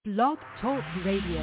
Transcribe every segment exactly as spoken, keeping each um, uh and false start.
Blog Talk Radio.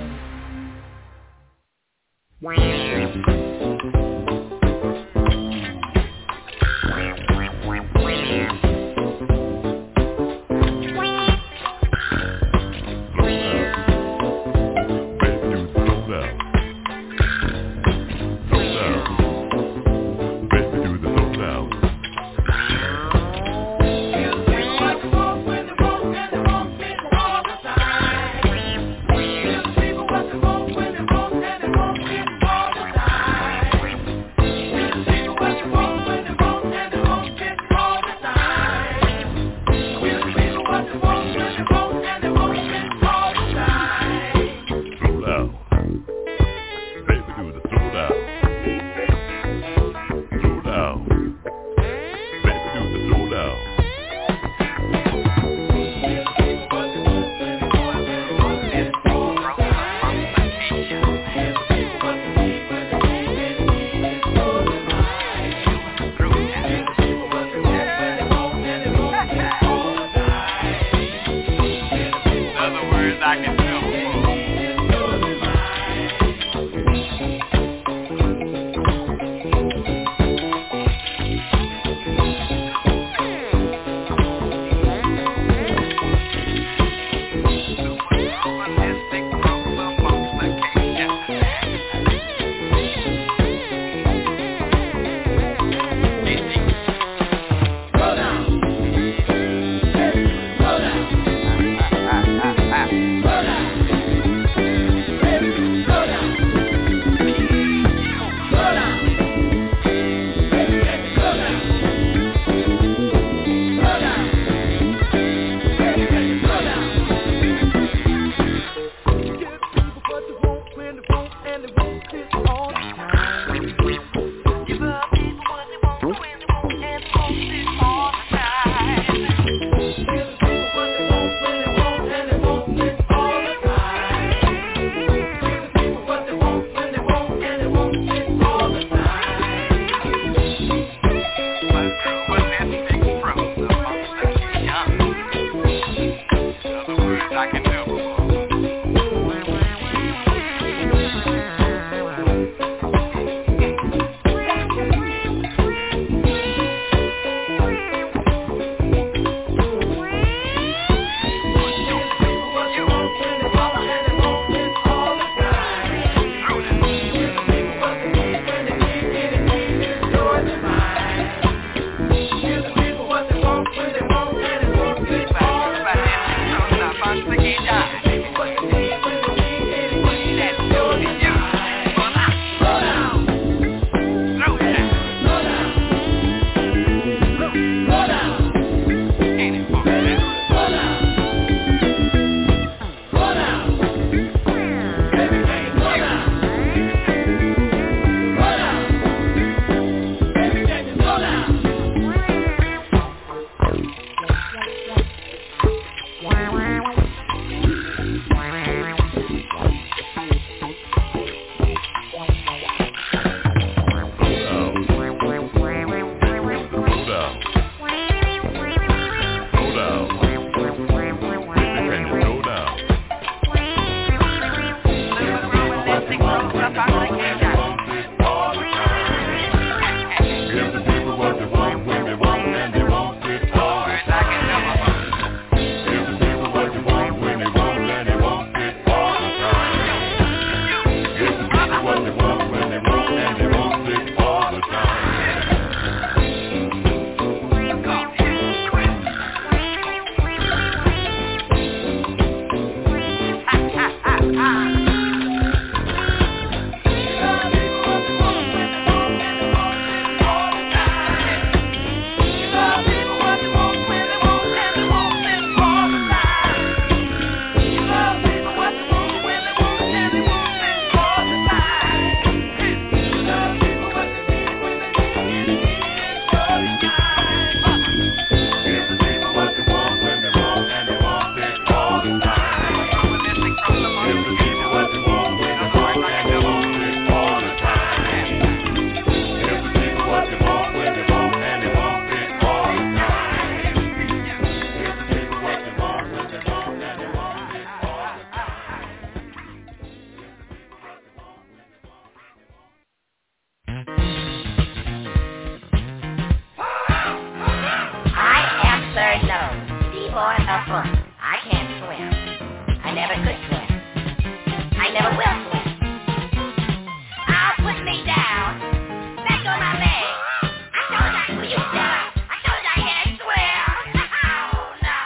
never could swim. I never will swim. Oh, put me down. Back on my leg. I told you I could use that. I told you I had swim. Oh, no.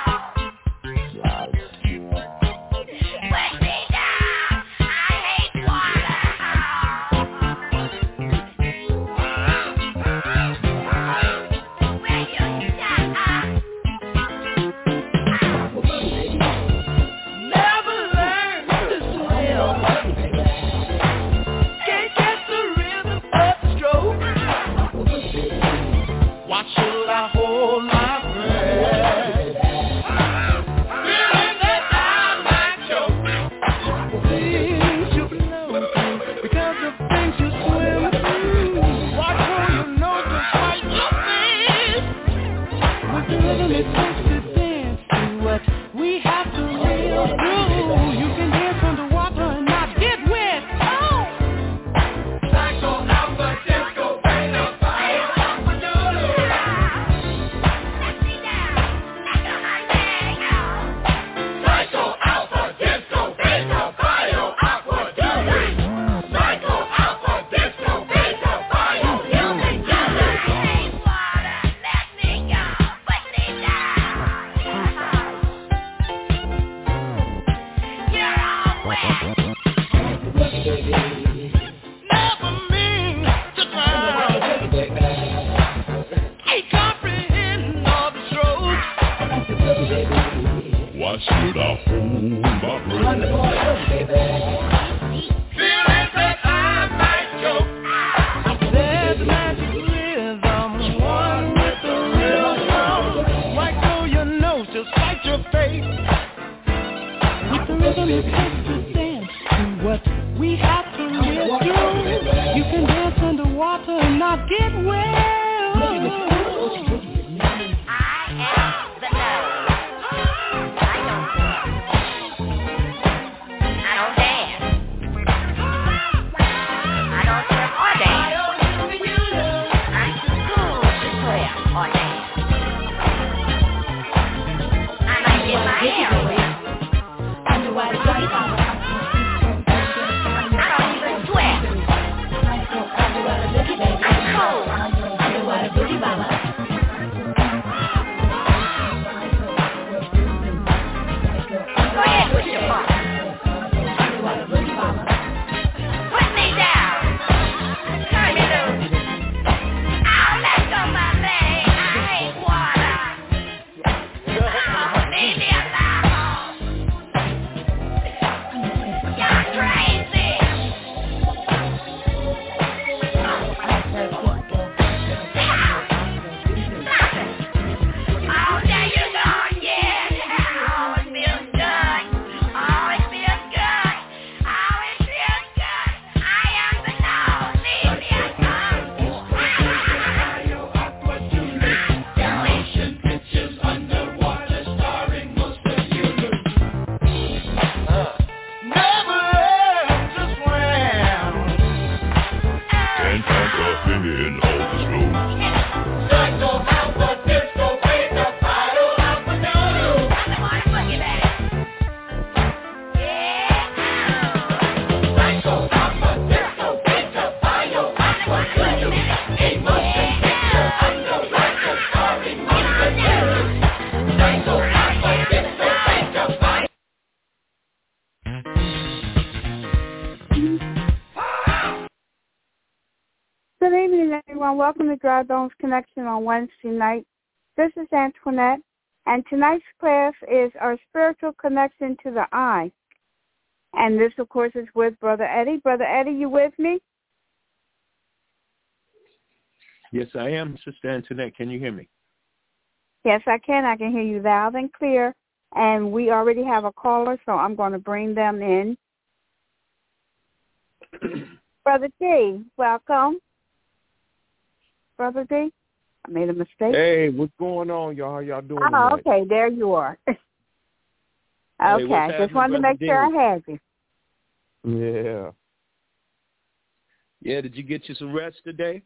Put me down. I hate water. Will you shut up? Never learned to swim. Can't catch the rhythm of the stroke. Why should I hold my breath? Feeling that I might choke. Things you know because of things you swim through. Watch where you know to fight your fears. With the rhythm it takes to dance to what we have to live through. You can dance underwater and not get wet. Oh! Psycho Alpha Disco Beta Fire Alpha Doodle. Let me down. Back on my leg. Psycho Alpha Disco Beta Fire Aqua Doodle. Psycho Alpha Disco Beta Fire Human I Doodle. hate water. Let me go. Put me down. You're all wet. Never mean to drown. Can't comprehend all the strokes. Why should I hold my breath? Feeling that I might choke. There's magic rhythm, one with the rhythm. Right through your nose, just like your face. With the rhythm it takes to dance to what we have to live through. You can dance underwater and not get wet. I am the nose. I don't swim. I don't dance. I don't swim or dance. I'm too cool to swim or dance. I might get my hair wet. I don't even sweat. I'm cold. Go ahead with your fun. Put me down. Turn me loose. Oh, let go my leg. I hate water. Oh, leave me alone. You're crazy. Oh, there you go again. Oh, it feels good. Oh, it feels good. Oh, it feels good. I am the nose. Leave me Motion pictures underwater starring most of you. Never learned to swim. Can't comprehend all the strokes. Psycho Alpha Disco Beta Fire Alpha Doodle. I'm the one looking at it. Yeah. Psycho Alpha Disco Beta Fire Aqua Doodle. A motion picture underwater starring most of you. Psycho Alpha Disco Beta Fire. Good evening, everyone. Welcome to Dry Bones Connection on Wednesday night. This is Antoinette, and tonight's class is our spiritual connection to the eye. And this, of course, is with Brother Eddie. Brother Eddie, you with me? Yes, I am, Sister Antoinette. Can you hear me? Yes, I can. I can hear you loud and clear. And we already have a caller, so I'm going to bring them in. Brother D, welcome. Brother D, I made a mistake. Hey, what's going on, y'all? How y'all doing Oh, tonight? okay. There you are. Okay, what's just happening, wanted to Brother make sure I had you. Yeah. Yeah, did you get you some rest today?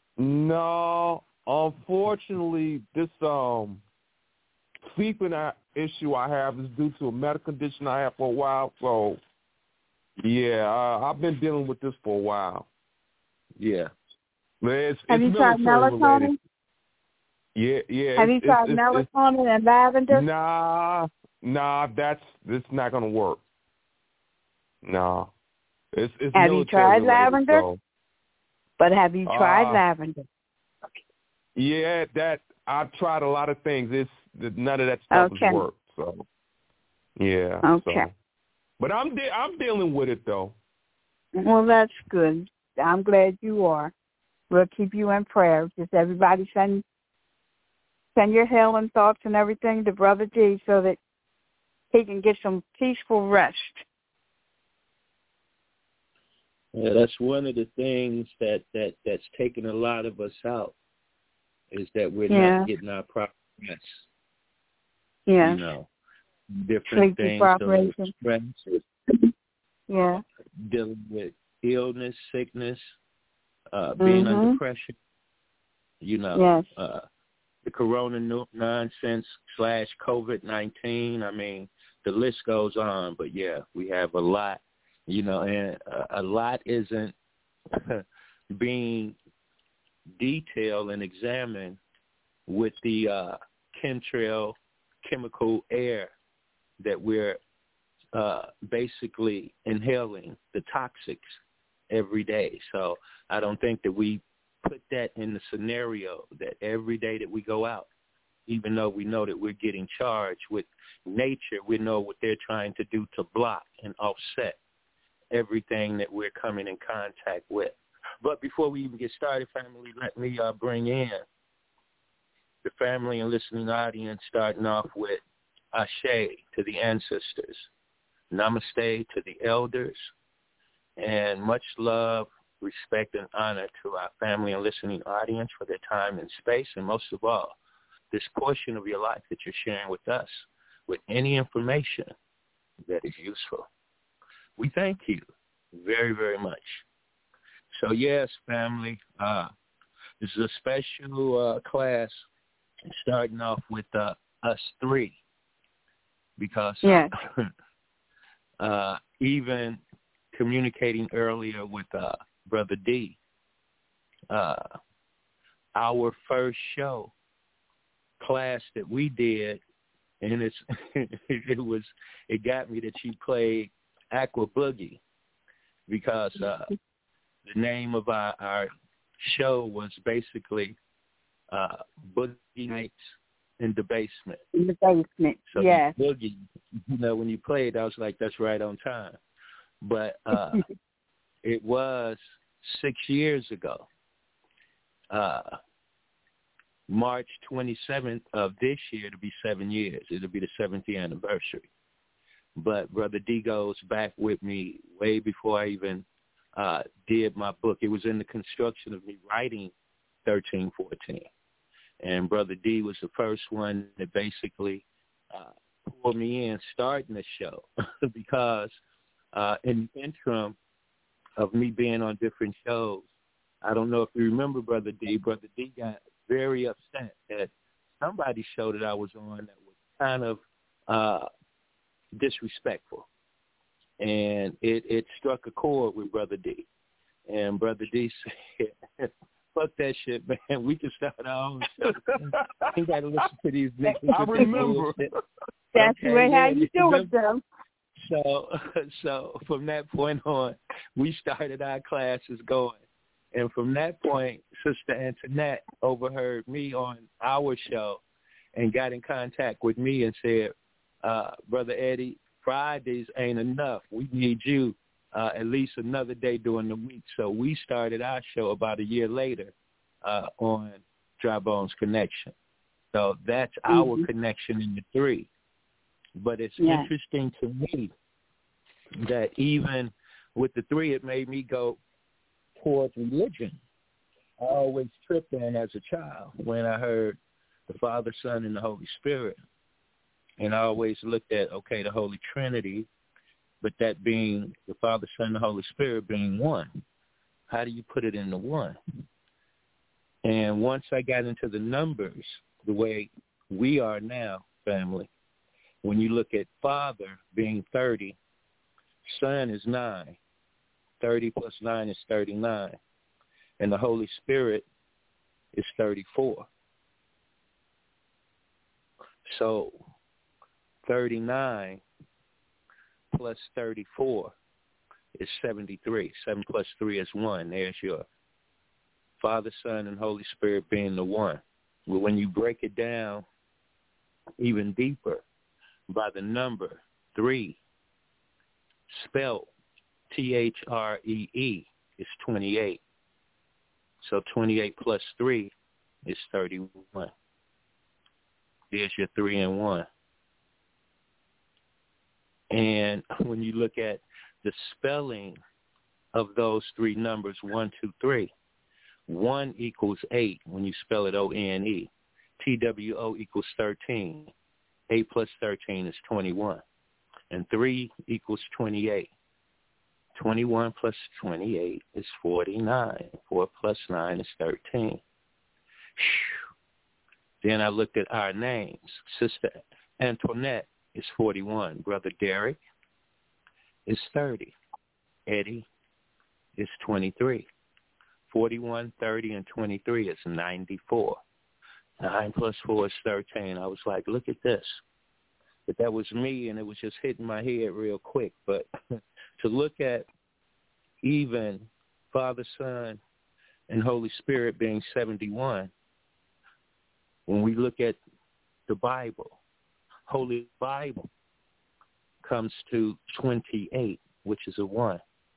No, unfortunately, this um sleeping I issue I have is due to a medical condition I have for a while. So, yeah, uh, I've been dealing with this for a while. Yeah. It's, Have it's you tried military melatonin? related. Yeah, yeah. Have you it's, tried it's, melatonin it's, and lavender? Nah, nah, that's it's not gonna work. Nah, it's it's Have you tried military related, lavender? so. But have you tried Uh, lavender? Yeah, that I've tried a lot of things. It's none of that stuff Okay. has worked. So, yeah. Okay. So. But I'm de- I'm dealing with it though. Well, that's good. I'm glad you are. We'll keep you in prayer. Just everybody send send your healing thoughts and everything to Brother D so that he can get some peaceful rest. Yeah, that's one of the things that, that, that's taken a lot of us out is that we're Yeah. not getting our proper rest. Yeah. You know, different Sleep things, deprivation. so stress, Yeah. dealing with illness, sickness, uh, being Mhm. under pressure, you know, Yes. uh, the corona no- nonsense slash COVID nineteen. I mean, the list goes on. But, yeah, we have a lot, you know, and a, a lot isn't being detailed and examined with the uh, chemtrail chemical air that we're uh, basically inhaling, the toxics, every day. So I don't think that we put that in the scenario that every day that we go out, even though we know that we're getting charged with nature, we know what they're trying to do to block and offset everything that we're coming in contact with. But before we even get started, family, let me uh, bring in the family and listening audience, starting off with Ashe to the ancestors, Namaste to the elders, and much love, respect, and honor to our family and listening audience for their time and space, and most of all, this portion of your life that you're sharing with us with any information that is useful. We thank you very, very much. So, yes, family, uh, this is a special uh, class starting off with uh, us three because Yes. uh, even communicating earlier with uh, Brother D, uh, our first show class that we did, and it's it was it got me that she played Aqua Boogie because uh, the name of our, our show was basically uh, Boogie Nights in the Basement. In the basement, so yes. Boogie, you know, when you played, I was like, that's right on time. But uh, it was six years ago, uh, March twenty-seventh of this year, to be seven years. It'll be the seventh year anniversary. But Brother D goes back with me way before I even uh, did my book. It was in the construction of me writing thirteen fourteen. And Brother D was the first one that basically uh, pulled me in starting the show because uh, in the interim of me being on different shows, I don't know if you remember Brother D, Brother D got very upset at somebody's show that I was on that was kind of uh, disrespectful. And it, it struck a chord with Brother D. And Brother D said, fuck that shit, man. We can start our own show. We got to listen to these niggas. I remember. That's okay, the way how yeah, you do it, though. So, so from that point on, we started our classes going. And from that point, Sister Antoinette overheard me on our show and got in contact with me and said, uh, Brother Eddie, Fridays ain't enough. We need you uh, at least another day during the week. So we started our show about a year later uh, on Dry Bones Connection. So that's our mm-hmm. connection in the three. But it's yeah. interesting to me that even with the three, it made me go towards religion. I always tripped on as a child when I heard the Father, Son, and the Holy Spirit. And I always looked at, okay, the Holy Trinity, but that being the Father, Son, and the Holy Spirit being one. How do you put it into one? And once I got into the numbers, the way we are now, family, When you look at Father being thirty, Son is nine. thirty plus nine is thirty-nine. And the Holy Spirit is thirty-four. So thirty-nine plus thirty-four is seventy-three. seven plus three is one. There's your Father, Son, and Holy Spirit being the one. But when you break it down even deeper by the number three, spelled T H R E E, is twenty-eight. So twenty-eight plus three is thirty-one. There's your three and one. And when you look at the spelling of those three numbers, one, two, three, one equals eight when you spell it O N E. T W O equals thirteen. eight plus thirteen is twenty-one. And three equals twenty-eight. twenty-one plus twenty-eight is forty-nine. four plus nine is thirteen. Then I looked at our names. Sister Antoinette is forty-one. Brother Derek is thirty. Eddie is twenty-three. forty-one, thirty, and twenty-three is ninety-four. nine plus four is thirteen. I was like, look at this. But that was me, and it was just hitting my head real quick. But to look at even Father, Son, and Holy Spirit being seventy-one, when we look at the Bible, Holy Bible comes to twenty-eight, which is a one.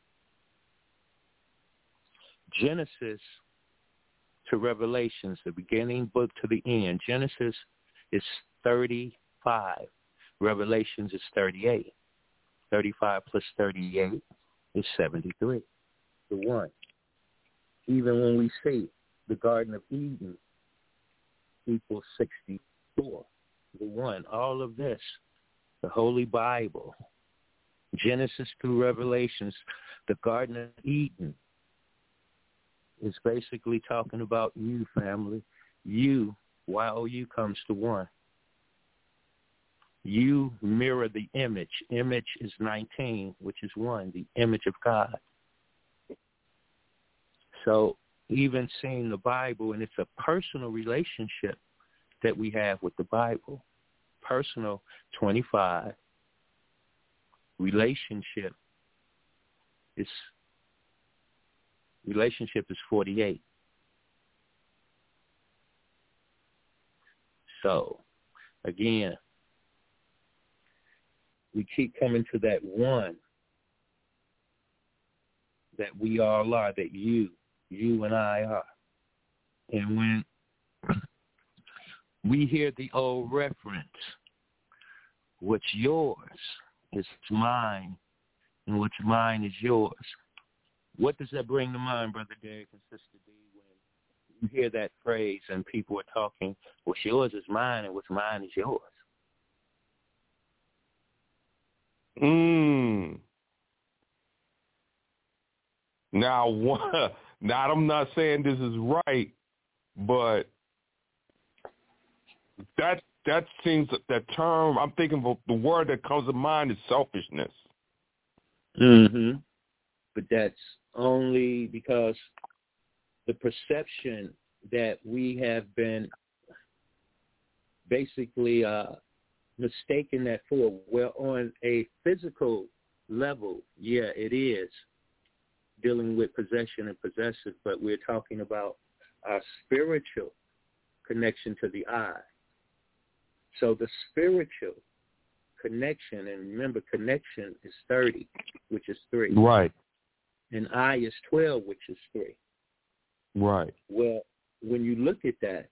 Genesis to Revelations, the beginning book to the end. Genesis is thirty-five. Revelations is thirty-eight. thirty-five plus thirty-eight is seventy-three. The one. Even when we see the Garden of Eden equals sixty-four. The one. All of this, the Holy Bible, Genesis through Revelations, the Garden of Eden, is basically talking about you, family. You, Y O U comes to one. You mirror the image. Image is nineteen, which is one, the image of God. So even seeing the Bible, and it's a personal relationship that we have with the Bible. Personal, twenty-five. Relationship is relationship is forty-eight. So, again, we keep coming to that one that we all are, that you, you and I are. And when we hear the old reference, what's yours is mine, and what's mine is yours. What does that bring to mind, Brother Derek and Sister D, when you hear that phrase and people are talking, what's yours is mine and what's mine is yours? Mm. Now, one, now, I'm not saying this is right, but that that seems that term, I'm thinking of the word that comes to mind is selfishness. Mm-hmm. But that's only because the perception that we have been basically uh, mistaken that for. Well, on a physical level, yeah, it is dealing with possession and possessive, but we're talking about our spiritual connection to the I. So the spiritual connection, and remember, connection is thirty, which is three. Right. And I is twelve, which is three. Right. Well, when you look at that,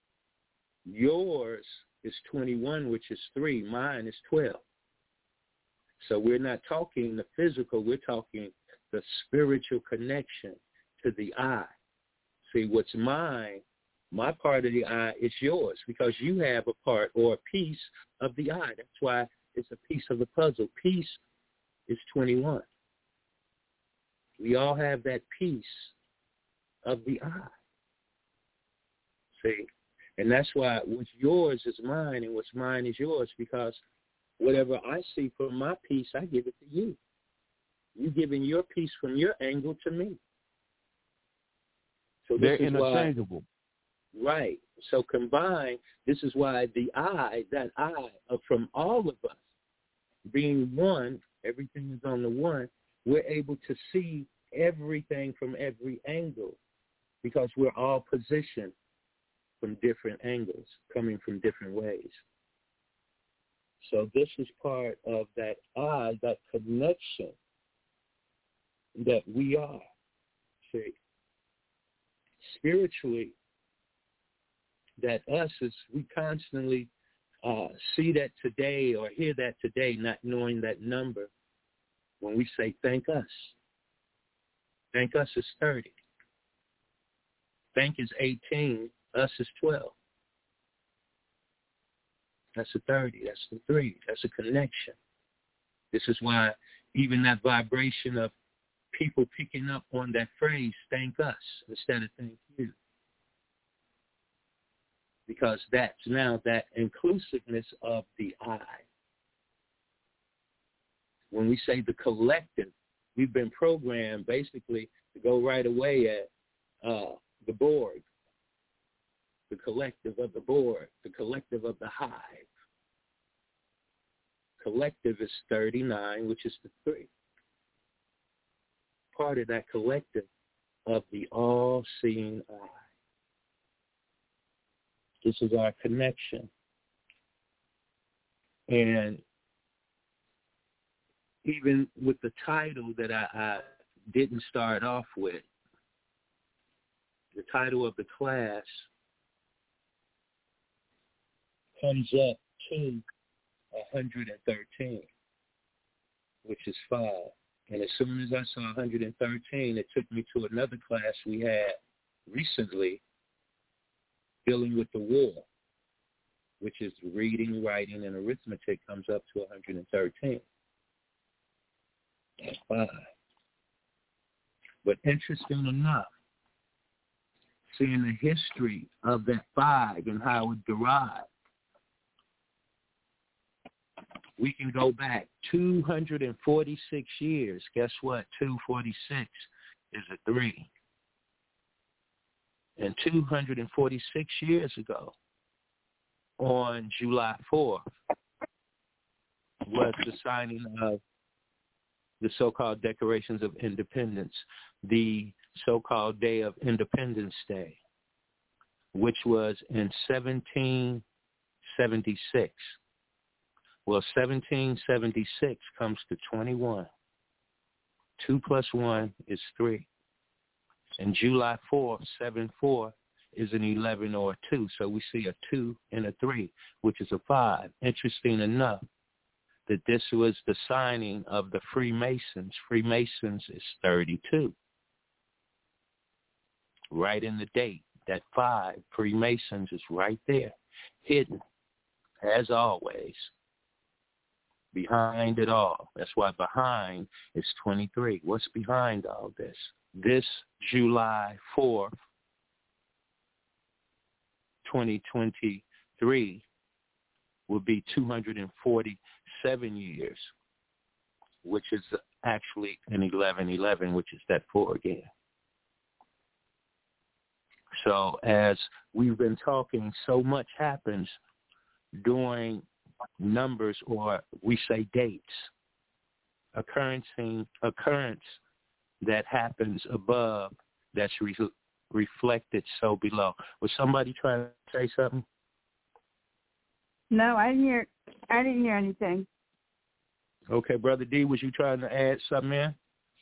yours is twenty-one, which is three. Mine is twelve. So we're not talking the physical. We're talking the spiritual connection to the I. See, what's mine, my part of the I, is yours because you have a part or a piece of the I. That's why it's a piece of the puzzle. Piece is twenty-one. We all have that piece of the I. See? And that's why what's yours is mine and what's mine is yours, because whatever I see from my piece, I give it to you. You giving your piece from your angle to me. So They're this is interchangeable. Why, right. So combined, this is why the I, that I, uh, from all of us, being one, everything is on the one, we're able to see everything from every angle because we're all positioned from different angles, coming from different ways. So this is part of that I, that connection that we are. See, spiritually, that us is, we constantly uh, see that today or hear that today, not knowing that number. When we say thank us, thank us is thirty. Thank is eighteen, us is twelve. That's a thirty, that's the three, that's a connection. This is why even that vibration of people picking up on that phrase, thank us, instead of thank you. Because that's now that inclusiveness of the I. When we say the collective, we've been programmed basically to go right away at uh, the board, the collective of the board, the collective of the hive. Collective is thirty-nine, which is the three. Part of that collective of the all-seeing eye. This is our connection. And even with the title that I, I didn't start off with, the title of the class comes up to one hundred thirteen, which is five. And as soon as I saw one hundred thirteen, it took me to another class we had recently dealing with the war, which is reading, writing, and arithmetic comes up to one hundred thirteen. That's five. But interesting enough, seeing the history of that five and how it derived, we can go back two hundred forty-six years. Guess what? two forty-six is a three. And two hundred forty-six years ago, on July fourth, was the signing of the so-called Declarations of Independence, the so-called Day of Independence Day, which was in seventeen seventy-six. Well, seventeen seventy-six comes to twenty-one. Two plus one is three. And July fourth, seven four, is an eleven or a two. So we see a two and a three, which is a five. Interesting enough that this was the signing of the Freemasons. Freemasons is thirty-two. Right in the date, that five, Freemasons, is right there, hidden, as always, behind it all. That's why behind is twenty-three. What's behind all this? This July fourth, twenty twenty-three will be two hundred forty-seven years, which is actually an eleven eleven, which is that four again. So as we've been talking, so much happens during numbers, or we say dates, occurrence, occurrence that happens above that's re- reflected so below. Was somebody trying to say something? No, I didn't hear. I didn't hear anything. Okay, Brother D, was you trying to add something in?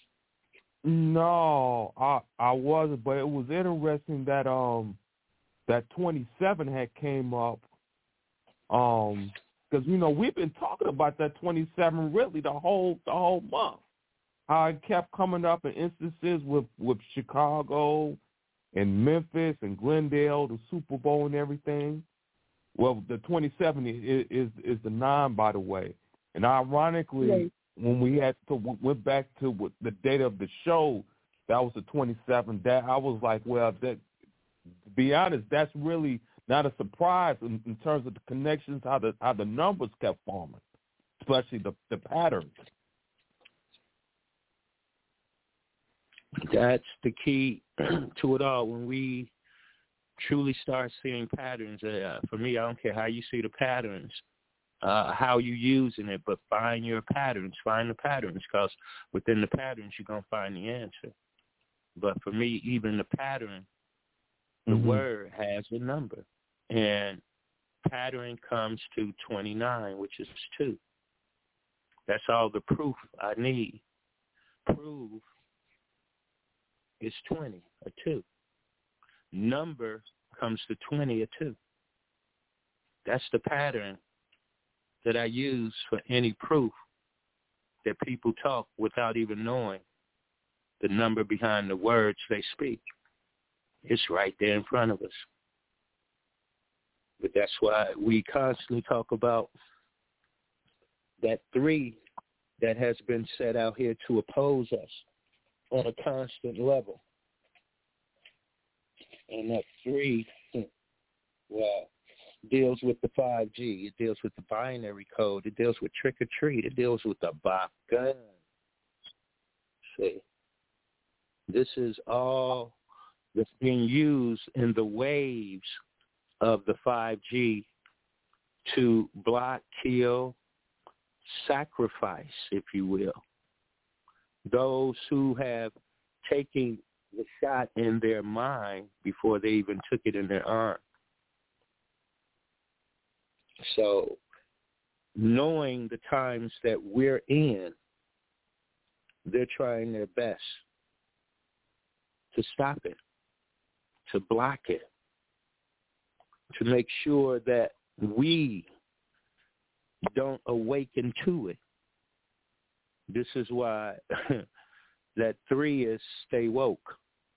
No, I I wasn't, but it was interesting that um that twenty-seven had came up, um because you know we've been talking about that twenty-seven really the whole the whole month. How it kept coming up in instances with, with Chicago and Memphis and Glendale, the Super Bowl and everything. Well, the twenty-seven is is, is the nine, by the way. And ironically, right, when we had to went back to the date of the show, that was the twenty-seventh. That I was like, well, that to be honest, that's really not a surprise in, in terms of the connections, how the how the numbers kept forming. especially the, the patterns. That's the key to it all. When we truly start seeing patterns, uh, for me, I don't care how you see the patterns, uh, how you using it, but find your patterns, find the patterns, because within the patterns, you're going to find the answer. But for me, even the pattern, the mm-hmm. word has a number. And pattern comes to twenty-nine, which is two. That's all the proof I need. Proof is twenty, a two. Number comes to twenty, a two. That's the pattern that I use for any proof that people talk without even knowing the number behind the words they speak. It's right there in front of us. But that's why we constantly talk about that three that has been set out here to oppose us on a constant level. And that three, well, deals with the five G. It deals with the binary code. It deals with trick or treat. It deals with the Bach gun. See, this is all that's being used in the waves of the five G to block, kill, sacrifice, if you will, those who have taken the shot in their mind before they even took it in their arm. So knowing the times that we're in, they're trying their best to stop it, to block it, to make sure that we don't awaken to it. This is why that three is stay woke.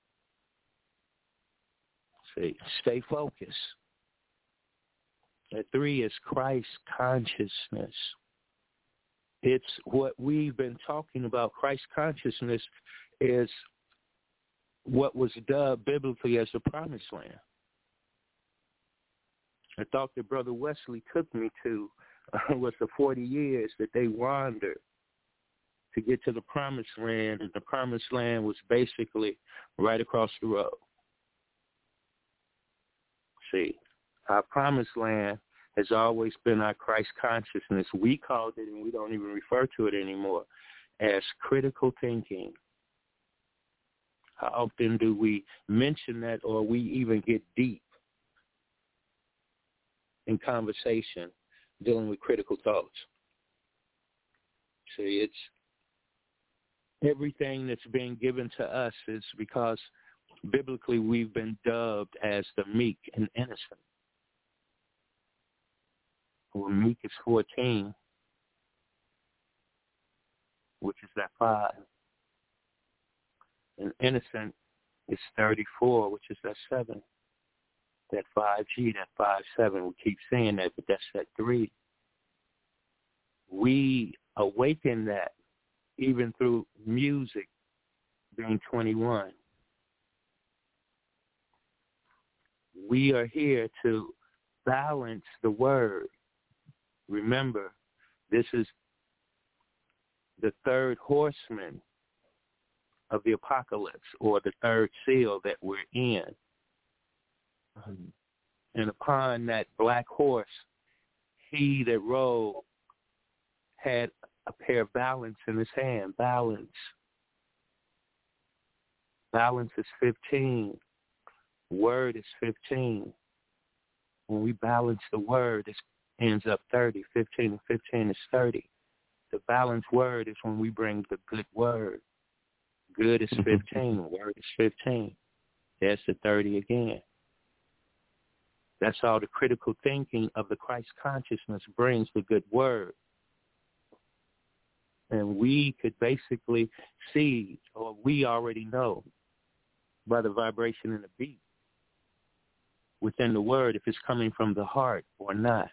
See, stay focused. That three is Christ consciousness. It's what we've been talking about. Christ consciousness is what was dubbed biblically as the promised land. I thought that Brother Wesley took me to uh, was the forty years that they wandered to get to the promised land, and the promised land was basically right across the road. See, our promised land has always been our Christ consciousness. We called it, and we don't even refer to it anymore, as critical thinking. How often do we mention that, or we even get deep in conversation dealing with critical thoughts? See, it's everything that's being given to us is because biblically we've been dubbed as the meek and innocent. Well, meek is fourteen, which is that five. And innocent is thirty-four, which is that seven. That five G, that five seven, we keep saying that, but that's that three. We awaken that even through music being twenty-one. We are here to balance the word. Remember, this is the third horseman of the apocalypse, or the third seal that we're in. Um, and upon that black horse, he that rode had a pair of balance in his hand. Balance. Balance is fifteen. Word is fifteen. When we balance the word, it ends up thirty. fifteen and fifteen is thirty. The balanced word is when we bring the good word. Good is fifteen. Word is fifteen. There's the thirty again. That's all the critical thinking of the Christ consciousness brings, the good word. And we could basically see, or we already know, by the vibration and the beat within the word, if it's coming from the heart or not.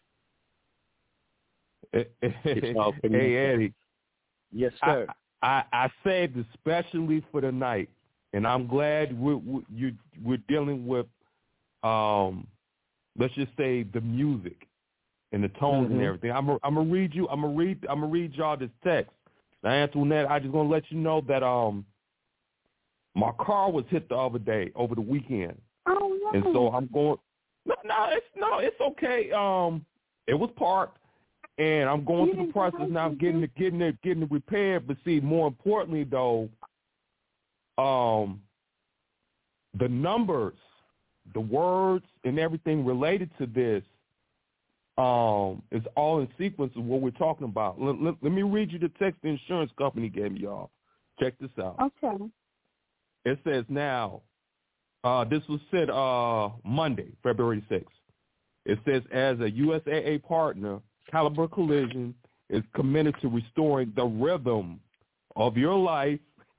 It's all hey, Eddie. Yes, sir. I, I, I saved especially for the night, and I'm glad we're, we're, you, we're dealing with, um, let's just say, the music. and the tones mm-hmm. and everything. I'm I'm gonna read you. I'm gonna read. I'm gonna read y'all this text. Now, Antoinette, I just gonna let you know that um, my car was hit the other day over the weekend, Oh no. and so I'm going. No, no, it's no, it's okay. Um, it was parked, and I'm going You through the didn't process drive now of it, getting it, getting it, getting it repaired. But see, more importantly though, um, the numbers, the words, and everything related to this, um, is all in sequence of what we're talking about. Let, let, let me read you the text the insurance company gave me, y'all. Check this out. Okay. It says now, uh, this was said uh, Monday, February sixth. It says, as a U S A A partner, Caliber Collision is committed to restoring the rhythm of your life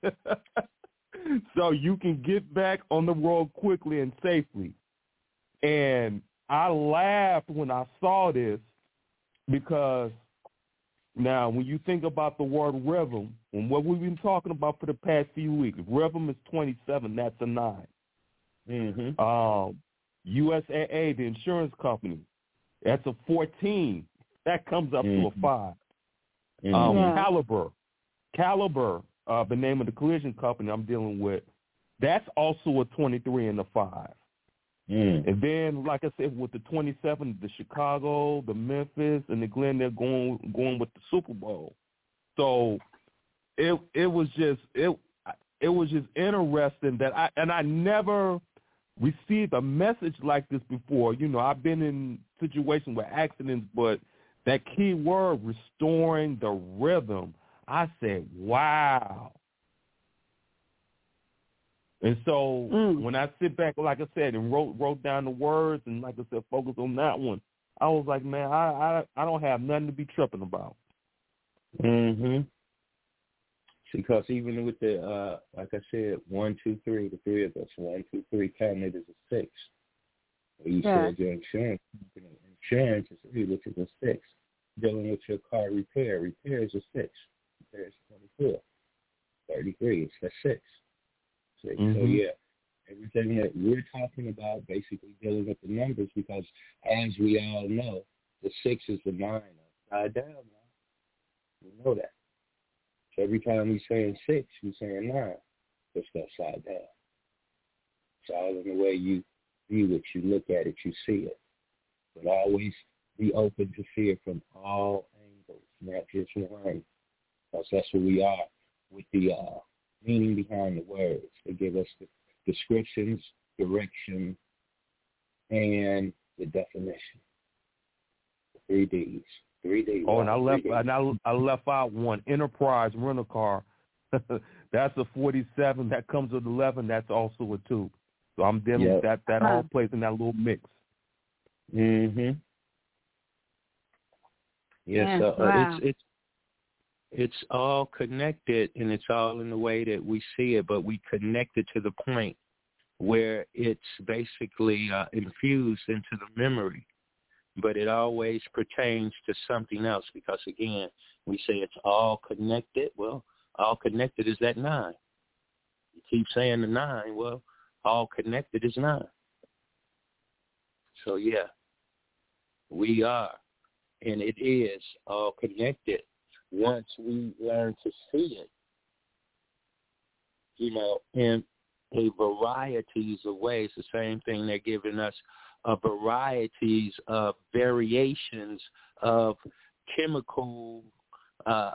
so you can get back on the road quickly and safely. And I laughed when I saw this because now when you think about the word rhythm, and what we've been talking about for the past few weeks, rhythm is twenty-seven, that's a nine. Mm-hmm. Um, U S A A, the insurance company, that's a fourteen. That comes up mm-hmm. to a five. Mm-hmm. Um, Yeah. Caliber, Caliber, uh, the name of the collision company I'm dealing with, that's also a twenty-three and a five. Mm. And then, like I said, with the twenty-seven, the Chicago, the Memphis, and the Glen, they're going going with the Super Bowl. So it it was just it it was just interesting that I and I never received a message like this before. You know, I've been in situations with accidents, but that key word, restoring the rhythm, I said, wow. And so Mm. when I sit back, like I said, and wrote wrote down the words and, like I said, focus on that one, I was like, man, I I, I don't have nothing to be tripping about. Mm-hmm. Because even with the, uh, like I said, one, two, three, the three of us, one, two, three, counted as a six. You Yeah. said your insurance company, insurance is three, which is a six. Dealing with your car repair, repair is a six. Repair is twenty-four. thirty-three, it's a six. six. Mm-hmm. So, yeah, everything that we're talking about basically dealing with the numbers because, as we all know, the six is the nine upside down now. We know that. So every time we're saying six, we're saying nine. It's upside down. It's all in the way you view it, you look at it, you see it. But always be open to see it from all angles, not just one. Because that's what we are with the uh, meaning behind the words. They give us the descriptions, direction, and the definition. Three Ds. Three Ds. Oh, and I left Ds. and I, I left out one, Enterprise rental car. That's a forty-seven. That comes with eleven. That's also a two. So I'm dealing Yep. with that. That Huh. all plays in that little mix. Mm-hmm. Yes, Yeah, so, uh, wow. it's it's it's all connected, and it's all in the way that we see it. But we connect it to the point where it's basically uh, infused into the memory. But it always pertains to something else because, again, we say it's all connected. Well, all connected is that nine. You keep saying the nine. Well, all connected is nine. So, yeah, we are, and it is all connected once we learn to see it, you know, in a varieties of ways. The same thing they're giving us, a varieties of variations of chemical uh,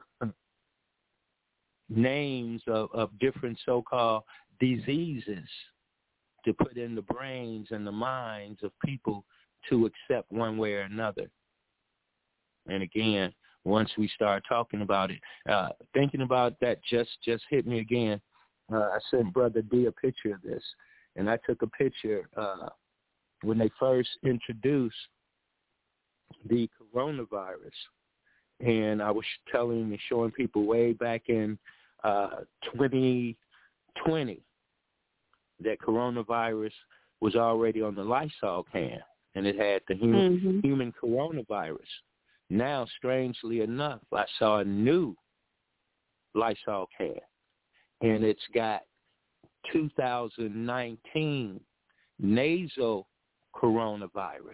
names of, of different so-called diseases to put in the brains and the minds of people to accept one way or another. And again, once we start talking about it, uh, thinking about that just, just hit me again. Uh, I sent Brother D a picture of this, and I took a picture uh, when they first introduced the coronavirus. And I was telling and showing people way back in uh, twenty twenty that coronavirus was already on the Lysol can, and it had the human, Mm-hmm. human coronavirus. Now, strangely enough, I saw a new Lysol can, and it's got two thousand nineteen nasal coronavirus.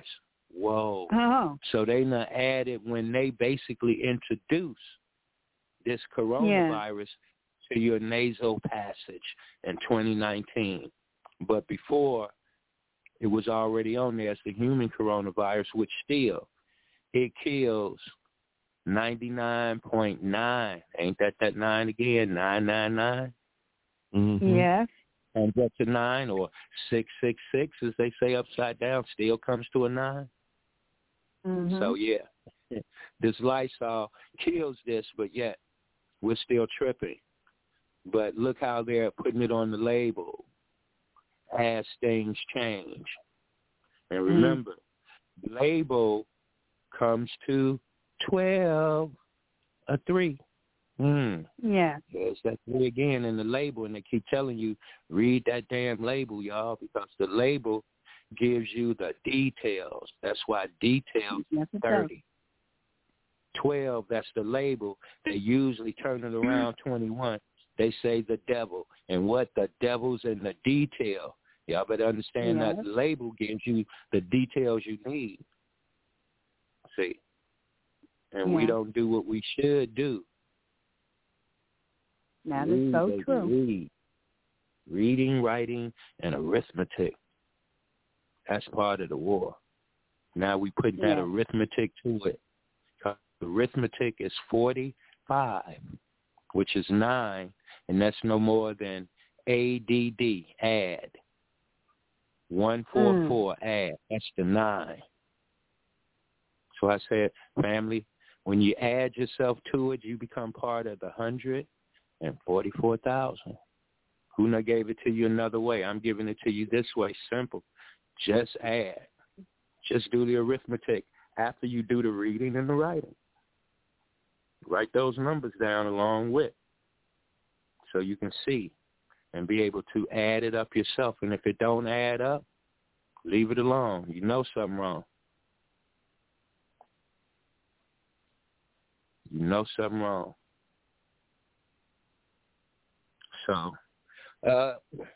Whoa. Oh. So they not added when they basically introduced this coronavirus yeah. to your nasal passage in twenty nineteen. But before, it was already on there as the human coronavirus, which still, it kills ninety-nine point nine. Ain't that that nine again? nine nine nine? Mm-hmm. Yes. And that's a nine, or six six six, as they say upside down, still comes to a nine. Mm-hmm. So, yeah, this Lysol kills this, but yet we're still tripping. But look how they're putting it on the label as things change. And remember, mm. the label comes to twelve, a three. Mm. Yeah. There's that three again in the label, and they keep telling you, read that damn label, y'all, because the label gives you the details. That's why details is thirty. twelve, that's the label. They usually turn it around twenty-one. They say the devil. And what the devil's in the detail. Y'all better understand yes. that the label gives you the details you need. See? And yeah. we don't do what we should do. That is so read, true. Read. Reading, writing, and arithmetic. That's part of the war. Now we put that yeah. arithmetic to it. Arithmetic is forty-five, which is nine, and that's no more than A D D, add. one forty-four, mm. add. That's the nine. So I said, family, when you add yourself to it, you become part of the one hundred forty-four thousand. Who not gave it to you another way? I'm giving it to you this way, simple. Just add. Just do the arithmetic after you do the reading and the writing. Write those numbers down along with so you can see and be able to add it up yourself. And if it don't add up, leave it alone. You know something wrong. You know something wrong. So, uh,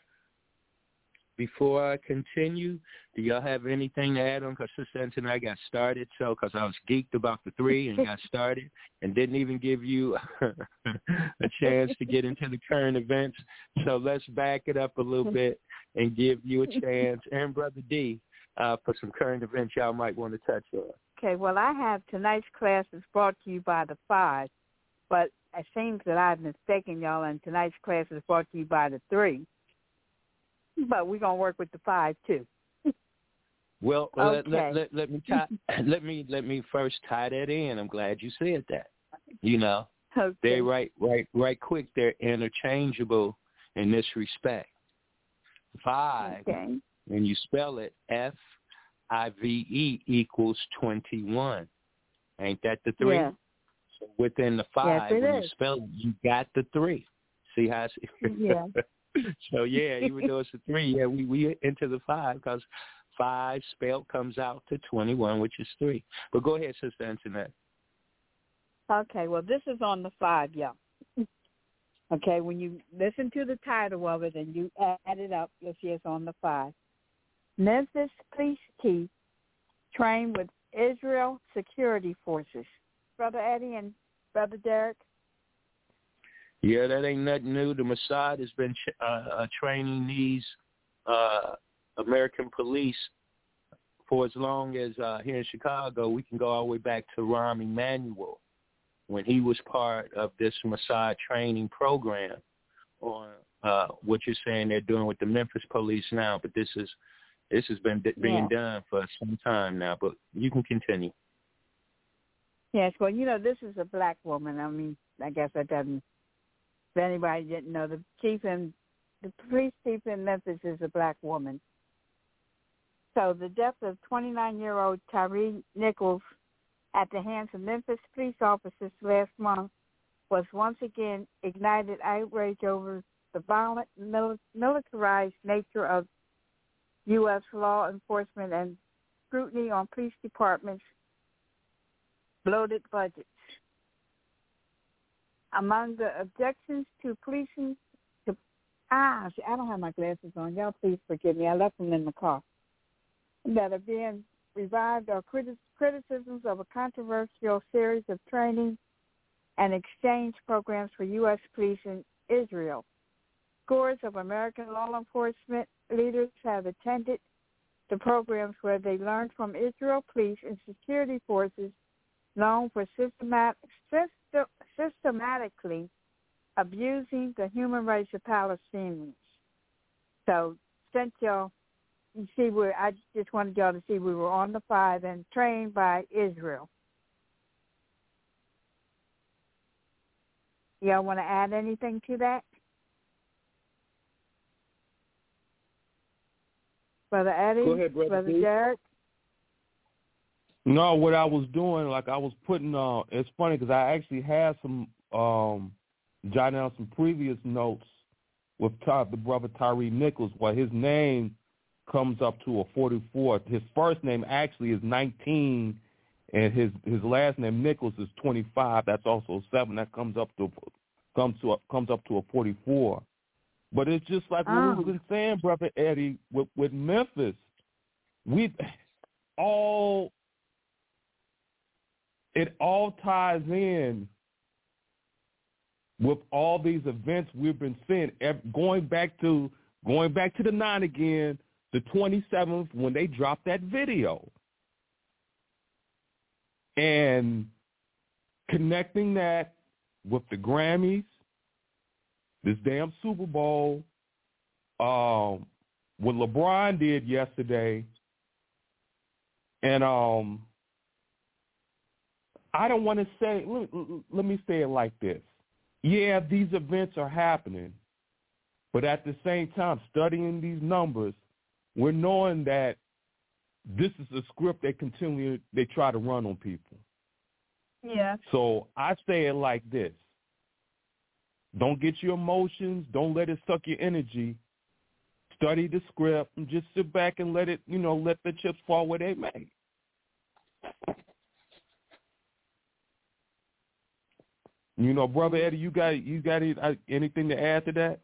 before I continue, do y'all have anything to add on? Because Sister Antoinette, I got started, so because I was geeked about the three and got started and didn't even give you a chance to get into the current events. So let's back it up a little bit and give you a chance, and Brother D, uh, for some current events y'all might want to touch on. Okay, well, I have tonight's class is brought to you by the five, but it seems that I've mistaken y'all, and tonight's class is brought to you by the three. But we're gonna work with the five too. Well, okay. let, let, let, let me tie, let me let me first tie that in. I'm glad you said that. You know, okay. they right right right quick. They're interchangeable in this respect. Five, okay. when you spell it, F I V E equals twenty-one. Ain't that the three? Yeah. So within the five, yes, when is. you spell it, you got the three. See how? It's, yeah. So, yeah, even though it's a three, yeah, we, we into the five because five spelled comes out to twenty-one, which is three. But go ahead, Sister Antoinette. Okay, well, this is on the five, y'all. Okay, when you listen to the title of it and you add it up, you'll see it's on the five. Memphis Police Chief trained with Israel Security Forces. Brother Eddie and Brother Derek? Yeah, that ain't nothing new. The Mossad has been uh, uh, training these uh, American police for as long as uh, here in Chicago. We can go all the way back to Rahm Emanuel when he was part of this Mossad training program on uh, what you're saying they're doing with the Memphis police now. But this is this has been d- being yeah. done for some time now. But you can continue. Yes, well, you know, this is a black woman. I mean, I guess that doesn't. If anybody didn't know, the chief in the police chief in Memphis is a black woman. So the death of twenty-nine-year-old Tyree Nichols at the hands of Memphis police officers last month was once again ignited outrage over the violent, mil- militarized nature of U S law enforcement and scrutiny on police departments' bloated budgets. Among the objections to policing, to, ah, I don't have my glasses on. Y'all please forgive me. I left them in the car. That are being revived our criti- criticisms of a controversial series of training and exchange programs for U S police in Israel. Scores of American law enforcement leaders have attended the programs where they learned from Israel police and security forces known for systemat- system- systematically abusing the human rights of Palestinians. So since y'all, you see, where I just wanted y'all to see we were on the five and trained by Israel. Y'all want to add anything to that? Brother Eddie? Go ahead, Brother Brother D. Derek? No, what I was doing, like I was putting, uh, it's funny because I actually had some, um, jotting down some previous notes with Ty, the brother Tyree Nichols, where his name comes up to a forty-four. His first name actually is nineteen, and his, his last name Nichols is twenty-five. That's also seven. That comes up to comes to a, comes up to a forty-four. But it's just like Oh. what we've been saying, Brother Eddie, with, with Memphis. We all it all ties in with all these events we've been seeing, going back to going back to the nine again, the twenty-seventh when they dropped that video, and connecting that with the Grammys, this damn Super Bowl, um, what LeBron did yesterday, and um, I don't want to say. Let, let me say it like this. Yeah, these events are happening, but at the same time, studying these numbers, we're knowing that this is a script they continue, they try to run on people. Yeah. So I say it like this. Don't get your emotions. Don't let it suck your energy. Study the script and just sit back and let it, you know, let the chips fall where they may. You know, Brother Eddie, you got you got any, anything to add to that?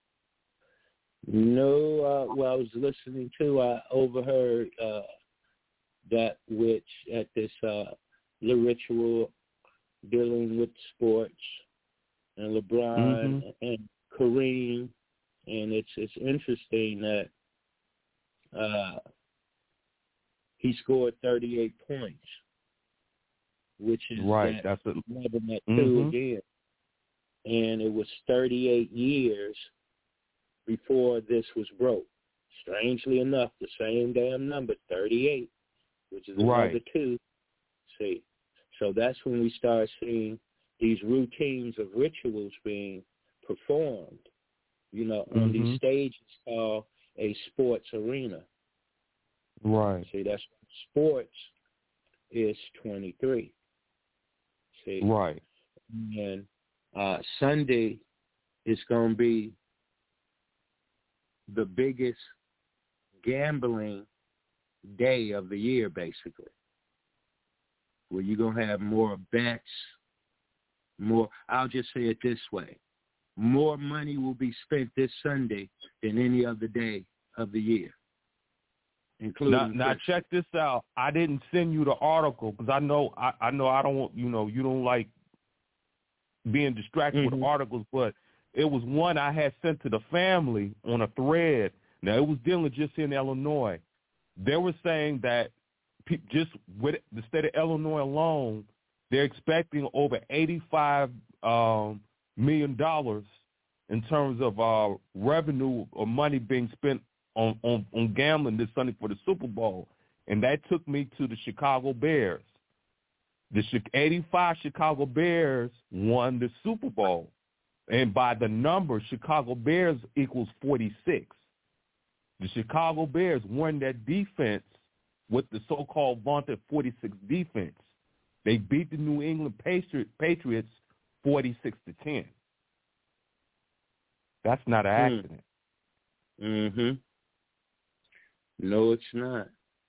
No, uh, well, I was listening to, I overheard uh, that which at this uh, the ritual dealing with sports and LeBron mm-hmm. and Kareem, and it's it's interesting that uh, he scored thirty-eight points, which is right. That That's eleven at mm-hmm. two again, and it was thirty-eight years before this was broke. Strangely enough, the same damn number, thirty-eight, which is right. another two. See, so that's when we start seeing these routines of rituals being performed, you know, on mm-hmm. these stages called a sports arena. Right. See, that's sports is twenty-three. See? Right. And uh, Sunday is going to be the biggest gambling day of the year, basically, where you're going to have more bets, more, I'll just say it this way, more money will be spent this Sunday than any other day of the year, including now, now check this out. I didn't send you the article because I know I, I know I don't you know you don't like being distracted mm-hmm. with articles, but it was one I had sent to the family on a thread. Now it was dealing just in Illinois. They were saying that pe- just with the state of Illinois alone, they're expecting over eighty-five um, million dollars in terms of uh, revenue or money being spent on, on, on gambling this Sunday for the Super Bowl. And that took me to the Chicago Bears. The eighty-five Chicago Bears won the Super Bowl. And by the number, Chicago Bears equals forty-six. The Chicago Bears won that defense with the so-called vaunted forty-six defense. They beat the New England Patriots forty-six to ten. That's not an accident. Mm-hmm. No, it's not.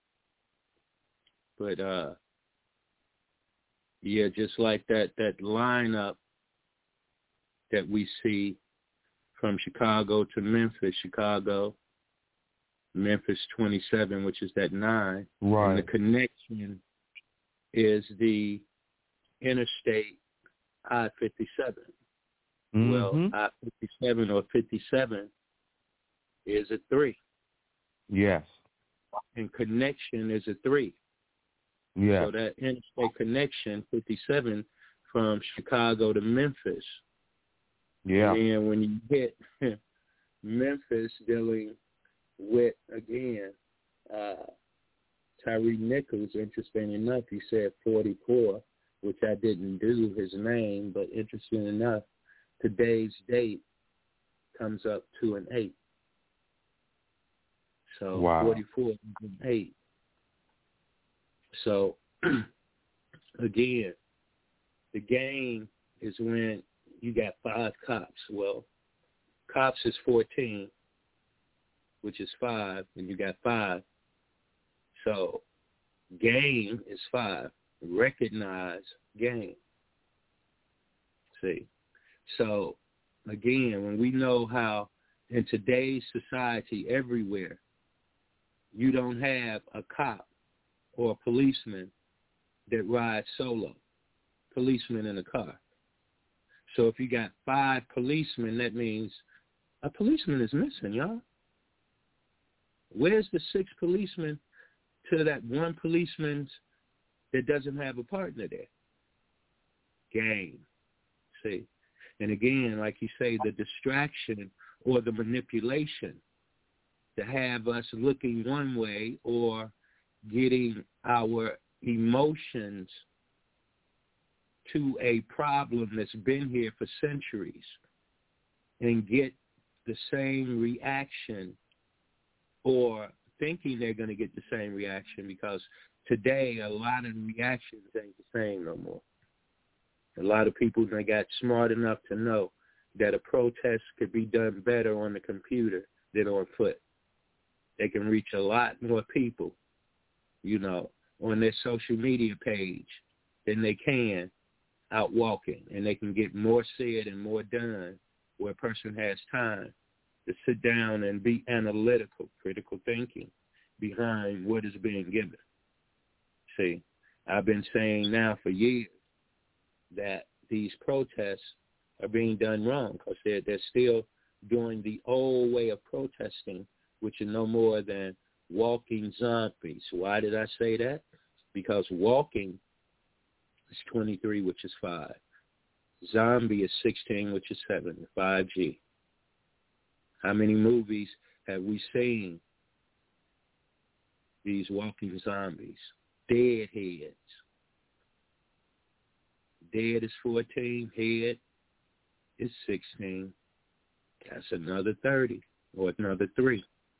But, uh, yeah, just like that, that lineup that we see from Chicago to Memphis, Chicago, Memphis twenty-seven, which is that nine. Right. And the connection is the interstate I fifty-seven. Mm-hmm. Well, I fifty-seven or fifty-seven is a three. Yes. And connection is a three. Yeah. So that interstate connection, fifty-seven, from Chicago to Memphis. Yeah. And then when you hit Memphis, dealing with, again, uh, Tyree Nichols, interesting enough, he said forty-four, which I didn't do his name, but interesting enough, today's date comes up to an eight. So wow. forty-four is an eight. So, again, the game is when you got five cops. Well, cops is fourteen, which is five, and you got five. So, game is five. Recognize game. See? So, again, when we know how in today's society everywhere, you don't have a cop or a policeman that rides solo, policeman in a car. So if you got five policemen, that means a policeman is missing, y'all. Where's the six policemen to that one policeman that doesn't have a partner there? Game. See? And again, like you say, the distraction or the manipulation to have us looking one way or getting our emotions to a problem that's been here for centuries and get the same reaction or thinking they're going to get the same reaction, because today a lot of reactions ain't the same no more. A lot of people, they got smart enough to know that a protest could be done better on the computer than on foot. They can reach a lot more people, you know, on their social media page than they can out walking. And they can get more said and more done where a person has time to sit down and be analytical, critical thinking behind what is being given. See, I've been saying now for years that these protests are being done wrong because they're, they're still doing the old way of protesting, which are no more than walking zombies. Why did I say that? Because walking is twenty-three, which is five. Zombie is sixteen, which is seven, five G. How many movies have we seen these walking zombies? Deadheads. Dead is fourteen, head is sixteen. That's another thirty or another three.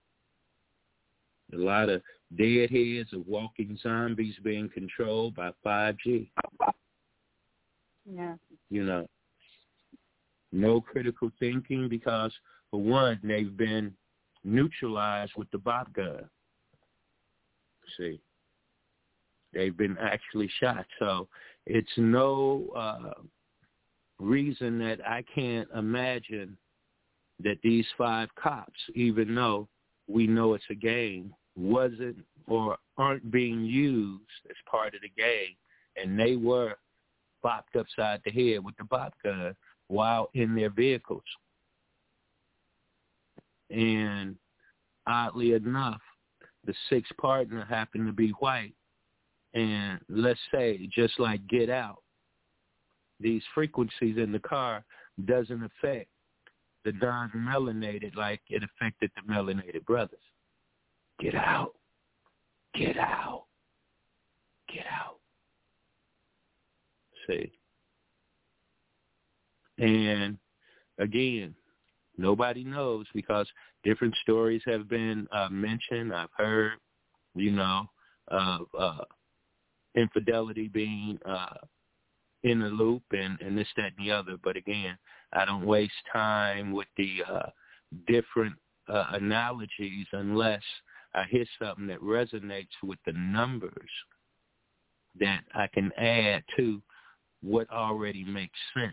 A lot of deadheads of walking zombies being controlled by five G. Yeah. You know, no critical thinking because, for one, they've been neutralized with the bop gun. See, they've been actually shot. So it's no uh, reason that I can't imagine that these five cops, even though we know it's a game, wasn't or aren't being used as part of the game, and they were bopped upside the head with the bop gun while in their vehicles. And oddly enough, the sixth partner happened to be white. And let's say, just like Get Out, these frequencies in the car doesn't affect the non-melanated like it affected the melanated brothers. Get out. Get out. Get out. See? And again, nobody knows because different stories have been uh, mentioned. I've heard, you know, of uh, infidelity being uh, in the loop and, and this, that, and the other. But again, I don't waste time with the uh, different uh, analogies unless I hear something that resonates with the numbers that I can add to what already makes sense.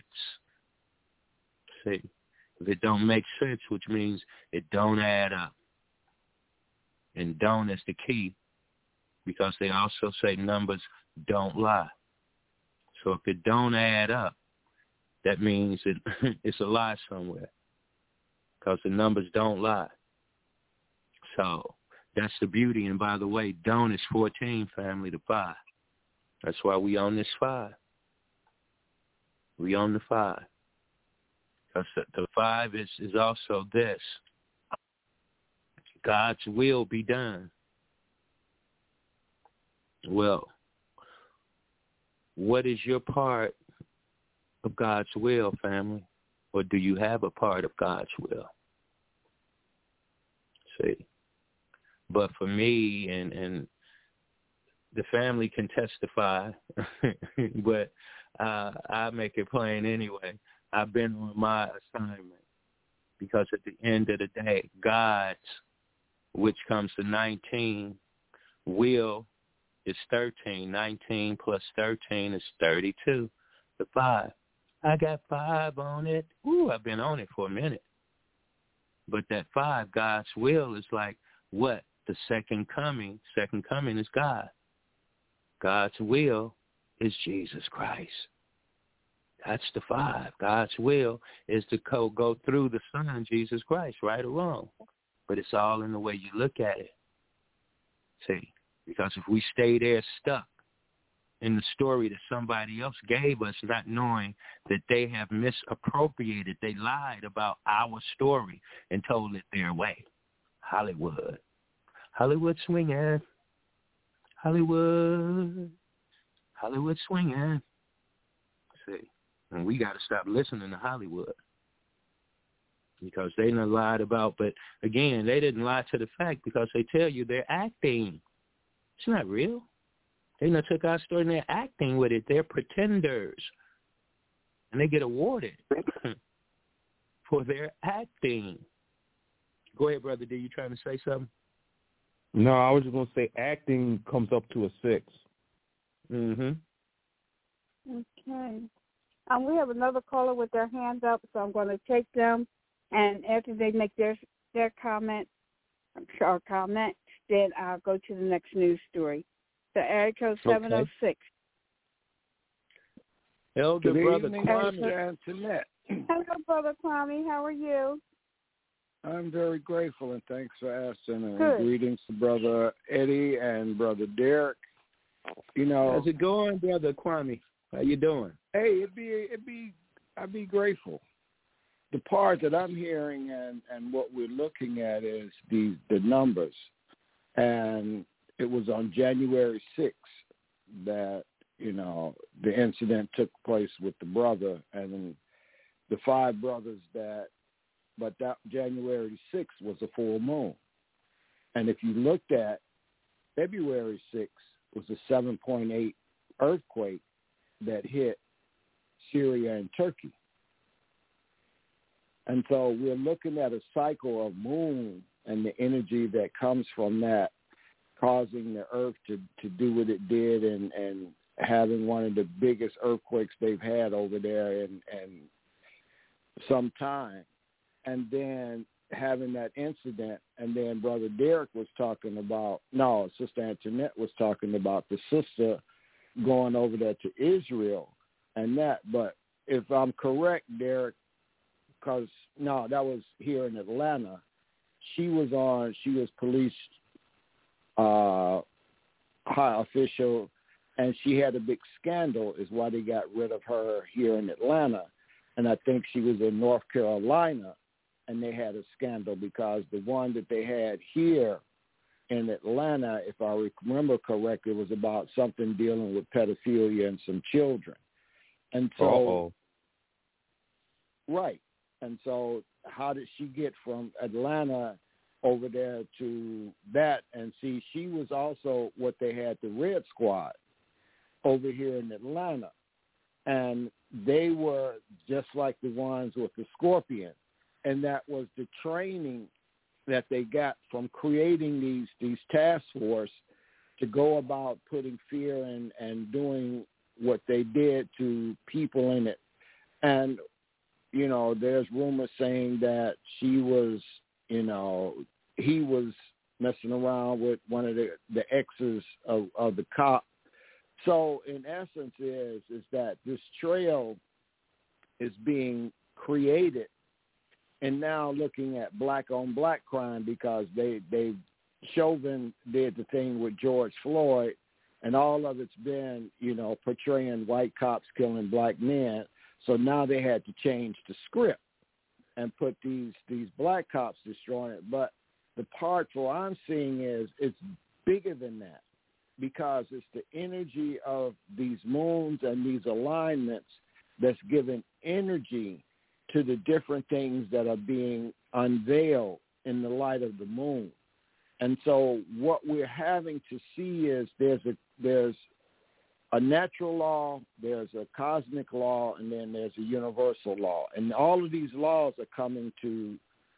See, if it don't make sense, which means it don't add up. And don't is the key, because they also say numbers don't lie. So if it don't add up, that means it, it's a lie somewhere, because the numbers don't lie. So that's the beauty. And by the way, don't is fourteen, family, to five. That's why we on this five. We on the five. Because the, the five is, is also this. God's will be done. Well, what is your part of God's will, family? Or do you have a part of God's will? See? But for me, and, and the family can testify, but uh, I make it plain anyway. I've been on my assignment, because at the end of the day, God's, which comes to nineteen, will is thirteen. nineteen plus thirteen is thirty-two. The five. I got five on it. Ooh, I've been on it for a minute. But that five, God's will, is like what? The second coming. Second coming is God. God's will is Jesus Christ. That's the five. God's will is to go, go through the Son, Jesus Christ, right or wrong. But it's all in the way you look at it. See, because if we stay there stuck in the story that somebody else gave us, not knowing that they have misappropriated, they lied about our story and told it their way. Hollywood. Hollywood swinging. Hollywood. Hollywood swinging. See, and we got to stop listening to Hollywood, because they done lied about, but again, they didn't lie to the fact, because they tell you they're acting. It's not real. They done took our story and they're acting with it. They're pretenders. And they get awarded for their acting. Go ahead, Brother D. You trying to say something? No, I was just going to say acting comes up to a six. Mm-hmm. Okay. Um, we have another caller with their hands up, so I'm going to take them. And after they make their their comment, or comment, then I'll go to the next news story. So area code seven oh six. Elder Good Brother evening, Kwame. Sister Antoinette. Hello, Brother Kwame. How are you? I'm very grateful, and thanks for asking. And Good. greetings to Brother Eddie and Brother Derek. You know, How's it going, Brother Kwame? How you doing? hey, it'd be it'd be I'd be grateful. The part that I'm hearing and, and what we're looking at is the the numbers, and it was on January sixth that, you know, the incident took place with the brother and the five brothers that, but that January sixth was a full moon. And if you looked at February sixth was a seven point eight earthquake that hit Syria and Turkey. And so we're looking at a cycle of moon and the energy that comes from that, causing the earth to, to do what it did, and, and having one of the biggest earthquakes they've had over there in, in some time. And then having that incident, and then Brother Derek was talking about, no, Sister Antoinette was talking about the sister going over there to Israel and that. But if I'm correct, Derek, because, no, that was here in Atlanta. She was on, she was police uh, high official, and she had a big scandal is why they got rid of her here in Atlanta. And I think she was in North Carolina, and they had a scandal because the one that they had here in Atlanta, if I remember correctly, was about something dealing with pedophilia and some children. And so, Uh-oh. right. And so how did she get from Atlanta over there to that? And see, she was also what they had, the Red Squad, over here in Atlanta. And they were just like the ones with the Scorpion. And that was the training that they got from creating these, these task force to go about putting fear and, and doing what they did to people in it. And you know, there's rumors saying that she was, you know, he was messing around with one of the, the exes of, of the cop. So in essence is, is that this trail is being created, and now looking at black on black crime, because they, they Chauvin did the thing with George Floyd, and all of it's been, you know, portraying white cops killing black men. So now they had to change the script and put these, these black cops destroying it. But the part what I'm seeing is it's bigger than that, because it's the energy of these moons and these alignments that's giving energy to the different things that are being unveiled in the light of the moon. And so what we're having to see is there's a there's a natural law, there's a cosmic law, and then there's a universal law. And all of these laws are coming to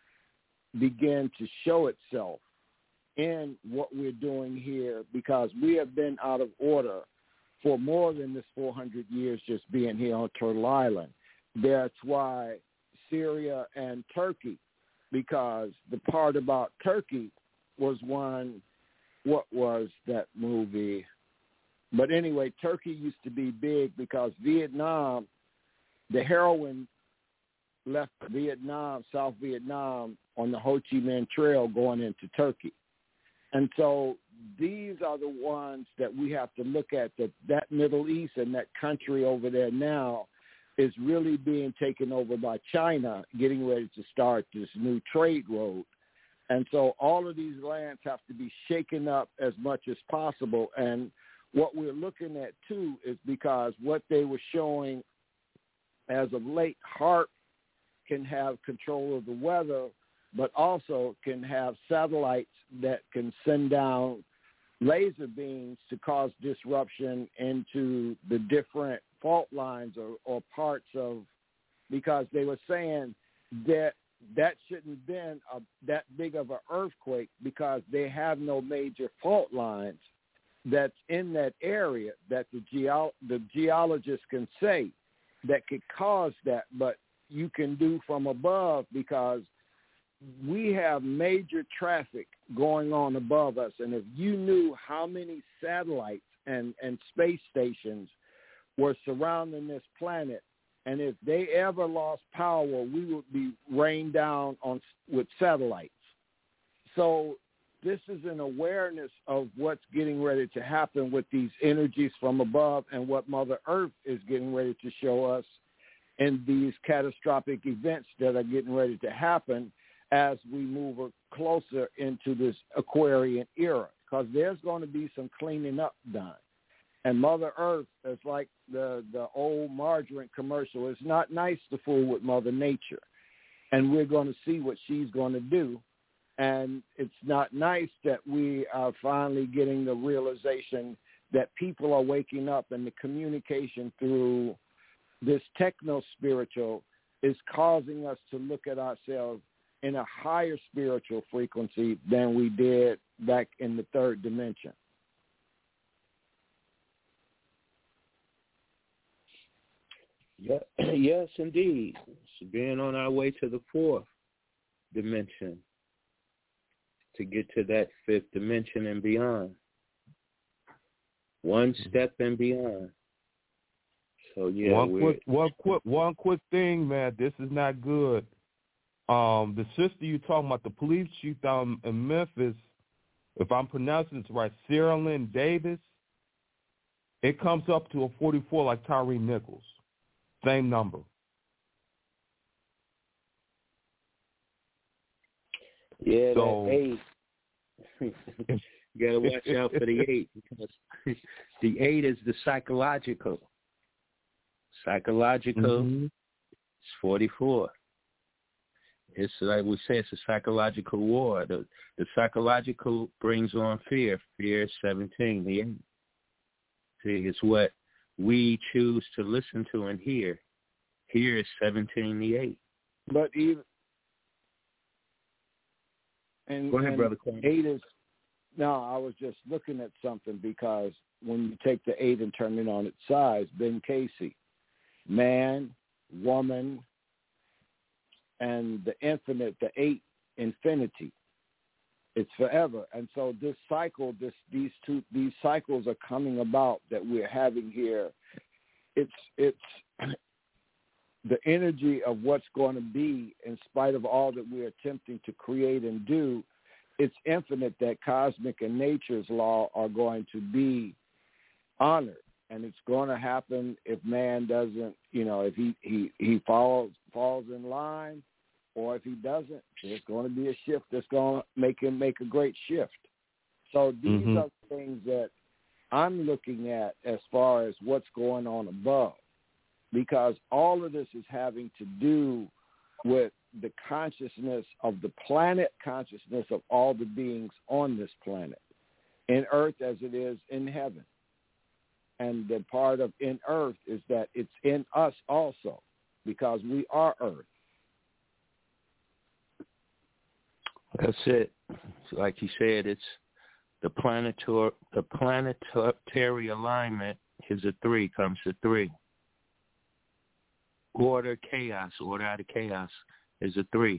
begin to show itself in what we're doing here, because we have been out of order for more than this four hundred years just being here on Turtle Island. That's why Syria and Turkey, because the part about Turkey was one, what was that movie? But anyway, Turkey used to be big because Vietnam, the heroin left Vietnam, South Vietnam, on the Ho Chi Minh Trail going into Turkey. And so these are the ones that we have to look at, that that Middle East and that country over there now is really being taken over by China, getting ready to start this new trade road. And so all of these lands have to be shaken up as much as possible. And what we're looking at, too, is because what they were showing as of late, HAARP can have control of the weather, but also can have satellites that can send down laser beams to cause disruption into the different fault lines or, or parts of, because they were saying that that shouldn't have been a, that big of an earthquake, because they have no major fault lines that's in that area that the geo- the geologists can say that could cause that, but you can do from above, because we have major traffic going on above us. And if you knew how many satellites and, and space stations were surrounding this planet, and if they ever lost power, we would be rained down on with satellites. So this is an awareness of what's getting ready to happen with these energies from above, and what Mother Earth is getting ready to show us in these catastrophic events that are getting ready to happen as we move closer into this Aquarian era, because there's going to be some cleaning up done. And Mother Earth is like the, the old margarine commercial. It's not nice to fool with Mother Nature. And we're going to see what she's going to do. And it's not nice that we are finally getting the realization that people are waking up, and the communication through this techno-spiritual is causing us to look at ourselves in a higher spiritual frequency than we did back in the third dimension. Yeah, yes, indeed. So being on our way to the fourth dimension, to get to that fifth dimension and beyond. One step and beyond. So yeah, one we're, quick, one quick, one quick thing, man. This is not good. Um, the sister you talking about, the police chief down in Memphis, if I'm pronouncing it right, Sarah Lynn Davis, it comes up to a forty-four like Tyree Nichols. Same number. Yeah, so, that eight. You gotta watch out for the eight, because the eight is the psychological. Psychological mm-hmm. is forty-four. It's like we say, it's a psychological war. The the psychological brings on fear. Fear is seventeen, the eight. See, it's what we choose to listen to and hear. Here is seventeen, the eight. But even and, Go ahead, and brother. Eight is no. I was just looking at something, because when you take the eight and turn it on its size, Ben Casey, man, woman, and the infinite, the eight, infinity. It's forever. And so this cycle, this these two these cycles are coming about that we're having here. It's it's the energy of what's going to be, in spite of all that we're attempting to create and do. It's infinite that cosmic and nature's law are going to be honored. And it's going to happen if man doesn't, you know, if he, he, he falls falls in line, or if he doesn't, there's going to be a shift that's going to make him make a great shift. So these mm-hmm. are things that I'm looking at as far as what's going on above, because all of this is having to do with the consciousness of the planet, consciousness of all the beings on this planet, in earth as it is in heaven. And the part of in earth is that it's in us also, because we are earth. That's it. Like you said, it's the planetary, the planetary alignment is a three, comes to three. Order, chaos, order out of chaos is a three.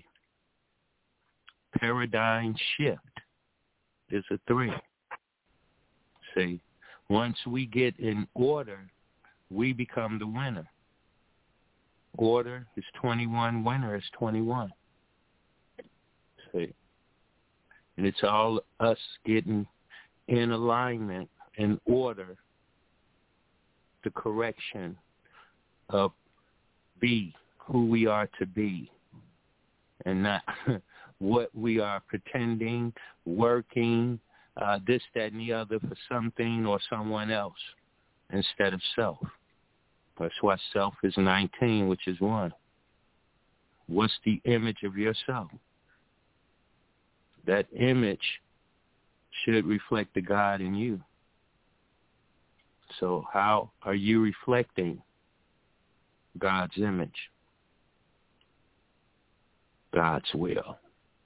Paradigm shift is a three. See, once we get in order, we become the winner. Order is twenty-one, winner is twenty-one. See, and it's all us getting in alignment, in order, the correction of be who we are to be, and not what we are pretending, working, uh, this, that, and the other for something or someone else instead of self. That's why self is nineteen, which is one. What's the image of yourself? That image should reflect the God in you. So how are you reflecting God's image? God's will.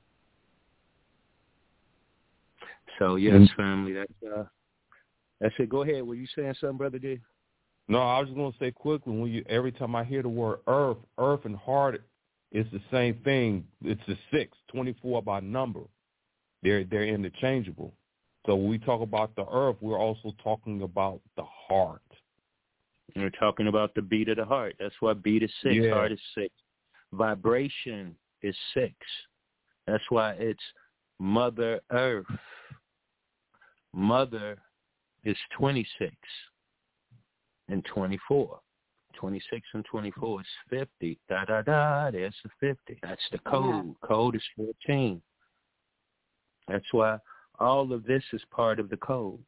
So yes, family, that's uh that's it. Go ahead. Were you saying something, Brother D? No, I was just gonna say quickly, when you every time I hear the word earth, earth and heart, it's the same thing. It's the six, twenty-four by number. They're they're interchangeable. So when we talk about the earth, we're also talking about the heart. We're talking about the beat of the heart. That's why beat is six, yeah. heart is six. Vibration is six. That's why it's Mother Earth. Mother is twenty-six and twenty-four. twenty-six and twenty-four is fifty. Da-da-da, there's the fifty. That's the code. Yeah. Code is fourteen. That's why all of this is part of the code.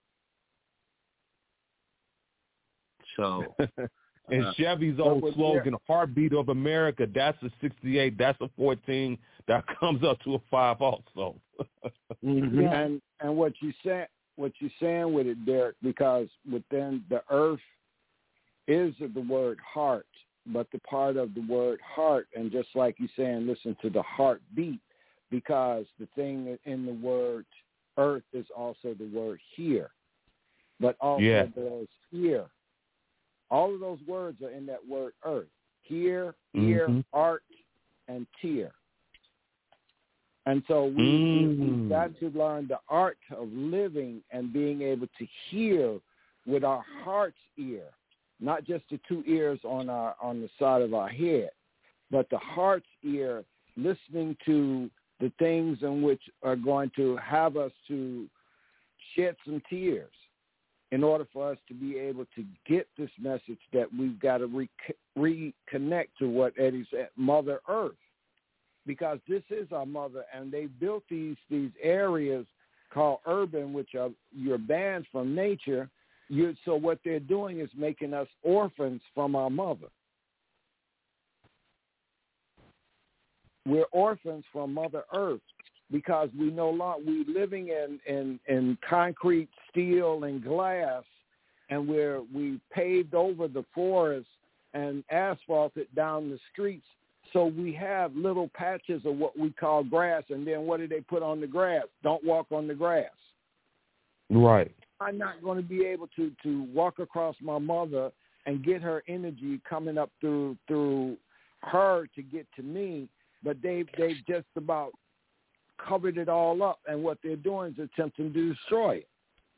So, and uh, Chevy's old slogan, "Heartbeat of America," that's a sixty-eight, that's a fourteen, that comes up to a five also. mm-hmm. And and what you say, what you're saying with it, Derek, because within the earth is the word heart, but the part of the word heart, and just like you're saying, listen to the heartbeat, because the thing in the word earth is also the word here, but also yeah. there's here. All of those words are in that word earth. Here, ear, mm-hmm. art, and tear. And so we, mm. we've got to learn the art of living and being able to hear with our heart's ear, not just the two ears on our on the side of our head, but the heart's ear, listening to the things in which are going to have us to shed some tears, in order for us to be able to get this message that we've got to re- reconnect to what Eddie said, Mother Earth, because this is our mother, and they built these these areas called urban, which are you're banned from nature. You, so what they're doing is making us orphans from our mother. We're orphans from Mother Earth, because we no longer we living in, in, in concrete, steel, and glass, and we're we paved over the forest and asphalted down the streets. So we have little patches of what we call grass, and then what do they put on the grass? Don't walk on the grass. Right. I'm not going to be able to, to walk across my mother and get her energy coming up through through her to get to me, but they they've just about covered it all up, and what they're doing is attempting to destroy it.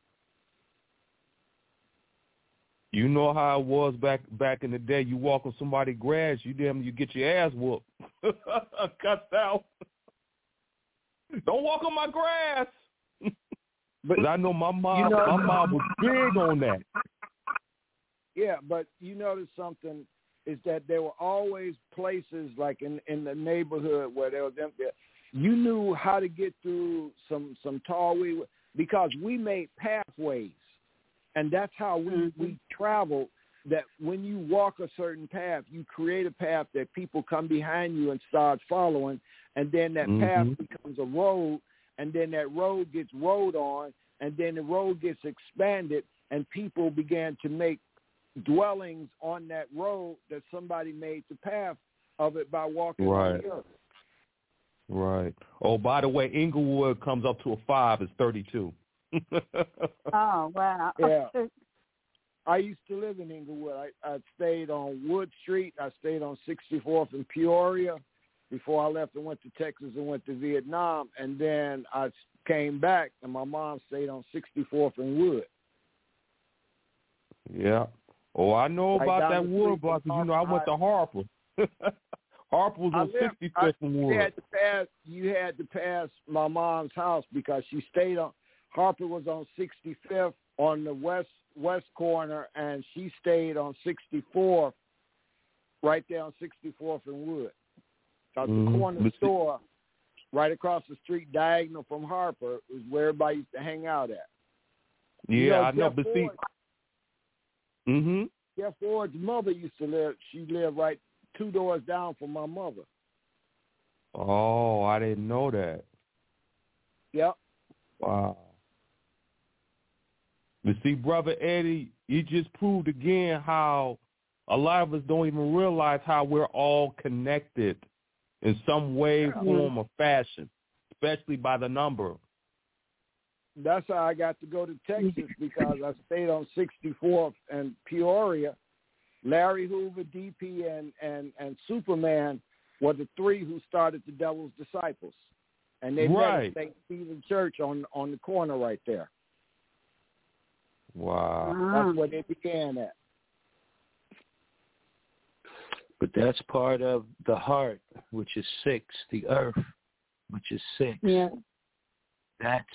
You know how it was back back in the day. You walk on somebody's grass, you damn, you get your ass whooped. Cussed out. Don't walk on my grass. But I know my mom. You know, my mom was big on that. Yeah, but you notice something is that there were always places like in in the neighborhood where there was empty. You knew how to get through some some tall weed because we made pathways. And that's how we, mm-hmm. we travel, that when you walk a certain path, you create a path that people come behind you and start following, and then that mm-hmm. path becomes a road, and then that road gets rode on, and then the road gets expanded, and people began to make dwellings on that road that somebody made the path of it by walking right. on the earth. Right. Oh, by the way, Inglewood comes up to a five. It's thirty-two. Oh, wow. Yeah. I used to live in Inglewood. I, I stayed on Wood Street. I stayed on sixty-fourth in Peoria before I left and went to Texas and went to Vietnam. And then I came back, and my mom stayed on sixty-fourth in Wood. Yeah. Oh, I know right about that Wood block. You know, I went to Harper. Harper was on sixty-fifth in Wood. You had to pass, you had to pass my mom's house because she stayed on. Harper was on sixty-fifth on the west west corner, and she stayed on sixty-fourth, right there on sixty-fourth and Wood. Because mm-hmm. the corner store, right across the street, diagonal from Harper, is where everybody used to hang out at. Yeah, you know, I know, but see. Mm-hmm. Jeff Ford's mother used to live. She lived right two doors down from my mother. Oh, I didn't know that. Yep. Wow. But see, Brother Eddie, you just proved again how a lot of us don't even realize how we're all connected in some way, yeah. form, or fashion, especially by the number. That's how I got to go to Texas because I stayed on sixty-fourth and Peoria. Larry Hoover, D P, and, and, and Superman were the three who started the Devil's Disciples. And they right. met at Saint Stephen Church on, on the corner right there. Wow. That's where they began at. But that's part of the heart, which is six, the earth, which is six. Yeah. That's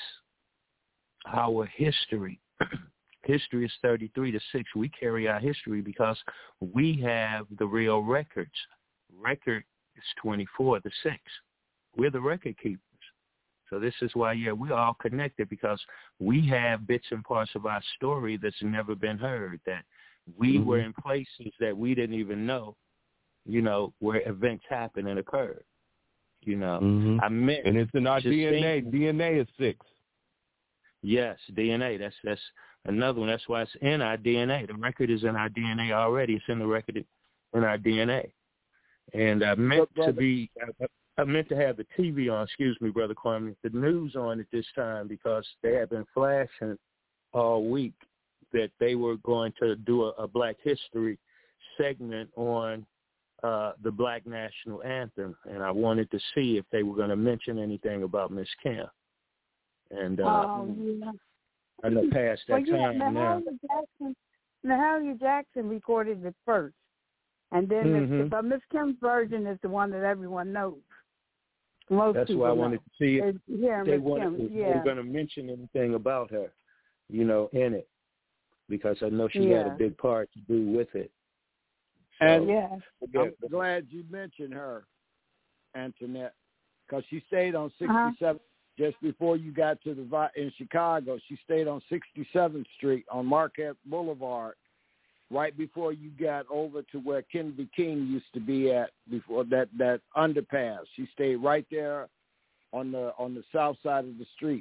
our history. History is thirty-three to six. We carry our history because we have the real records. Record is twenty-four to six. We're the record keepers. So this is why, yeah, we're all connected because we have bits and parts of our story that's never been heard, that we mm-hmm. were in places that we didn't even know, you know, where events happened and occurred. You know, mm-hmm. I meant, and it's in our D N A. Think, D N A is six. Yes, D N A. That's that's another one. That's why it's in our D N A. The record is in our D N A already. It's in the record in our D N A. And I meant to be, I, I meant to have the T V on, excuse me, Brother Kwame, the news on at this time because they have been flashing all week that they were going to do a, a Black History segment on uh, the Black National Anthem. And I wanted to see if they were going to mention anything about Miss Kim. And uh, oh, yeah. I know past that well, yeah, time now. Jackson, Mahalia Jackson recorded it first. And then, mm-hmm. the, but Miss Kim's version is the one that everyone knows. Most That's people why I know. wanted to see if yeah, they, Miss wanted, Kim, if yeah. they were going to mention anything about her, you know, in it, because I know she yeah. had a big part to do with it. So, and yeah. I'm glad you mentioned her, Antoinette, because she stayed on sixty-seventh uh-huh. just before you got to the in Chicago. She stayed on sixty-seventh Street on Marquette Boulevard, right before you got over to where Kennedy King used to be at before that, that underpass. She stayed right there on the on the south side of the street.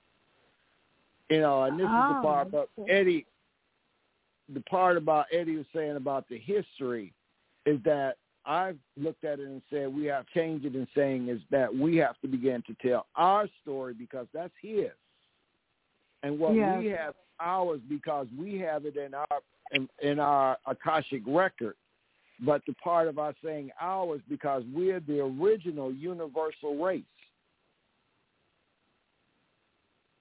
You know, and this oh, is the part about Eddie. The part about Eddie was saying about the history is that I've looked at it and said we have changed it in saying is that we have to begin to tell our story because that's his. And what yeah. we have ours because we have it in our in, in our Akashic record. But the part of us saying ours because we're the original universal race.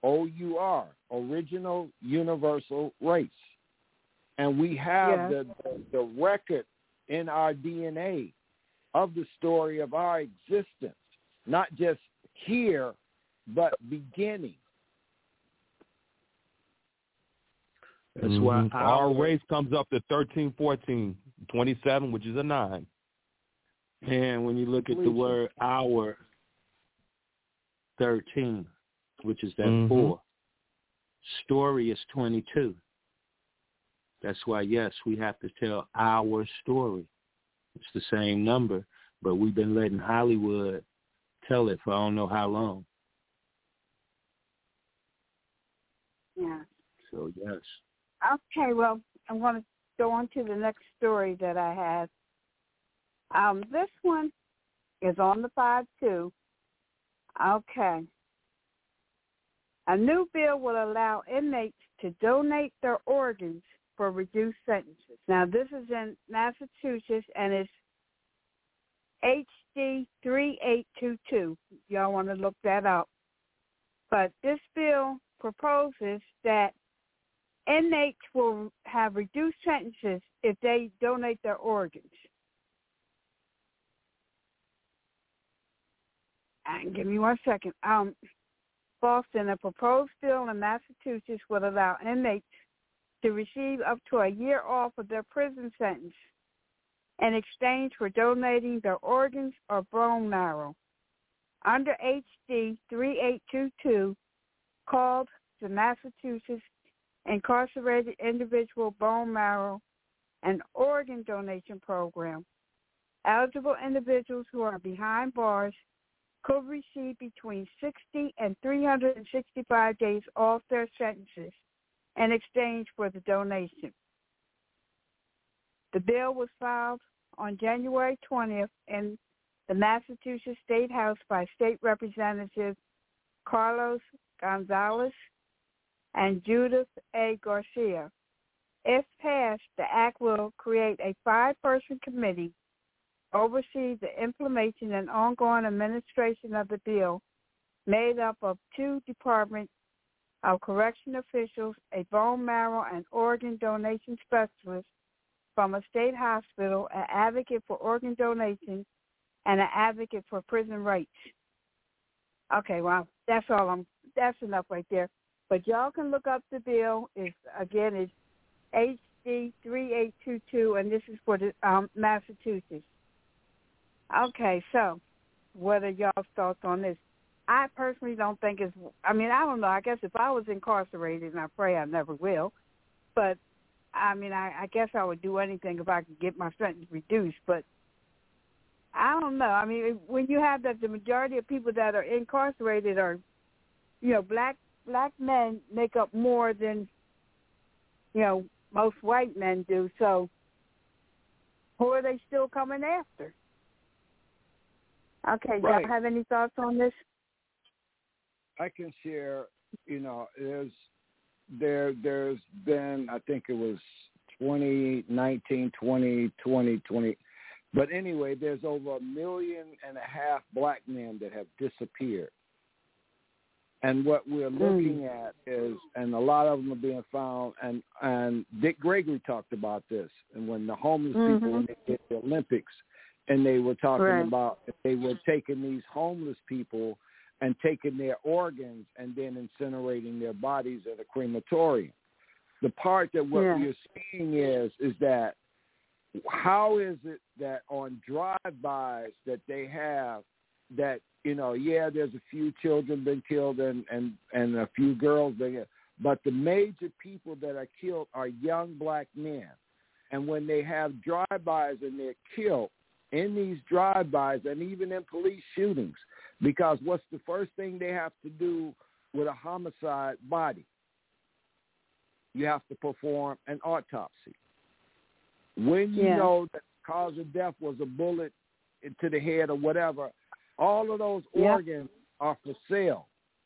O U R, original universal race. And we have yes. the, the, the record in our D N A of the story of our existence, not just here, but beginning. That's why Mhm. our, Our race comes up to thirteen, fourteen, twenty-seven, which is a nine. and when you look at the word hour, thirteen, which is that Mhm. four. Story is twenty-two. That's why, yes, we have to tell our story. It's the same number, but we've been letting Hollywood tell it for I don't know how long. Yeah. So, yes. Okay, well, I'm going to go on to the next story that I have. Um, this one is on the five two. Okay. A new bill will allow inmates to donate their organs for reduced sentences. Now, this is in Massachusetts, and it's H D three eight two two. Y'all want to look that up. But this bill proposes that inmates will have reduced sentences if they donate their organs. And give me one second. Um, Boston, a proposed bill in Massachusetts would allow inmates to receive up to a year off of their prison sentence in exchange for donating their organs or bone marrow. Under H D three eight two two, called the Massachusetts Incarcerated Individual Bone Marrow and Organ Donation Program, eligible individuals who are behind bars could receive between sixty and three hundred sixty-five days off their sentences in exchange for the donation. The bill was filed on January twentieth in the Massachusetts State House by State Representative Carlos Gonzalez and Judith A. Garcia. If passed, the act will create a five-person committee, oversee the implementation and ongoing administration of the bill, made up of two departments of correction officials, a bone marrow and organ donation specialist from a state hospital, an advocate for organ donation, and an advocate for prison rights. Okay, well, that's all. I'm. That's enough right there. But y'all can look up the bill. It's again, it's H D three eight two two, and this is for the um, Massachusetts. Okay, so what are y'all's thoughts on this? I personally don't think it's, I mean, I don't know. I guess if I was incarcerated, and I pray I never will, but, I mean, I, I guess I would do anything if I could get my sentence reduced, but I don't know. I mean, when you have that the majority of people that are incarcerated are, you know, black black men make up more than, you know, most white men do, so who are they still coming after? Okay, do Right. y'all have any thoughts on this? I can share, you know, there's there there's been, I think it was twenty nineteen, twenty twenty, twenty, but anyway, there's over a million and a half black men that have disappeared. And what we're looking mm. at is, and a lot of them are being found, and, and Dick Gregory talked about this, and when the homeless mm-hmm. people, when they did the Olympics, and they were talking right. about if they were taking these homeless people and taking their organs and then incinerating their bodies at a crematorium. The part that what yeah. we're seeing is is that how is it that on drive-bys that they have that, you know, yeah, there's a few children been killed and, and, and a few girls been, but the major people that are killed are young black men. And when they have drive-bys and they're killed in these drive-bys and even in police shootings, because what's the first thing they have to do with a homicide body? You have to perform an autopsy. When you yeah. know that the cause of death was a bullet to the head or whatever, all of those yeah. organs are for sale.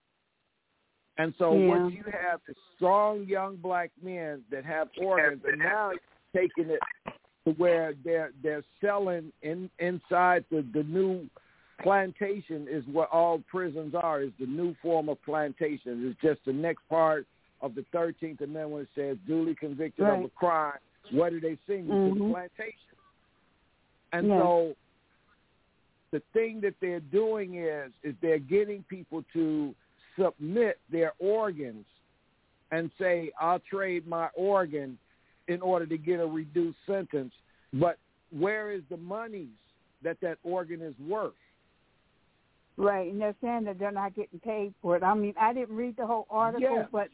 And so yeah. what you have is strong young black men that have organs, and now you're taking it to where they're they're selling in inside the, the new plantation is what all prisons are, is the new form of plantation. It's just the next part of the thirteenth Amendment when it says duly convicted right. of a crime. What do they send you mm-hmm. to the plantation? And yes. so the thing that they're doing is, is they're getting people to submit their organs and say, I'll trade my organ in order to get a reduced sentence. But where is the monies that that organ is worth? Right, and they're saying that they're not getting paid for it. I mean, I didn't read the whole article, yeah. but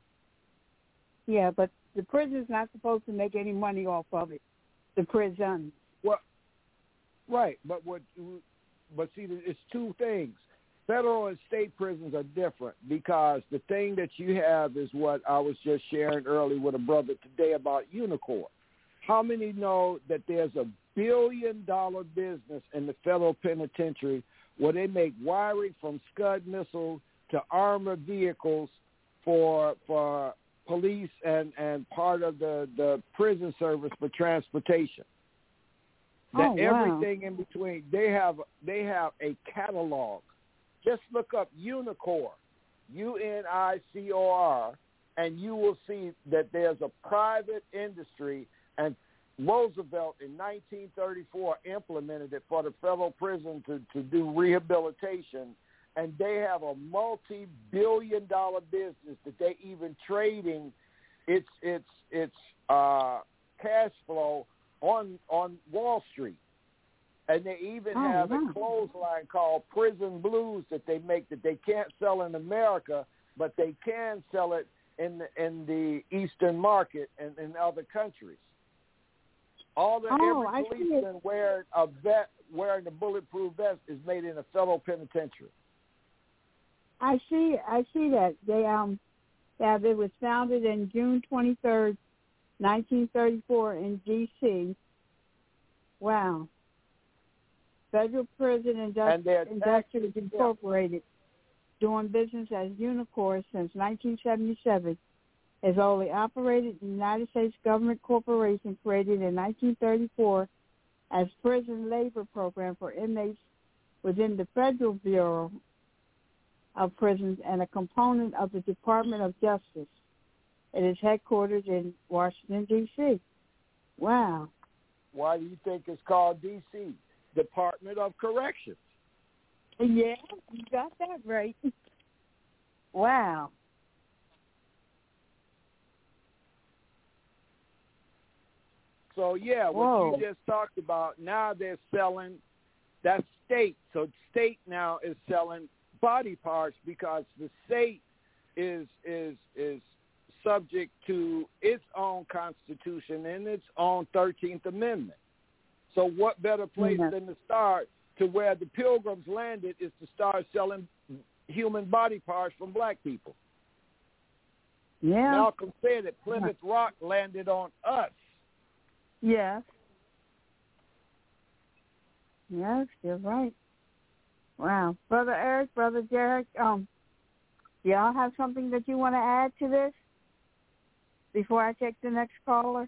yeah, but the prison's not supposed to make any money off of it. The prison. Well, right, but what? But see, it's two things. Federal and state prisons are different because the thing that you have is what I was just sharing earlier with a brother today about Unicor. How many know that there's a billion-dollar business in the federal penitentiary where they make wiring from Scud missiles to armored vehicles for for police and, and part of the, the prison service for transportation? That oh, wow. everything in between, they have they have a catalog. Just look up Unicor, U N I C O R, and you will see that there's a private industry, and Roosevelt in nineteen thirty-four implemented it for the federal prison to, to do rehabilitation, and they have a multi-billion dollar business that they even trading its its its uh, cash flow on on Wall Street. And they even oh, have wow. a clothesline called Prison Blues that they make that they can't sell in America, but they can sell it in the, in the Eastern market and in other countries. All the oh, every policeman wearing a vet wearing a bulletproof vest is made in a federal penitentiary. I see. I see that they um that it was founded in June twenty-third, nineteen thirty-four in D C Wow. Federal Prison Industri- Industries Incorporated, doing business as Unicor since nineteen seventy-seven, is only operated in the United States government corporation created in nineteen thirty-four as prison labor program for inmates within the Federal Bureau of Prisons and a component of the Department of Justice. It is headquartered in Washington, D C Wow. Why do you think it's called D C? Department of Corrections. Yeah, you got that right. Wow. So, yeah, what Whoa. you just talked about, now they're selling, that's state. So state now is selling body parts because the state is is is subject to its own constitution and its own thirteenth Amendment. So what better place mm-hmm. than to start to where the Pilgrims landed is to start selling human body parts from black people. Yeah. Malcolm said that Plymouth Rock landed on us. Yes. Yes, you're right. Wow. Brother Eric, Brother Derek, um, y'all have something that you want to add to this before I take the next caller?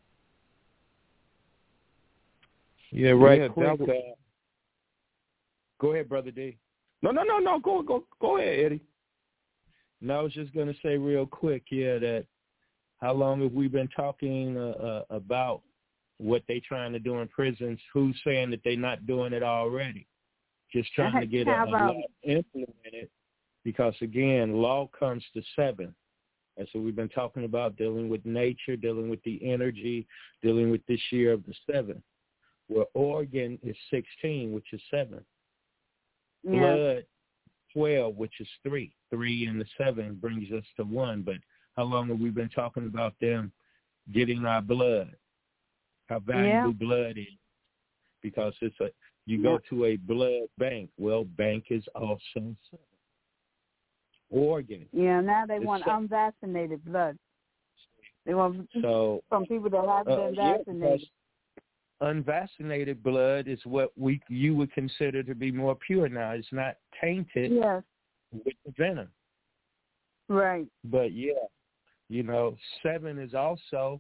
Yeah, right Yeah, quick. was... Uh, go ahead, Brother D. No, no, no, no. Go, go, go ahead, Eddie. No, I was just going to say real quick, yeah, that how long have we been talking uh, uh, about what they trying to do in prisons? Who's saying that they're not doing it already? Just trying to get a, a law implemented because, again, law comes to seven. That's what we've been talking about, dealing with nature, dealing with the energy, dealing with this year of the seven. Where Oregon is sixteen, which is seven. Yeah. Blood, twelve, which is three. Three and the seven brings us to one. But how long have we been talking about them getting our blood? How valuable yeah. blood is. Because it's a you yeah. go to a blood bank. Well, bank is also seven. Oregon. Yeah, now they want seven. unvaccinated blood. They want so, from people that haven't uh, been vaccinated. Yeah, unvaccinated blood is what we you would consider to be more pure now. It's not tainted yes. with the venom. Right. But, yeah, you know, seven is also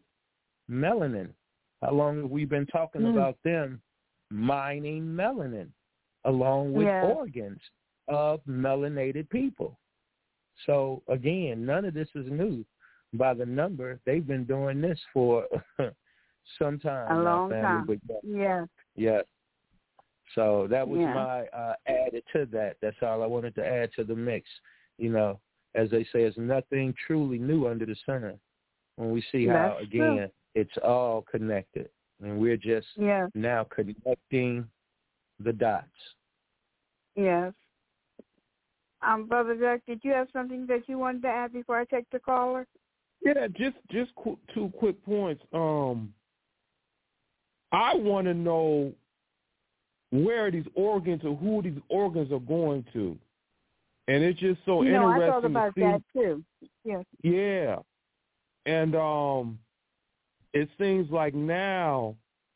melanin. How long have we been talking mm. about them mining melanin? along with Yeah. organs of melanated people. So, again, none of this is new. By the number, they've been doing this for some time. A now, long family, time. But yeah, Yeah. yeah. So that was Yeah. my uh, added to that. That's all I wanted to add to the mix. You know, as they say, there's nothing truly new under the sun. When we see how, That's again, true. it's all connected. And we're just Yeah. now connecting the dots. Yes. Um, Brother Jack, did you have something that you wanted to add before I take the caller? Yeah, just just qu- two quick points. Um, I want to know where these organs or who these organs are going to, and it's just so you know, interesting I thought about to see. that too. Yes. Yeah, and um, it seems like now,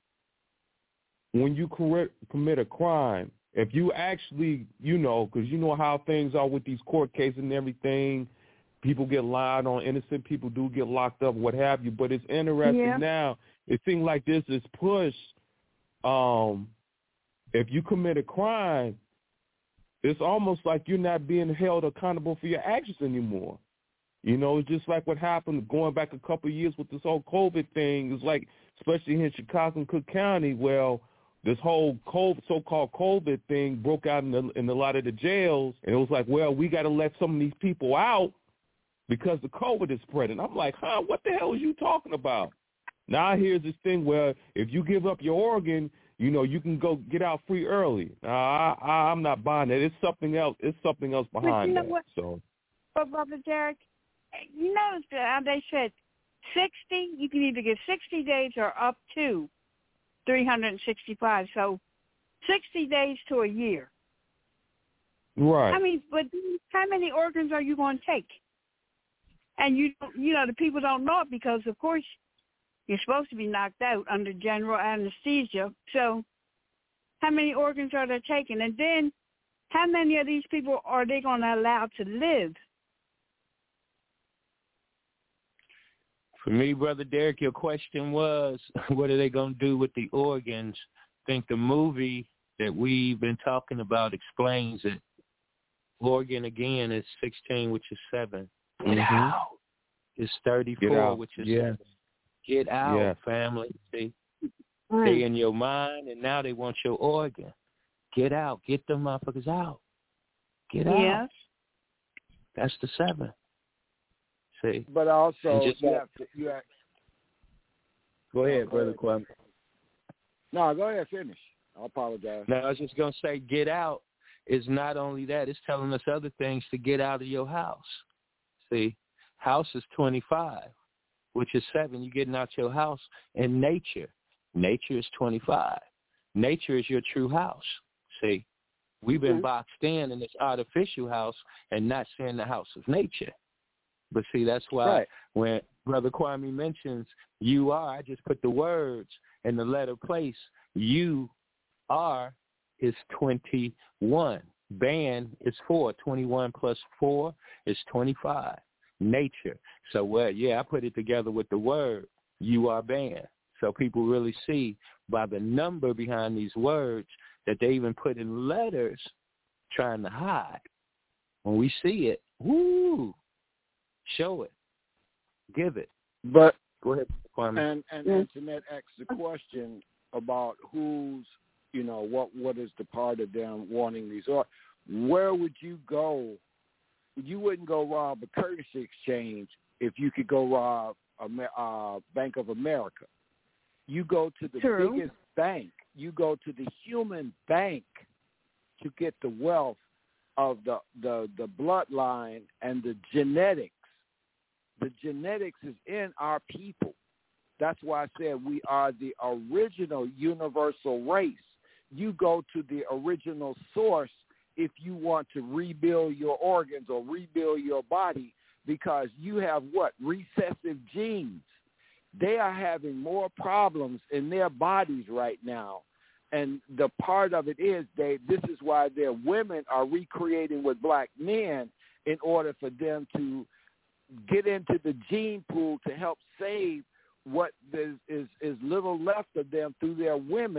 when you correct, commit a crime, if you actually, you know, because you know how things are with these court cases and everything, people get lied on, innocent people do get locked up, what have you. But it's interesting Yeah. now. It seems like this is pushed. Um, if you commit a crime, it's almost like you're not being held accountable for your actions anymore. You know, it's just like what happened going back a couple of years with this whole COVID thing. It's like, especially here in Chicago and Cook County, well, this whole COVID, so-called COVID thing broke out in, the, in a lot of the jails, and it was like, well, we got to let some of these people out because the COVID is spreading. I'm like, huh, what the hell are you talking about? Now here's this thing where if you give up your organ, you know, you can go get out free early. Now, I, I, I'm not buying that. It's something else. It's something else But behind you know that. what? So, But Brother Derek, you notice how they said sixty. You can either get sixty days or up to three hundred sixty-five. So sixty days to a year. right. I mean, but how many organs are you going to take? And you, you know, the people don't know it because, of course, you're supposed to be knocked out under general anesthesia. So how many organs are they taking? And then how many of these people are they going to allow to live? For me, Brother Derek, your question was, what are they going to do with the organs? I think the movie that we've been talking about explains it. Organ, again, is sixteen, which is seven. Get Mm-hmm. out. It's thirty-four, Get out. which is Yeah. seven. Get out, Yeah. family. See, Mm. they in your mind, and now they want your organ. Get out. Get them motherfuckers out. Get out. Yes. That's the seven. See. But also, And just you like- have to, you have, Go ahead, go Brother ahead. Kwame. no, go ahead, finish. I apologize. Now, I was just going to say, get out is not only that, it's telling us other things to get out of your house. See, house is twenty-five, which is seven. You're getting out your house. And nature, nature is twenty-five. Nature is your true house. See, we've been Mhm. boxed in in this artificial house and not seeing the house of nature. But see, that's why Right. when Brother Kwame mentions you are, I just put the words in the letter place. You are is twenty-one. Ban is four. twenty-one plus four is twenty-five. Nature. So, well, yeah, I put it together with the word, you are ban. So people really see by the number behind these words that they even put in letters trying to hide. When we see it, woo, show it, give it. But Go ahead, Kwame. and and Yes. Antoinette asked the question about who's, you know, what what is the part of them wanting these, or where would you go? You wouldn't go rob a Courtesy Exchange if you could go rob a uh, Bank of America. You go to the True. biggest bank. You go to the human bank to get the wealth of the, the, the bloodline and the genetics. The genetics is in our people. That's why I said we are the original universal race. You go to the original source if you want to rebuild your organs or rebuild your body, because you have what? Recessive genes. They are having more problems in their bodies right now. And the part of it is they this is why their women are recreating with black men in order for them to get into the gene pool to help save what is, is, is little left of them through their women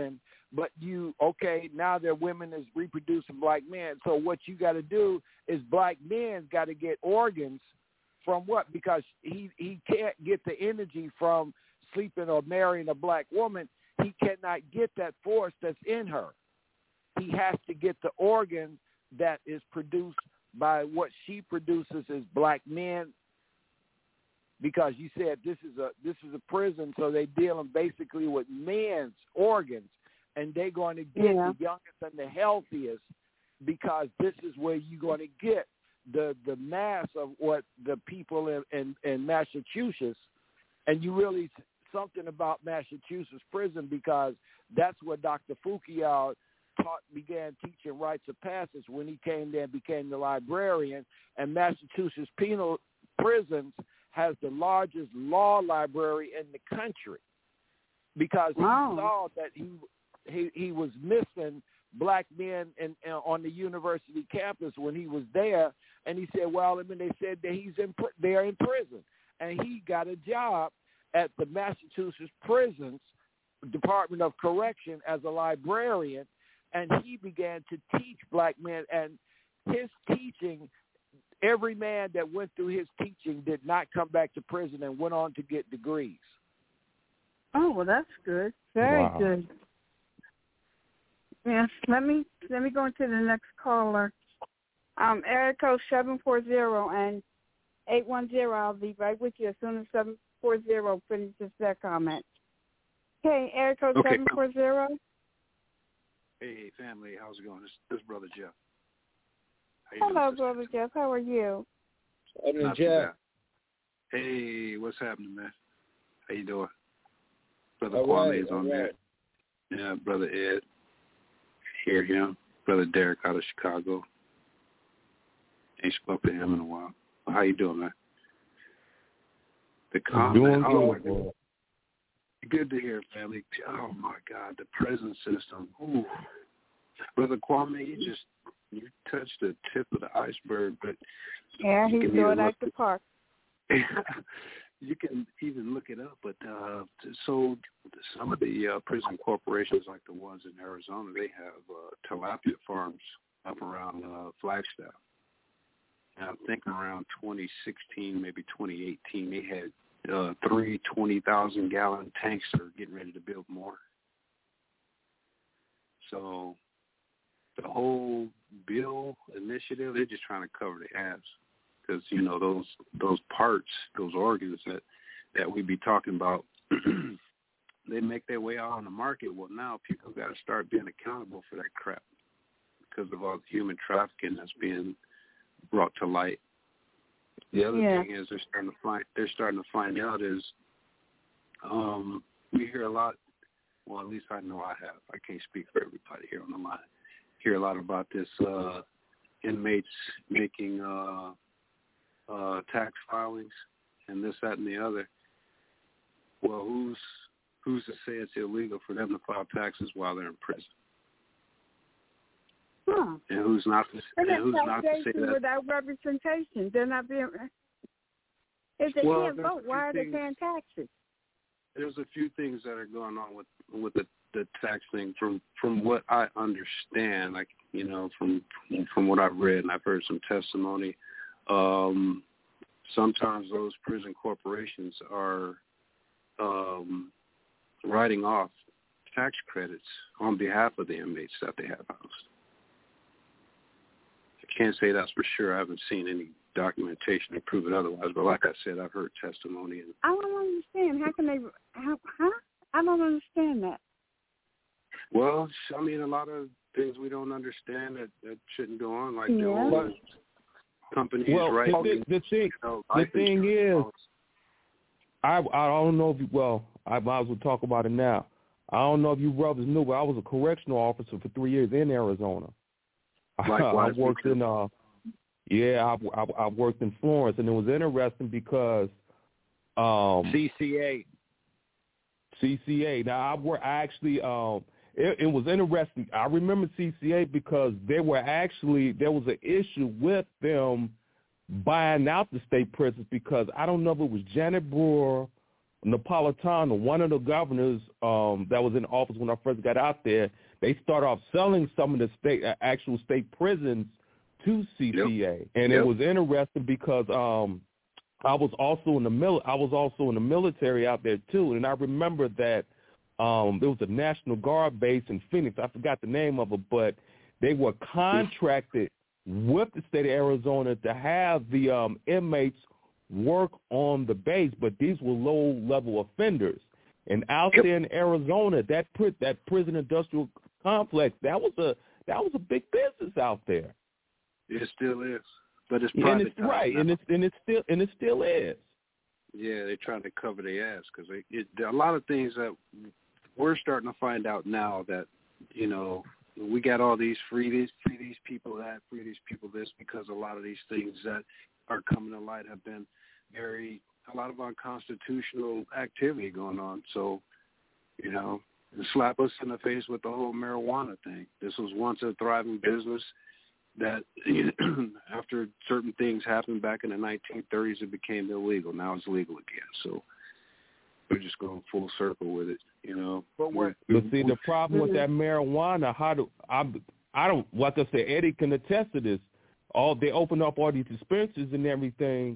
but you, okay, now their women is reproducing black men. So what you got to do is black men got to get organs from what? Because he, he can't get the energy from sleeping or marrying a black woman. He cannot get that force that's in her. He has to get the organ that is produced by what she produces as black men, because you said this is a this is a prison, so they dealing basically with men's organs, and they're going to get yeah. the youngest and the healthiest, because this is where you're going to get the the mass of what the people in, in, in Massachusetts, and you really something about Massachusetts prison, because that's where Doctor Fukuyama taught, began teaching rites of passage when he came there and became the librarian. And Massachusetts penal prisons has the largest law library in the country, because wow. he saw that he he, he was missing black men in, in, on the university campus when he was there, and he said, well, I mean, they said that he's in they're in prison, and he got a job at the Massachusetts Prisons Department of Correction as a librarian, and he began to teach black men, and his teaching, every man that went through his teaching did not come back to prison and went on to get degrees. Oh, well, that's good. Very wow. good. Yes, let me let me go into the next caller. Um, area code seven four zero and eight one zero. I'll be right with you as soon as seven four zero finishes their comment. Okay, area code okay. seven four zero. Hey, family, how's it going? This, this is Brother Jeff. Hello, Brother Jeff. How are you? Not too bad. Hey, what's happening, man? How you doing? Brother all Kwame right, is on right. there. Yeah, Brother Ed. Hear him. Brother Derek out of Chicago. Ain't spoke to him in a while. Well, how you doing, man? The comment. Oh, good. Good to hear, family. Oh my God, the prison system. Ooh. Brother Kwame, you just you touched the tip of the iceberg, but yeah, he's doing at the park. You can even look it up, but uh, so some of the uh, prison corporations, like the ones in Arizona, they have uh, tilapia farms up around uh, Flagstaff. And I think around twenty sixteen, maybe twenty eighteen, they had uh, three twenty thousand gallon tanks that are getting ready to build more. So the whole bill initiative, they're just trying to cover the ass. Because, you know, those those parts, those organs that, that we be talking about, they make their way out on the market. Well, now people got to start being accountable for that crap because of all the human trafficking that's being brought to light. The other yeah. thing is they're starting to find they're starting to find out is um, we hear a lot. Well, at least I know I have. I can't speak for everybody here on the line. Hear a lot about this uh, inmates making. Uh, Uh, tax filings and this, that, and the other. Well, who's who's to say it's illegal for them to file taxes while they're in prison? Huh. And who's not to, and and who's not to say that? Without representation, they're not being. If they well, can't vote, why are they things, paying taxes? There's a few things that are going on with with the, the tax thing. From from what I understand, like you know, from from what I've read and I've heard some testimony. Um, sometimes those prison corporations are um, writing off tax credits on behalf of the inmates that they have housed. I can't say that's for sure. I haven't seen any documentation to prove it otherwise, but like I said, I've heard testimony. And I don't understand. How can they, how, huh? I don't understand that. Well, I mean, a lot of things we don't understand that, that shouldn't go on, like yeah. the old companies, well, right? The, the thing, you know, the thing is, policy. I I don't know if you, well, I might as well talk about it now. I don't know if you brothers knew, but I was a correctional officer for three years in Arizona. Likewise, I worked in, uh, yeah, I, I, I worked in Florence, and it was interesting because um, C C A. C C A. Now I work. I actually. Um, It, it was interesting. I remember C C A because there were actually there was an issue with them buying out the state prisons because I don't know if it was Janet Brewer, Napolitano, one of the governors um, that was in office when I first got out there. they start off selling some of the state uh, actual state prisons to C C A, yep. and yep. it was interesting because um, I was also in the mil- I was also in the military out there too, and I remember that um, there was a National Guard base in Phoenix. I forgot the name of it, but they were contracted with the state of Arizona to have the um, inmates work on the base, but these were low-level offenders. And out yep. there in Arizona, that pri- that prison industrial complex, that was a that was a big business out there. It still is, but it's yeah, private. And it's right, and it's and it still and it still is. Yeah, they're trying to cover their ass because it, there are a lot of things that we're starting to find out now that you know. We got all these free these free these people that free these people this because a lot of these things that are coming to light have been very a lot of unconstitutional activity going on. So, you know, slap us in the face with the whole marijuana thing. This was once a thriving business that you know, after certain things happened back in the nineteen thirties, it became illegal. Now it's legal again. So we're just going full circle with it. You know, but what? But see, the problem with that marijuana, how do I? I don't. Like I said, Eddie can attest to this. All they open up all these dispensaries and everything.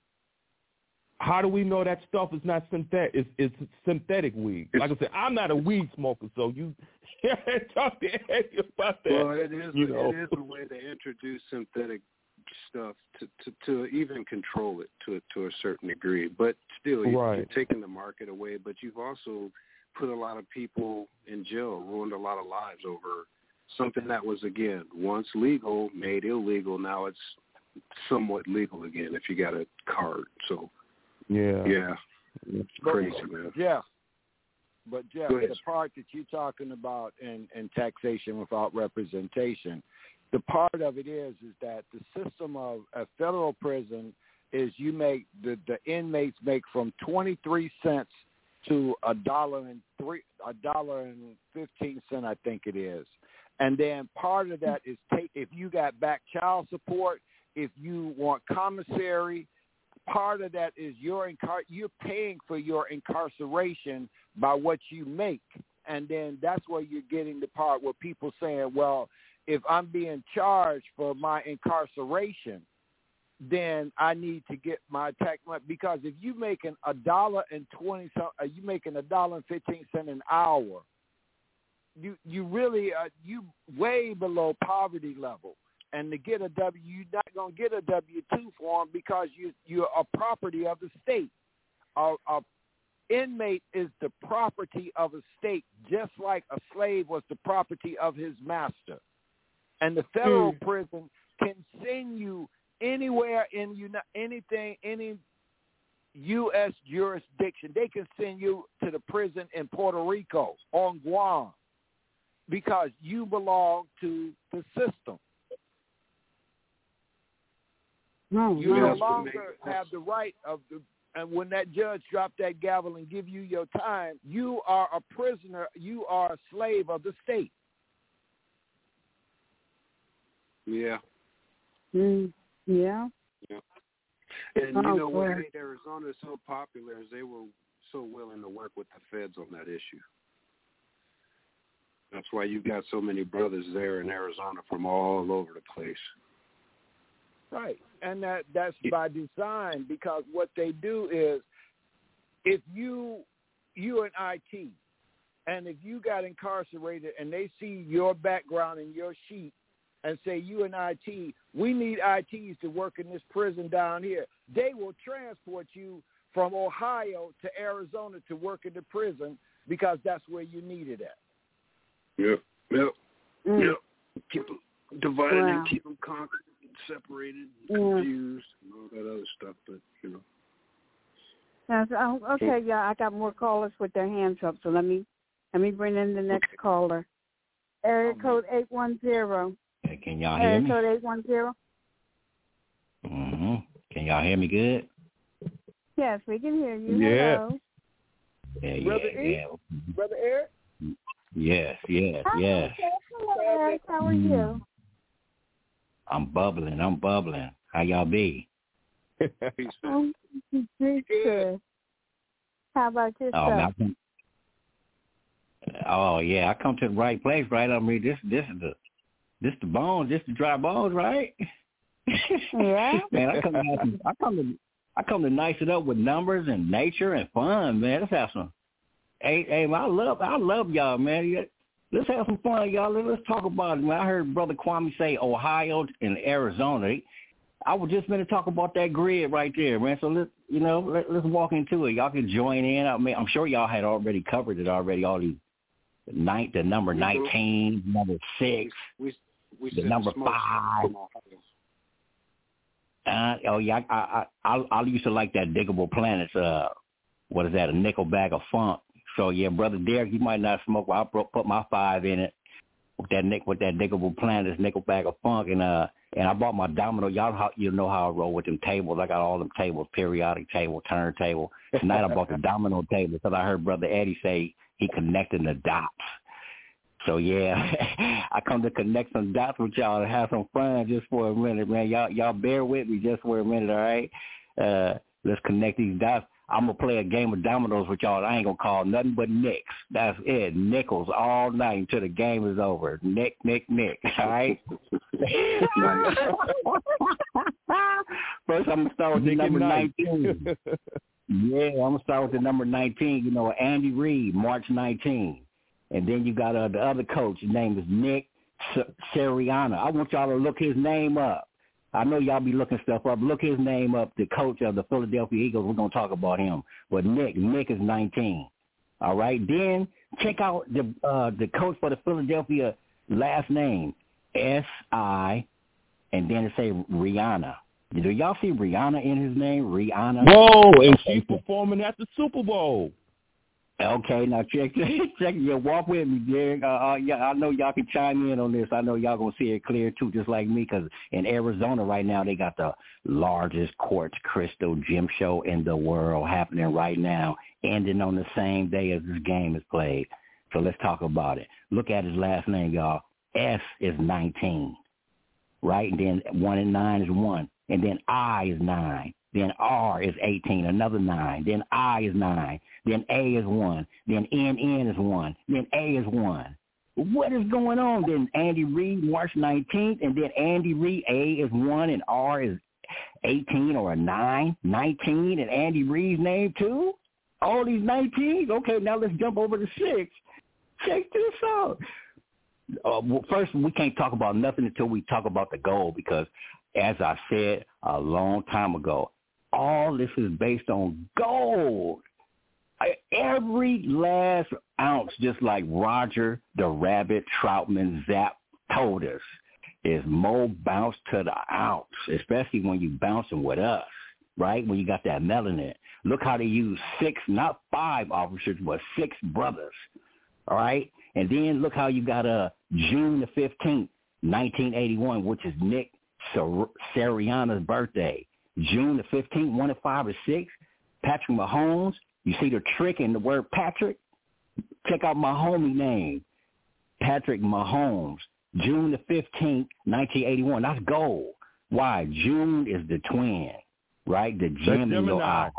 How do we know that stuff is not synthetic? It's, it's synthetic weed. Like I said, I'm not a weed smoker, so you talk to Eddie about that. Well, it is. You know? It is a way to introduce synthetic stuff to, to, to even control it to to a certain degree. But still, you, right. you're taking the market away. But you've also put a lot of people in jail, ruined a lot of lives over something that was, again, once legal, made illegal. Now it's somewhat legal again if you got a card. So, yeah. Yeah. It's but, crazy, man. Yeah. But, Jeff, the part that you're talking about in, in taxation without representation, the part of it is is that the system of a federal prison is you make the, the inmates make from twenty-three cents to a dollar and three a dollar and fifteen cent, I think it is, and then part of that is take if you got back child support, if you want commissary, part of that is your incar- you're paying for your incarceration by what you make, and then that's where you're getting the part where people saying, well, if I'm being charged for my incarceration, then I need to get my tax money, because if you making a dollar and twenty, uh, you making a dollar and fifteen cent an hour, you you really uh, you way below poverty level, and to get a W, you're not gonna get a W two form because you you're a property of the state. A, a inmate is the property of a state, just like a slave was the property of his master, and the federal mm. prison can send you anywhere in uni- anything, any U S jurisdiction. They can send you to the prison in Puerto Rico, on Guam, because you belong to the system. No, you no. no longer have the right of the, and when that judge dropped that gavel and give you your time, you are a prisoner. You are a slave of the state. Yeah. Mm. Yeah. Yeah. And oh, you know what boy. made Arizona so popular is they were so willing to work with the feds on that issue. That's why you got so many brothers there in Arizona from all over the place. Right. And that that's yeah. by design, because what they do is if you you're in I T and if you got incarcerated and they see your background and your sheet and say, you in I T, we need I Ts to work in this prison down here, they will transport you from Ohio to Arizona to work in the prison because that's where you need it at. Yep, yep, mm. yep. Keep them divided wow. and keep them conquered, separated, yeah. confused, and all that other stuff, but, you know. Now, so, okay, yeah, I got more callers with their hands up, so let me let me bring in the next okay. caller. Area code eight one zero. Hey, can y'all hear Area me? code eight one zero. Mm-hmm. Can y'all hear me good? Yes, we can hear you. Yeah. Hello. Yeah, Brother yeah, E? yeah. Brother Eric? Yes, yes, Hi, yes. Hello, Eric. How are you? I'm bubbling. I'm bubbling. How y'all be? um, good. How about yourself? Oh, man, Oh yeah, I come to the right place, right? I mean, this this is the this the bones, this the dry bones, right? Yeah. Man, I come to, I come to I come to nice it up with numbers and nature and fun, man. Let's have some. Hey, hey, I love I love y'all, man. Let's have some fun, y'all. Let's talk about it. Man, I heard Brother Kwame say Ohio and Arizona. I was just going to talk about that grid right there, man. So let's, you know, let, let's walk into it. Y'all can join in. I mean, I'm sure y'all had already covered it already. All these night, the number nineteen, number six, we, we the number five. Uh, oh yeah, I, I I I used to like that Diggable Planets. Uh, what is that? A nickel bag of funk. So yeah, Brother Derek, you might not smoke, but I put my five in it with that nick with that Diggable Planets nickel bag of funk, and uh. And I bought my domino. Y'all, you know how I roll with them tables. I got all them tables, periodic table, turntable. Tonight I bought the domino table because I heard Brother Eddie say he connected the dots. So, yeah, I come to connect some dots with y'all and have some fun just for a minute, man. Y'all y'all bear with me just for a minute, all right? Uh, let's connect these dots. I'm going to play a game of dominoes with y'all. I ain't going to call nothing but nicks. That's it. Nickels all night until the game is over. Nick, Nick, Nick. All right? First, I'm going to start with the number nineteen. Yeah, I'm going to start with the number nineteen. You know, Andy Reid, March nineteenth. And then you got uh, the other coach. His name is Nick Sirianni. I want y'all to look his name up. I know y'all be looking stuff up. Look his name up, the coach of the Philadelphia Eagles. We're going to talk about him. But Nick, Nick is nineteen. All right? Then check out the uh, the coach for the Philadelphia last name, S I, and then it say Rihanna. Do y'all see Rihanna in his name? Rihanna? Whoa, and she's performing at the Super Bowl. Okay, now check check yeah, walk with me, Derek. Uh, uh, yeah, I know y'all can chime in on this. I know y'all gonna see it clear too, just like me. Because in Arizona right now, they got the largest quartz crystal gem show in the world happening right now, ending on the same day as this game is played. So let's talk about it. Look at his last name, y'all. S is nineteen, right? And then one and nine is one, and then I is nine. Then R is eighteen, another nine. Then I is nine. Then A is one. Then N N is one. Then A is one. What is going on? Then Andy Reid, March nineteenth, and then Andy Reid, A is one, and R is eighteen or a nine, nineteen, and Andy Reid's name too? All these nineteens? Okay, now let's jump over to six. Check this out. Uh, well, first, we can't talk about nothing until we talk about the goal because, as I said a long time ago, all this is based on gold. Every last ounce, just like Roger the Rabbit Troutman Zapp told us, is more bounce to the ounce, especially when you bouncing with us, right? When you got that melanin. Look how they use six, not five officers, but six brothers, all right? And then look how you got uh, June the fifteenth, nineteen eighty-one, which is Nick Sirianni's birthday. June the fifteenth, one and five or six. Patrick Mahomes. You see the trick in the word Patrick? Check out my homie name, Patrick Mahomes. June the fifteenth, nineteen eighty-one. That's gold. Why? June is the twin, right? The gem in your eye.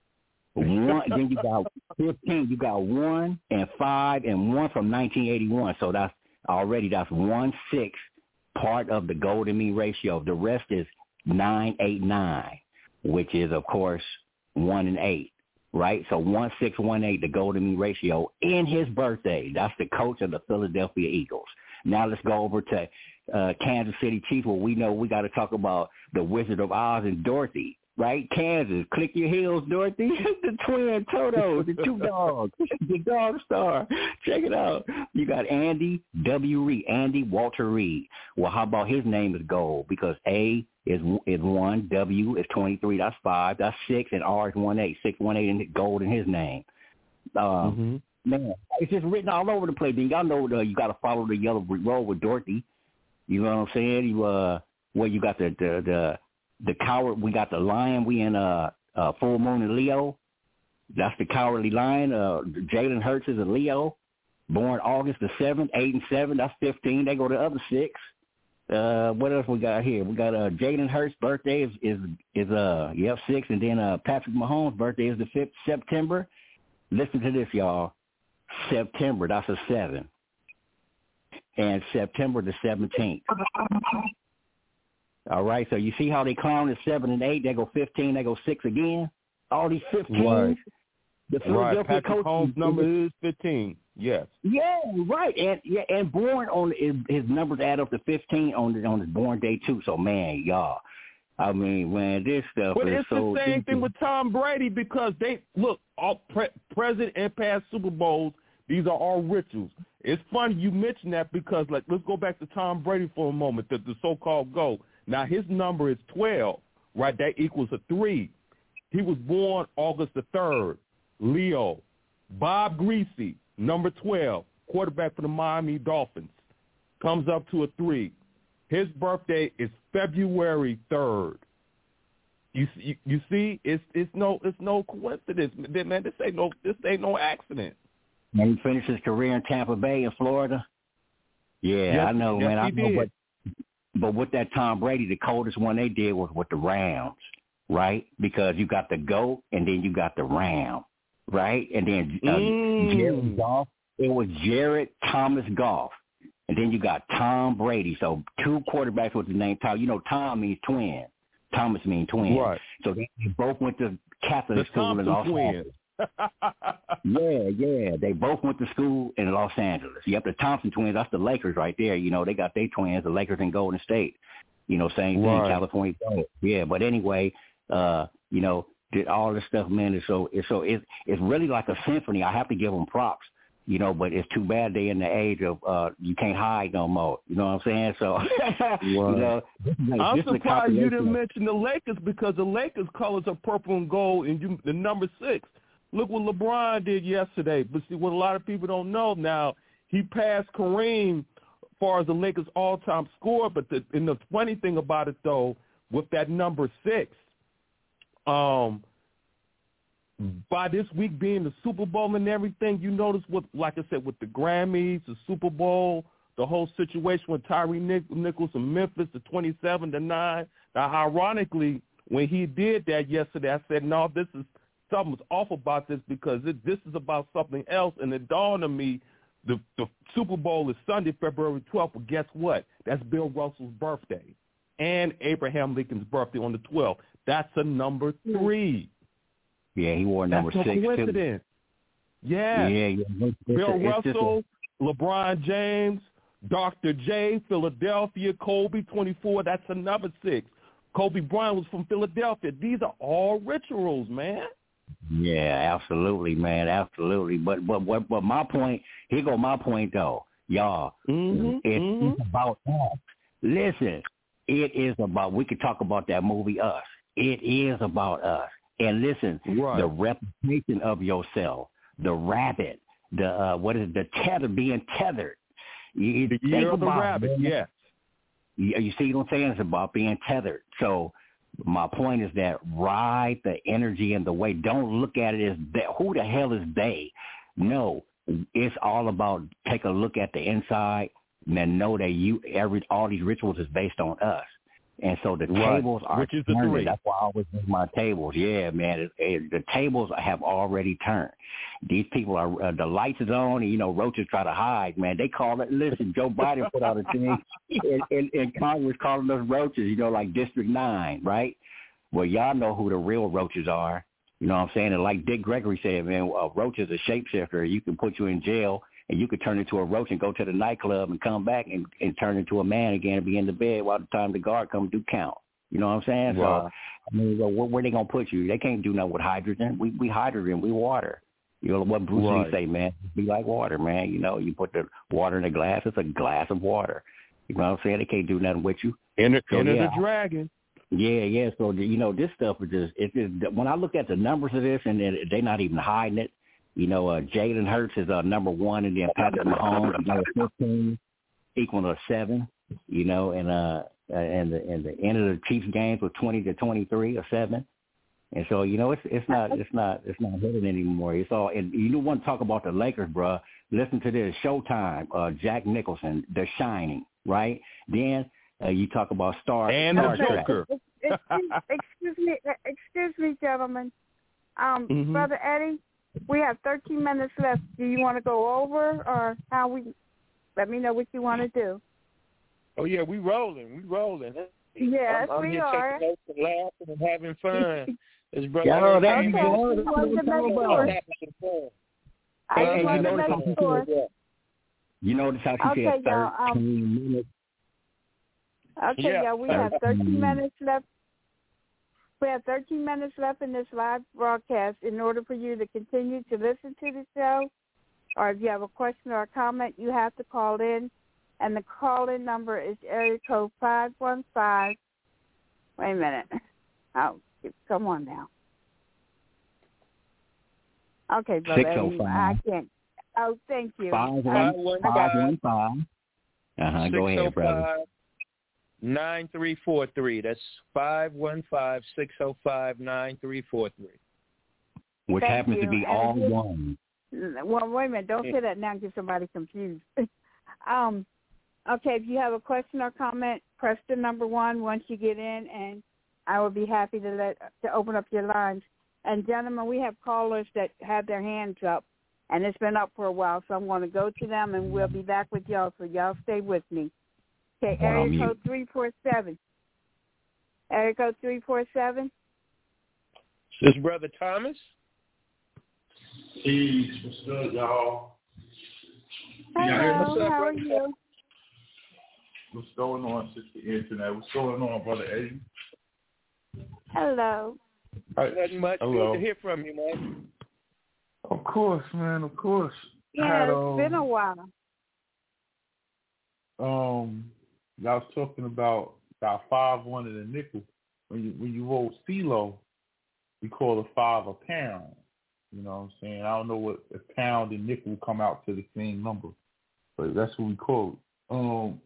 One, then you got fifteen. You got one and five and one from nineteen eighty-one. So that's already that's one six part of the golden mean ratio. The rest is nine eight nine, which is of course one and eight. Right, so one six one eight, the golden mean ratio in his birthday. That's the coach of the Philadelphia Eagles. Now let's go over to uh, Kansas City Chiefs, where we know we got to talk about the Wizard of Oz and Dorothy. Right, Kansas, click your heels, Dorothy. The twin Totos, the two dogs, the dog star. Check it out. You got Andy W. Reid, Andy Walter Reid. Well, how about his name is gold because A is is one, W is twenty-three, that's five, that's six, and R is one eight, six one eight, and gold in his name. Um, mm-hmm. Man, it's just written all over the place. Then y'all know the, you got to follow the yellow brick road with Dorothy. You know what I'm saying? You uh, well, you got the the the the coward. We got the lion. We in uh, uh full moon in Leo. That's the cowardly lion. Uh, Jalen Hurts is a Leo, born August the seventh, eight and seven. That's fifteen. They go to the other six. Uh, what else we got here? We got uh, Jalen Hurts' birthday is is is uh yep six, and then uh Patrick Mahomes' birthday is the fifth September. Listen to this, y'all. September, that's a seven. And September the seventeenth. All right, so you see how they clown at seven and eight, they go fifteen, they go six again? All these fifteens. Right. The Right. Patrick Holmes' number is fifteen. Yes. Yeah, right. And yeah, and born on his, his numbers add up to fifteen on on his born day too. So man, y'all, I mean, man, this stuff But is it's so. the same thing with Tom Brady because they look all pre- present and past Super Bowls. These are all rituals. It's funny you mentioned that because like let's go back to Tom Brady for a moment. The, the so-called GOAT. Now his number is twelve. Right, that equals a three. He was born August the third. Leo. Bob Greasy, number twelve, quarterback for the Miami Dolphins, comes up to a three. His birthday is February third. You you, you see, it's it's no it's no coincidence, man. This ain't no this ain't no accident. And he finished his career in Tampa Bay in Florida. Yeah, yes, I know, yes, man. I he know, did. but but with that Tom Brady, the coldest one they did was with the Rams, right? Because you got the GOAT and then you got the Ram. Right? And then uh, mm. Jared Goff, it was Jared Thomas Goff. And then you got Tom Brady. So two quarterbacks with the name Tom. You know, Tom means twin. Thomas means twin. Right. So they both went to Catholic the school in Los Angeles. yeah, yeah. They both went to school in Los Angeles. Yep, the Thompson twins, that's the Lakers right there. You know, they got their twins, the Lakers in Golden State. You know, same thing, right. California. Yeah, but anyway, uh, you know, did all this stuff, man. Is so it's so it's it's really like a symphony. I have to give them props, you know. But it's too bad they in the age of uh, you can't hide no more. You know what I'm saying? So, right. you know, this is like, I'm this surprised you didn't of... mention the Lakers because the Lakers colors are purple and gold, and you, the number six. Look what LeBron did yesterday. But see, what a lot of people don't know now, he passed Kareem as far as the Lakers' all-time score. But the, and the funny thing about it though, with that number six. Um, by this week being the Super Bowl and everything, you notice what, like I said, with the Grammys, the Super Bowl, the whole situation with Tyree Nick- Nichols and Memphis, the twenty-seven to nine. Now, ironically, when he did that yesterday, I said, no, this is something's off about this because it, this is about something else. And it dawned on me, the, the Super Bowl is Sunday, February twelfth. But guess what? That's Bill Russell's birthday and Abraham Lincoln's birthday on the twelfth. That's a number three. Yeah, he wore number That's no six. coincidence. Too. Yeah. Yeah, yeah. It's, Bill it's Russell, a... LeBron James, Doctor J, Philadelphia, Kobe, twenty-four. That's another six. Kobe Bryant was from Philadelphia. These are all rituals, man. Yeah, absolutely, man, absolutely. But but but, but my point, here go my point though, y'all. Mm-hmm, it's, mm-hmm. it's about us. Listen, it is about. We could talk about that movie Us. It is about us. And listen, right. the reputation of yourself, the rabbit, the uh, what is it, the tether, being tethered. You, the think year of the about, rabbit, man, yes. You, you see what I'm saying? It's about being tethered. So my point is that ride the energy and the way. Don't look at it as that. Who the hell is they? No, it's all about take a look at the inside and then know that you every all these rituals is based on us. And so the right. tables are Which is the turning. three. That's why I always use my tables. Yeah, man. It, it, the tables have already turned. These people are, uh, the lights is on, and, you know, roaches try to hide, man. They call it, listen, Joe Biden put out a thing, and, and, and Congress calling us roaches, you know, like District nine, right? Well, y'all know who the real roaches are. You know what I'm saying? And like Dick Gregory said, man, a roach is a shapeshifter. You can put you in jail, and you could turn into a roach and go to the nightclub and come back and, and turn into a man again and be in the bed while the time the guard comes do count. You know what I'm saying? Wow. So, I mean, well, where, where they going to put you? They can't do nothing with hydrogen. We we hydrogen. We water. You know what Bruce right. Lee say, man? Be like water, man. You know, you put the water in a glass. It's a glass of water. You know what I'm saying? They can't do nothing with you. Enter, so, enter yeah. the dragon. Yeah, yeah. So, you know, this stuff is just, it's just, when I look at the numbers of this, and they're not even hiding it, you know, uh, Jalen Hurts is uh, number one, and then Patrick Mahomes is number fifteen, equal to seven, you know, and uh, and the and the end of the Chiefs games was twenty to twenty-three or seven, and so you know it's it's not it's not it's not hidden anymore. It's all, and you don't want to talk about the Lakers, bro. Listen to this: Showtime, uh, Jack Nicholson, The Shining, right? Then uh, you talk about Star and Star the Joker. Excuse me, excuse me, gentlemen. Um, mm-hmm. Brother Eddie, we have thirteen minutes left. Do you want to go over, or how we? Let me know what you want to do. Oh yeah, we rolling, we rolling. Yes, I'm, I'm we here are. taking notes and laughing and having fun. This brother. Yo, that okay, you I go. just wanted to make sure. I just Hey, wanted you to notice make how sure. she said, you notice how she Okay, said y'all, um, thirteen minutes? Okay, Yeah. yeah, we have thirteen minutes left. We have thirteen minutes left in this live broadcast. In order for you to continue to listen to the show, or if you have a question or a comment, you have to call in. And the call-in number is area code five one five. Wait a minute. Oh, come on now. Okay, brother. six oh five. I can't. Oh, thank you. Five Um, one five one five. Uh huh. Go ahead, brother. Nine three four three. That's five one five six zero five nine three four three. Which Thank happens you. to be And all again, one. Well, wait a minute. Don't say that now and get somebody confused. um, okay, if you have a question or comment, press the number one once you get in, and I will be happy to let to open up your lines. And gentlemen, we have callers that have their hands up, and it's been up for a while, so I'm going to go to them, and we'll be back with y'all. So y'all stay with me. Okay, area code three four seven. Area code three four seven. This brother Thomas. Peace. What's good, y'all? Hello, what's up, how are brother? you? What's going on, Sister Internet? What's going on, Brother Eddie? Hello. Nothing much. Hello. Good to hear from you, man. Of course, man. Of course. Yeah, Had, it's um, been a while. Um, I was talking about about five one and a nickel. When you when you roll CeeLo, we call a five a pound. You know what I'm saying? I don't know what a pound and nickel come out to the same number, but that's what we call it. Um,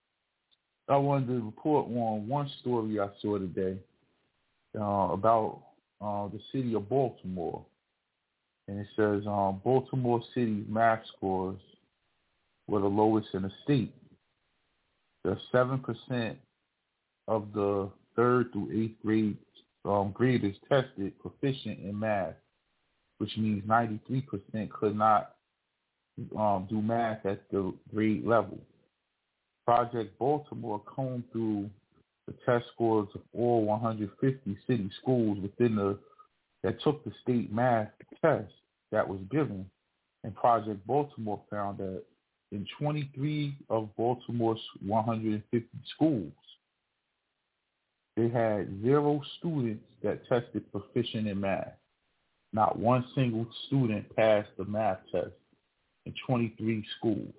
I wanted to report on one story I saw today uh, about uh, the city of Baltimore, and it says um, Baltimore City's math scores were the lowest in the state. The seven percent of the third through eighth grade um, graders tested proficient in math, which means ninety-three percent could not um, do math at the grade level. Project Baltimore combed through the test scores of all one hundred fifty city schools within the that took the state math test that was given, and Project Baltimore found that in twenty-three of Baltimore's one hundred fifty schools, they had zero students that tested proficient in math. Not one single student passed the math test in twenty-three schools.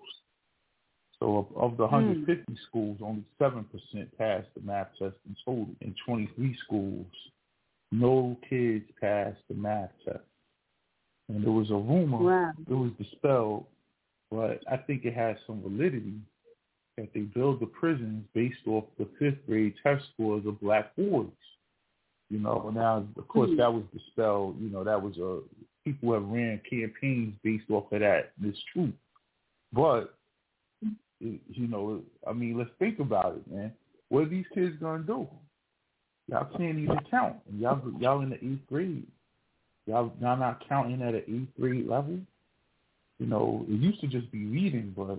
So of, of the one hundred fifty mm. schools, only seven percent passed the math test in total. In twenty-three schools, no kids passed the math test. And there was a rumor, wow. It was dispelled, but I think it has some validity that they build the prisons based off the fifth grade test scores of black boys. You know, now, of course, mm-hmm. that was dispelled. You know, that was a, people have ran campaigns based off of that. And it's true. But, it, you know, I mean, let's think about it, man. What are these kids going to do? Y'all can't even count. Y'all, y'all in the eighth grade. Y'all, y'all not counting at an eighth grade level? You know, it used to just be reading, but,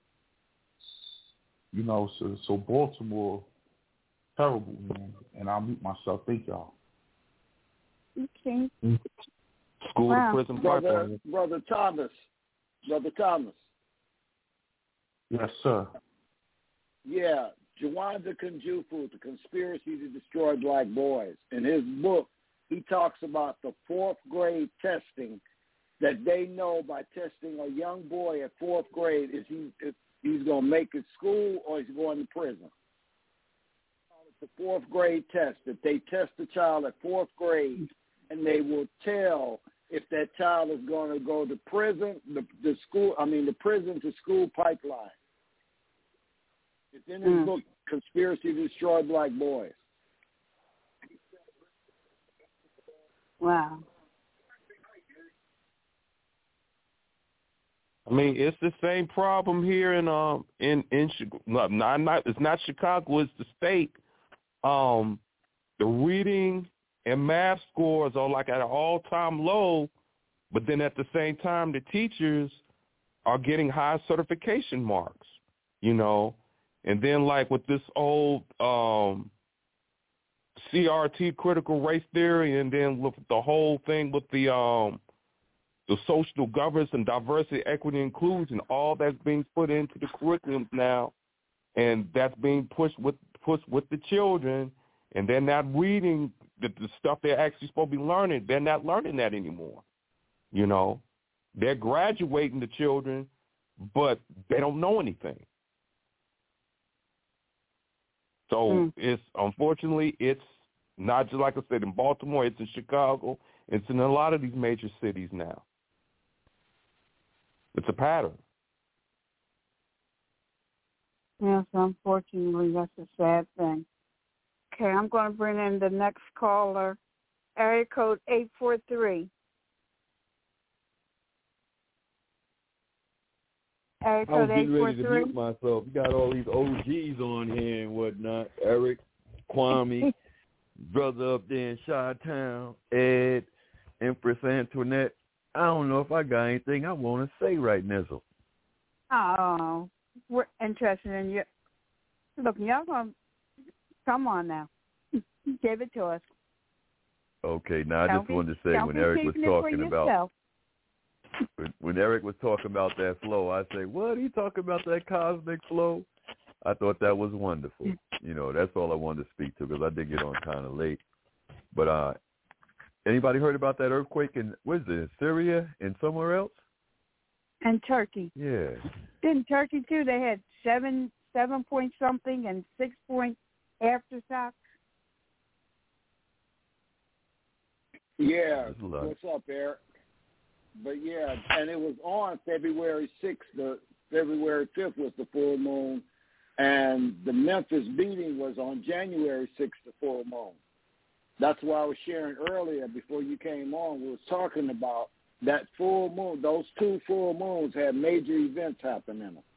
you know, so so Baltimore, terrible, man. And I'll mute myself. Thank y'all. Okay. School wow. to prison Brother, pipeline. Brother Thomas. Brother Thomas. Yes, sir. Yeah, Jawanza Kunjufu, The Conspiracy to Destroy Black Boys. In his book, he talks about the fourth grade testing that they know by testing a young boy at fourth grade is he if he's going to make it school or he's going to prison. It's the fourth grade test that they test the child at fourth grade, and they will tell if that child is going to go to prison, the, the school, I mean the prison to school pipeline. It's in his mm. book, Conspiracy to Destroy Black Boys. Wow. I mean, it's the same problem here in um in in not not it's not Chicago, it's the state. Um, the reading and math scores are like at an all time low but then at the same time, the teachers are getting high certification marks, you know. And then like with this old um, C R T, critical race theory, and then with the whole thing with the um, the social governance and diversity, equity, inclusion, all that's being put into the curriculums now, and that's being pushed with pushed with the children, and they're not reading the, the stuff they're actually supposed to be learning. They're not learning that anymore. You know, they're graduating the children, but they don't know anything. So mm. it's unfortunately it's not just like I said in Baltimore. It's in Chicago. It's in a lot of these major cities now. It's a pattern. Yes, unfortunately, that's a sad thing. Okay, I'm going to bring in the next caller, area code eight four three. Area I was code getting ready to mute myself. You got all these O Gs on here and whatnot. Eric, Kwame, brother up there in Chi-Town, Ed, Empress Antoinette. I don't know if I got anything I want to say right now. Oh, we're interested in you. Look, y'all going to come on now. Give it to us. Okay, now I don't just be, wanted to say when Eric was talking about when, when Eric was talking about that flow, I say, what? He talking about that cosmic flow? I thought that was wonderful. You know, that's all I wanted to speak to because I did get on kind of late. But uh, anybody heard about that earthquake in, what is it, in Syria and somewhere else? And Turkey. Yeah. In Turkey, too, they had seven, seven point something and six point aftershocks. Yeah. What's up, Eric? But, yeah, and it was on February sixth. The February fifth was the full moon, and the Memphis beating was on January sixth, the full moon. That's why I was sharing earlier before you came on. We was talking about that full moon. Those two full moons had major events happen in them.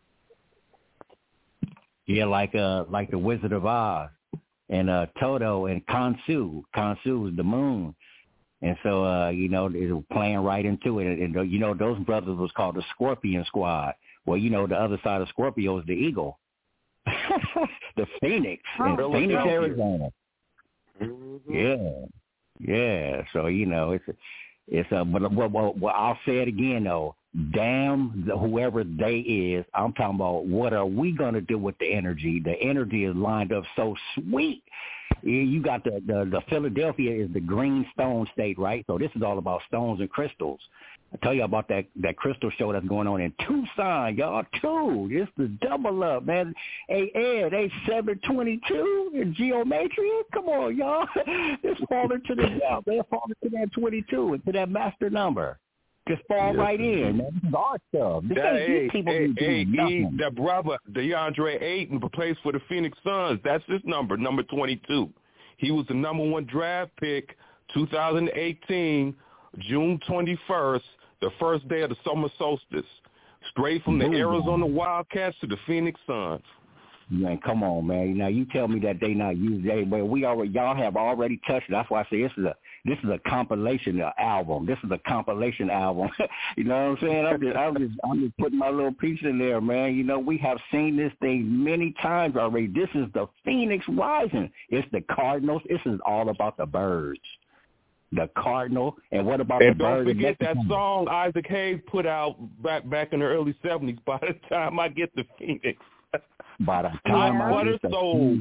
Yeah, like uh, like the Wizard of Oz and uh, Toto and Khonsu. Khonsu was the moon. And so, uh, you know, they were playing right into it. And, and, you know, those brothers was called the Scorpion Squad. Well, you know, the other side of Scorpio is the eagle. The Phoenix. Oh, in Phoenix, Arizona. Mm-hmm. Yeah. Yeah. So, you know, it's, it's uh, but well, well, well, I'll say it again, though. Damn the, whoever they is, I'm talking about what are we going to do with the energy? The energy is lined up so sweet. You got the, the, the Philadelphia is the green stone state, right? So this is all about stones and crystals. I tell you about that, that crystal show that's going on in Tucson, y'all, too. It's the double up, man. Hey, Ed, they seven twenty-two in geometry. Come on, y'all. It's falling to the depth. They're falling to that twenty-two and to that master number. Just fall yes, right in, man. This is our stuff. This that, hey, people hey, hey, he, that brother, DeAndre Ayton, plays for the Phoenix Suns. That's his number, number twenty-two. He was the number one draft pick, two thousand eighteen, June twenty-first, the first day of the summer solstice, straight from the Ooh, Arizona man. Wildcats to the Phoenix Suns. Man, come on, man. Now you tell me that they not used that, but we already y'all have already touched it. That's why I say this is a this is a compilation album. This is a compilation album. You know what I'm saying? I'm just I'm just I'm just putting my little piece in there, man. You know, we have seen this thing many times already. This is the Phoenix Rising. It's the Cardinals. This is all about the birds. The Cardinal, and what about and the bird? And don't forget that song Isaac Hayes put out back back in the early seventies. By the time I get to Phoenix. By the time yeah. I what get a soul.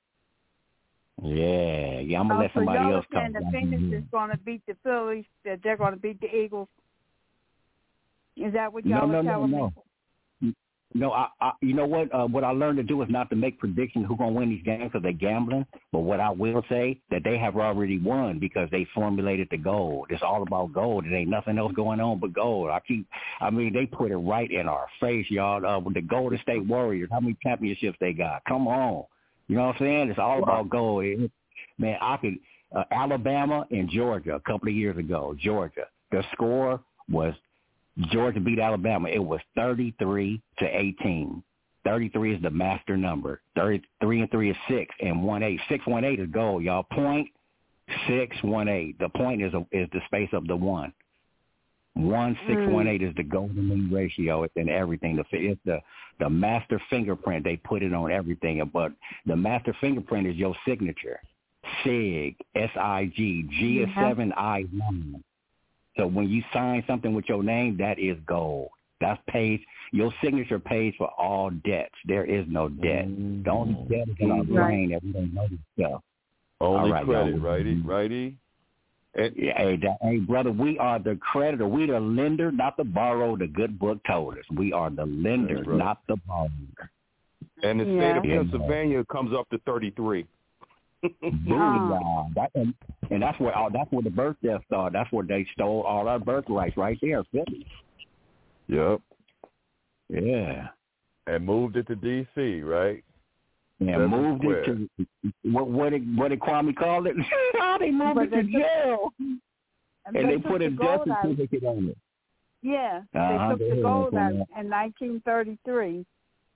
Yeah, yeah, I'm gonna oh, let somebody so else come. The Phoenix is going to beat the Phillies. That they're going to beat the Eagles. Is that what y'all no, are no, telling no, no. me? No, I, I, you know what? Uh, what I learned to do is not to make predictions who's gonna win these games because they're gambling. But what I will say that they have already won because they formulated the gold. It's all about gold. There ain't nothing else going on but gold. I keep, I mean, they put it right in our face, y'all. Uh, with the Golden State Warriors, how many championships they got? Come on, you know what I'm saying? It's all about gold. It, man, I could uh, Alabama and Georgia a couple of years ago. Georgia, the score was. Georgia beat Alabama. It was thirty-three to eighteen. thirty-three is the master number. thirty-three and three is six and one eight. Six one eight is gold, y'all. Point six one eight. The point is a, is the space of the one. One six one eight is the golden mean ratio. It's in everything. The it's the the master fingerprint. They put it on everything. But the master fingerprint is your signature. Sig, S I G, G is seven, I one. So when you sign something with your name, that is gold. That's pays. Your signature pays for all debts. There is no debt. Mm-hmm. The only debt is in our brain that we don't know this stuff. Only right, credit, righty, righty. And, hey, that, hey, brother, we are the creditor. We the lender, not the borrower. The good book told us. We are the lender, right, not the borrower. And the state yeah. of Pennsylvania comes up to thirty-three. Booyah! That, and, and that's where all, that's where the birth death started. That's where they stole all our birthrights right there, Philly. Yep. Yeah. And moved it to D C, right? Yeah, That's moved it to what? What did what did Kwame call it? Oh, they moved but it to jail, and they, they put a the death gold certificate out. on it. Yeah, uh-huh, they took they the gold out that. in nineteen thirty-three.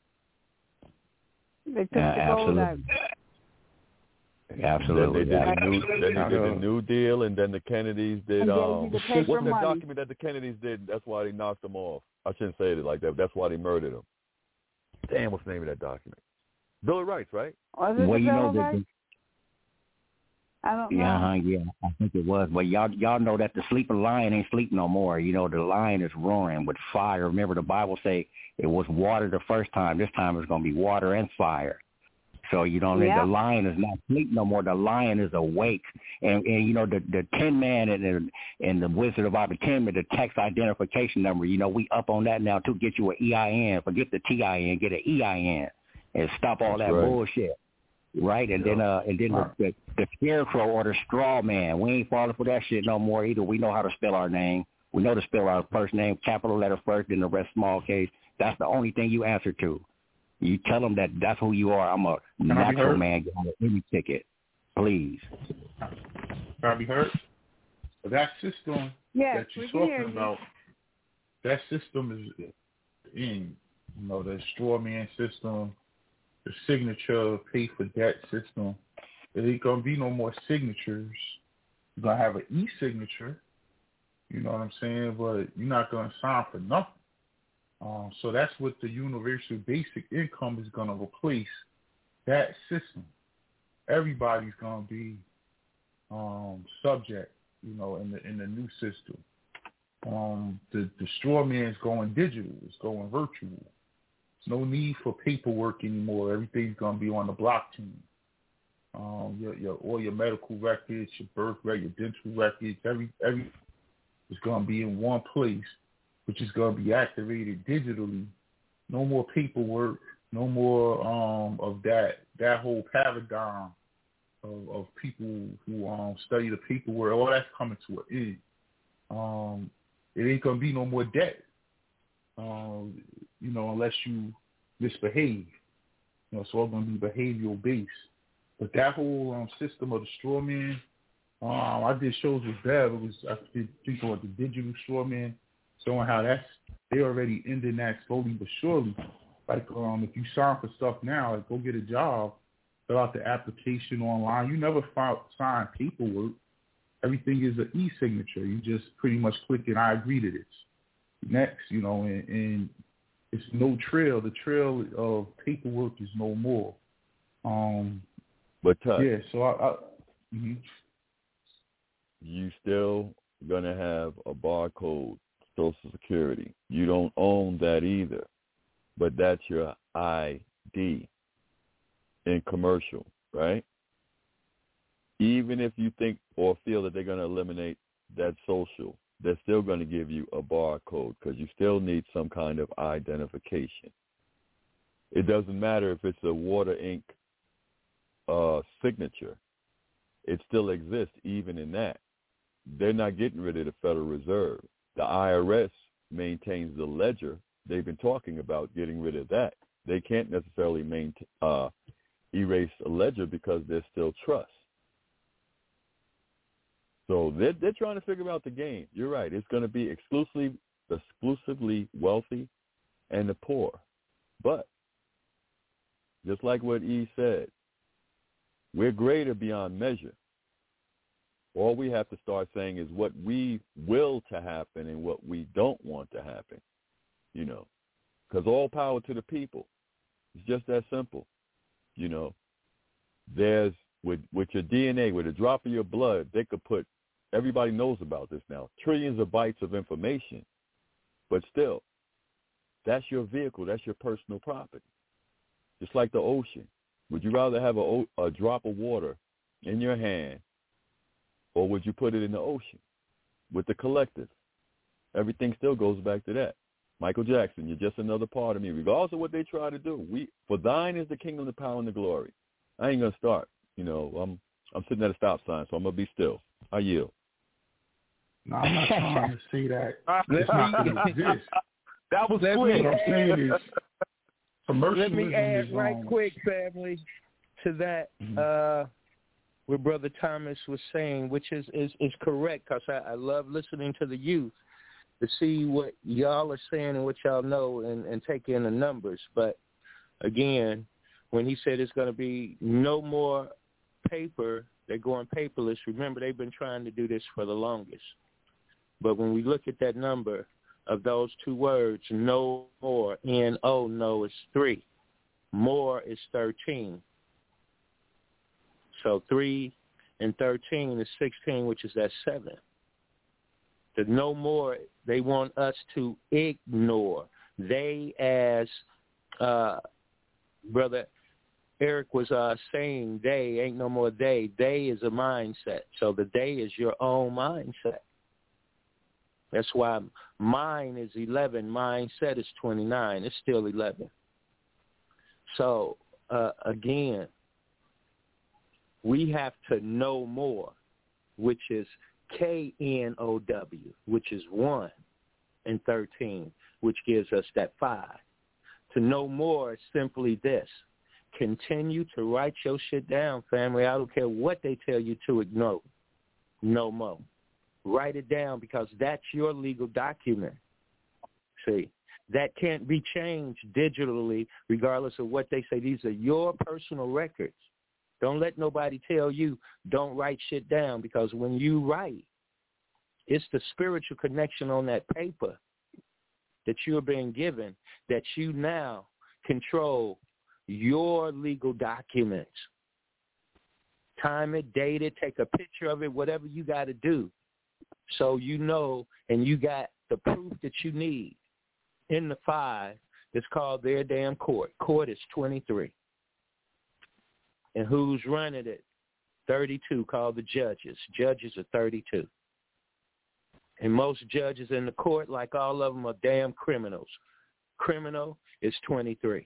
They took Uh, the gold out. Absolutely. Then they did the new, then they did the New Deal, and then the Kennedys did. Um, what's the money. document that the Kennedys did? That's why they knocked them off. I shouldn't say it like that. That's why they murdered them. Damn, what's the name of that document? Bill of Rights, right? Was it well, the you Bill know of that. Rights? I don't know. Yeah, uh, yeah, I think it was. But y'all, y'all know that the sleeping lion ain't sleep no more. You know, the lion is roaring with fire. Remember, the Bible say it was water the first time. This time it's going to be water and fire. So you know, yep. the lion is not asleep no more. The lion is awake, and and you know the the Tin Man and and, and the Wizard of Oz, the Tin Man, the tax identification number. You know, we up on that now to get you an E I N. Forget the T I N, get an E I N, and stop all That's that right. bullshit. Right, and yeah. then uh, and then the, the the scarecrow or the straw man. We ain't falling for that shit no more either. We know how to spell our name. We know to spell our first name, capital letter first, then the rest small case. That's the only thing you answer to. You tell them that that's who you are. I'm a Can natural man. Get on any ticket, please. Can I be heard? But that system yes, that you're we can hear talking you. about, that system is in, you know, the straw man system, the signature pay for debt system. There ain't gonna be no more signatures. You're gonna have an e-signature. You know what I'm saying? But you're not gonna sign for nothing. Um, so that's what the universal basic income is going to replace, that system. Everybody's going to be um, subject, you know, in the in the new system. Um, the, the straw man's going digital. It's going virtual. There's no need for paperwork anymore. Everything's going to be on the blockchain. Um, your, your, all your medical records, your birth record, your dental records, every every is going to be in one place, which is going to be activated digitally. No more paperwork, no more um, of that that whole paradigm of, of people who um, study the paperwork. All that's coming to an end. Um, it ain't going to be no more debt, um, you know, unless you misbehave. You know, it's all going to be behavioral based. But that whole um, system of the straw man, um, I did shows with Bev. It was I did think about the digital straw man, showing how that's they already ending that slowly but surely. Like um, if you sign for stuff now, like go get a job, fill out the application online. You never file, sign paperwork. Everything is an e-signature. You just pretty much click and I agree to this. Next, you know, and, and it's no trail. The trail of paperwork is no more. Um, but Tuck, yeah, so I, I mm-hmm. you still gonna have a barcode, Social Security. You don't own that either, but that's your I D in commercial, right? Even if you think or feel that they're going to eliminate that social, they're still going to give you a barcode because you still need some kind of identification. It doesn't matter if it's a water ink uh, signature. It still exists even in that. They're not getting rid of the Federal Reserve. The I R S maintains the ledger. They've been talking about getting rid of that. They can't necessarily maintain, uh, erase a ledger because there's still trust. So they're, they're trying to figure out the game. You're right. It's going to be exclusively, exclusively wealthy and the poor. But just like what E said, we're greater beyond measure. All we have to start saying is what we will to happen and what we don't want to happen, you know, because all power to the people. It's just that simple, you know. There's, with, with your D N A, with a drop of your blood, they could put, everybody knows about this now, trillions of bytes of information, but still, that's your vehicle, that's your personal property. Just like the ocean. Would you rather have a, a drop of water in your hand, or would you put it in the ocean with the collective? Everything still goes back to that. Michael Jackson, you're just another part of me, regardless of what they try to do. We, for thine is the kingdom, the power, and the glory. I ain't gonna start. You know, I'm I'm sitting at a stop sign, so I'm gonna be still. I yield. No, I'm not trying to say that it's not going to exist. That was quick. What I'm saying is, let me add is right on. quick, family, to that. Mm-hmm. Uh, what Brother Thomas was saying, which is, is, is correct, because I, I love listening to the youth to see what y'all are saying and what y'all know and, and take in the numbers. But, again, when he said it's going to be no more paper, they're going paperless. Remember, they've been trying to do this for the longest. But when we look at that number of those two words, no more, N O, no is three. More is thirteen. So three and thirteen is sixteen, which is that seven. The no more, they want us to ignore. They, as uh, Brother Eric was uh, saying, they, ain't no more they. They is a mindset. So the they is your own mindset. That's why mine is eleven, mindset is twenty-nine. It's still eleven. So, uh, again, we have to know more, which is K N O W, which is one and thirteen, which gives us that five. To know more is simply this. Continue to write your shit down, family. I don't care what they tell you to ignore. No more. Write it down, because that's your legal document. See, that can't be changed digitally regardless of what they say. These are your personal records. Don't let nobody tell you don't write shit down, because when you write, it's the spiritual connection on that paper that you're being given that you now control your legal documents. Time it, date it, take a picture of it, whatever you got to do. So you know, and you got the proof that you need. In the five, it's called their damn court. Court is twenty-three. And who's running it? thirty-two, called the judges. Judges are thirty-two. And most judges in the court, like all of them, are damn criminals. Criminal is twenty-three.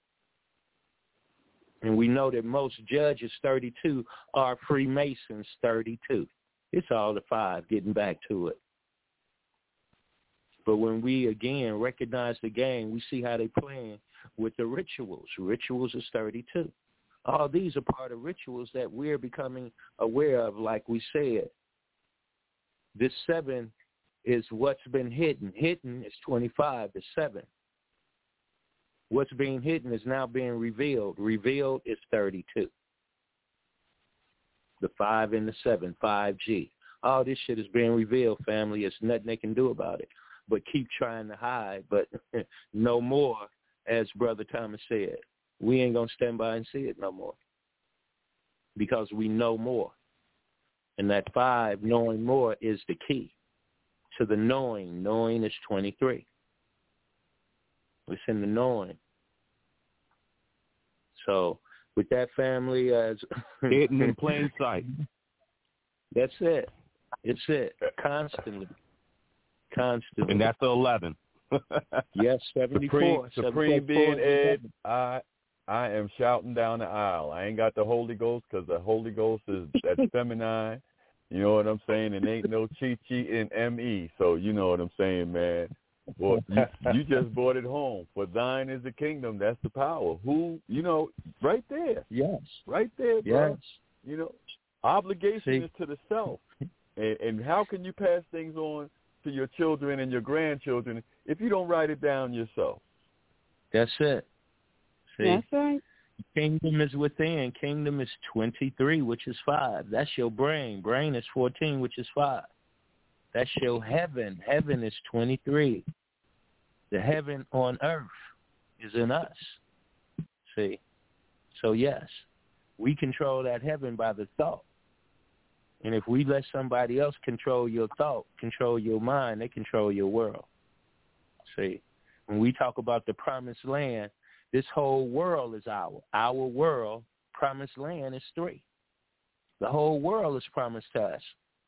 And we know that most judges, thirty-two, are Freemasons, thirty-two. It's all the five, getting back to it. But when we, again, recognize the game, we see how they playing with the rituals. Rituals is thirty-two. All these are part of rituals that we're becoming aware of, like we said. This seven is what's been hidden. Hidden is twenty-five, the seven. What's being hidden is now being revealed. Revealed is thirty-two. The five and the seven, five G. All this shit is being revealed, family. There's nothing they can do about it. But keep trying to hide. But no more, as Brother Thomas said. We ain't going to stand by and see it no more. Because we know more. And that five, knowing more, is the key to the knowing. Knowing is twenty-three. It's in the knowing. So with that, family, as hidden in plain sight. That's it. It's it. Constantly. Constantly. And that's the eleven. Yes, seventy-four. Supreme, Supreme being Ed, I I am shouting down the aisle. I ain't got the Holy Ghost because the Holy Ghost is that's feminine. You know what I'm saying? And ain't no cheat cheat in M E. So you know what I'm saying, man. Well, you, you just brought it home. For thine is the kingdom. That's the power. Who, you know, right there. Yes. Right there, bro. Yes. You know, obligation See? is to the self. And, and how can you pass things on to your children and your grandchildren if you don't write it down yourself? That's it. See? That's right. Kingdom is within. Kingdom is twenty-three, which is five. That's your brain. Brain is fourteen, which is five. That's your heaven. Heaven is twenty-three. The heaven on earth is in us. See? So, yes, we control that heaven by the thought. And if we let somebody else control your thought, control your mind, they control your world. See? When we talk about the promised land, this whole world is our. Our world, promised land, is three. The whole world is promised to us.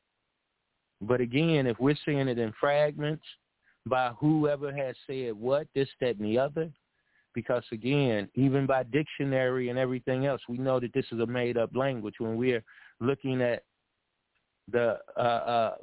But again, if we're seeing it in fragments by whoever has said what, this, that, and the other, because again, even by dictionary and everything else, we know that this is a made-up language. When we're looking at the uh, uh,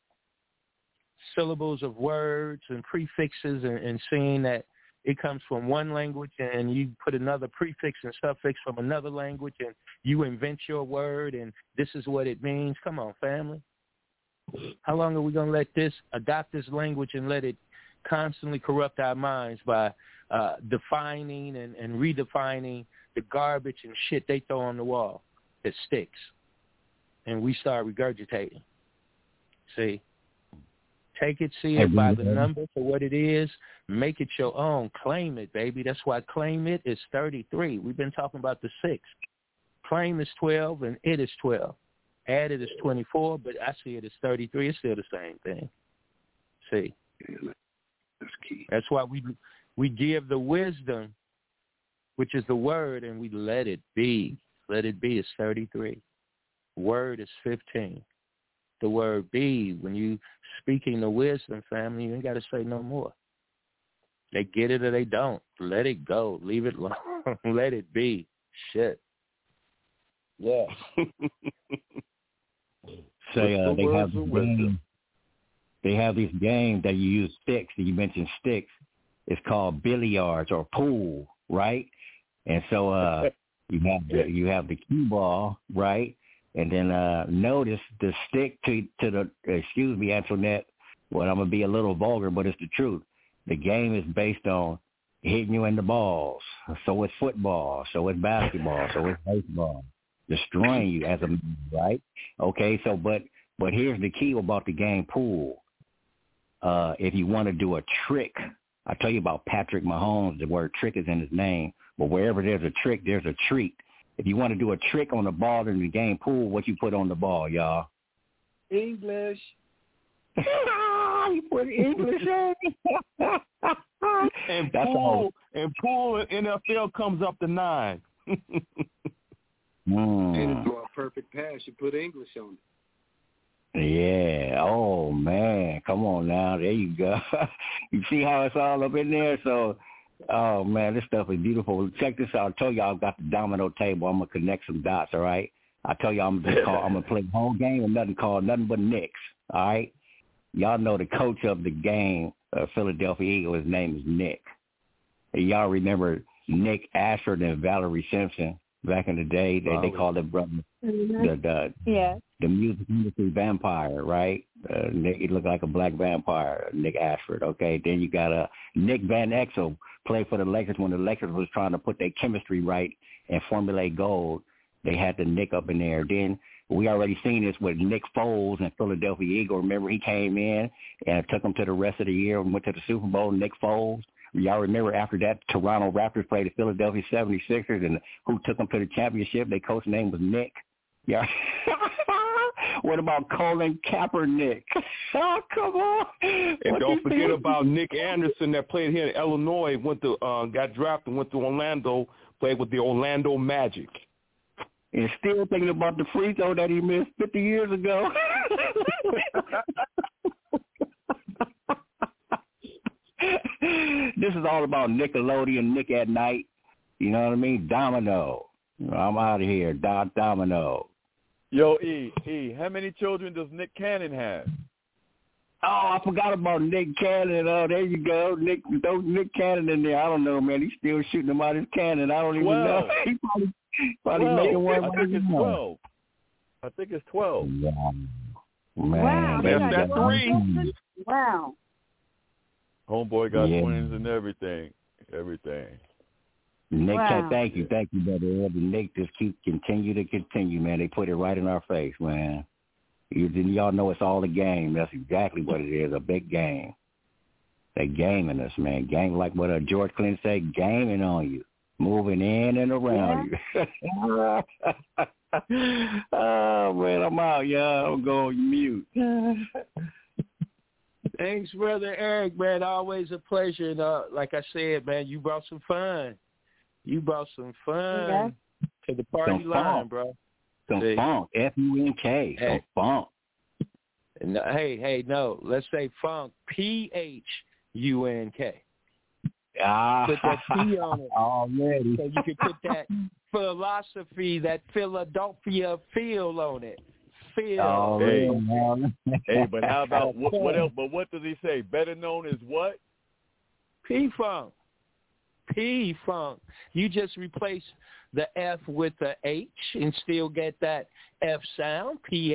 syllables of words and prefixes and, and seeing that it comes from one language and you put another prefix and suffix from another language and you invent your word and this is what it means. Come on, family. How long are we going to let this, adopt this language and let it constantly corrupt our minds by uh, defining and, and redefining the garbage and shit they throw on the wall that sticks? And we start regurgitating. See? Take it, see it by the number for what it is. Make it your own. Claim it, baby. That's why claim it is thirty-three. We've been talking about the six. Claim is twelve and it is twelve. Add it is twenty-four, but I see it as thirty-three. It's still the same thing. See? That's key. That's why we we give the wisdom, which is the word, and we let it be. Let it be is thirty-three. Word is fifteen. The word be, when you speaking the wisdom, family, you ain't got to say no more. They get it or they don't. Let it go. Leave it alone. Let it be. Shit. Yeah. Say uh, they have this game, they have this game that you use sticks. You mentioned sticks. It's called billiards or pool, right? And so uh, you have the, you have the cue ball, right? And then uh, notice the stick to to the, excuse me, Antoinette, well, I'm going to be a little vulgar, but it's the truth. The game is based on hitting you in the balls. So it's football. So it's basketball. So it's baseball. Destroying you as a man, right? Okay, so but but here's the key about the game pool. Uh, if you want to do a trick, I tell you about Patrick Mahomes, the word trick is in his name, but wherever there's a trick, there's a treat. If you want to do a trick on the ball in the game pool, what you put on the ball, y'all? English. You put English in. and That's pool, and pool in N F L comes up to nine. mm. And to a perfect pass, you put English on it. Yeah. Oh, man. Come on now. There you go. You see how it's all up in there? So, oh, man, this stuff is beautiful. Check this out. I told y'all I've got the domino table. I'm going to connect some dots, all right? I tell y'all I'm just call, I'm going to play the whole game and nothing called nothing but Knicks, all right? Y'all know the coach of the game, uh, Philadelphia Eagles, his name is Nick. And y'all remember Nick Ashford and Valerie Simpson back in the day? They, they called it brother, mm-hmm. the, the, yeah. the music industry vampire, right? Uh, Nick, he looked like a black vampire, Nick Ashford, okay? Then you got uh, Nick Van Exel, played for the Lakers when the Lakers was trying to put their chemistry right and formulate gold. They had the Nick up in there. Then we already seen this with Nick Foles and Philadelphia Eagles. Remember, he came in and took them to the rest of the year and went to the Super Bowl, Nick Foles. Y'all remember after that, Toronto Raptors played the Philadelphia seventy-sixers, and who took them to the championship? Their coach's name was Nick. Yeah. What about Colin Kaepernick? Oh, come on. And what don't forget think? about Nick Anderson that played here in Illinois, went to uh, got drafted, went to Orlando, played with the Orlando Magic. And still thinking about the free throw that he missed fifty years ago. This is all about Nickelodeon, Nick at Night. You know what I mean? Domino. I'm out of here. Do- Domino. Yo, E, E, how many children does Nick Cannon have? Oh, I forgot about Nick Cannon. Oh, there you go. Nick, throw Nick Cannon in there. I don't know, man. He's still shooting him out his cannon. I don't twelve. even know. He probably, probably twelve. making one. I think it's twelve. I think it's twelve. Wow. Man, wow. That's that three. Wow. Homeboy got yeah. twins and everything. Everything. Nick, Wow. thank you, thank you, brother Ed. And Nick, just keep continue to continue, man. They put it right in our face, man. You, y'all know it's all a game. That's exactly what it is, a big game. They gaming us, man. Game like what uh, George Clinton said, gaming on you, moving in and around yeah. you. Oh, man, I'm out, y'all. I'm going mute. Thanks, Brother Eric, man. Always a pleasure. And, uh, like I said, man, you brought some fun. You brought some fun yeah. to the party some line, funk. bro. Some See? funk, F U N K, some Hey. funk. No, hey, hey, no. Let's say funk, P H U N K. Ah, Put that P on it. already. So you can put that philosophy, that Philadelphia feel on it. Feel. Already. Hey. Hey, but how about what, what else? But what does he say? Better known as what? P-Funk. P-Funk. You just replace the F with the H and still get that F sound, P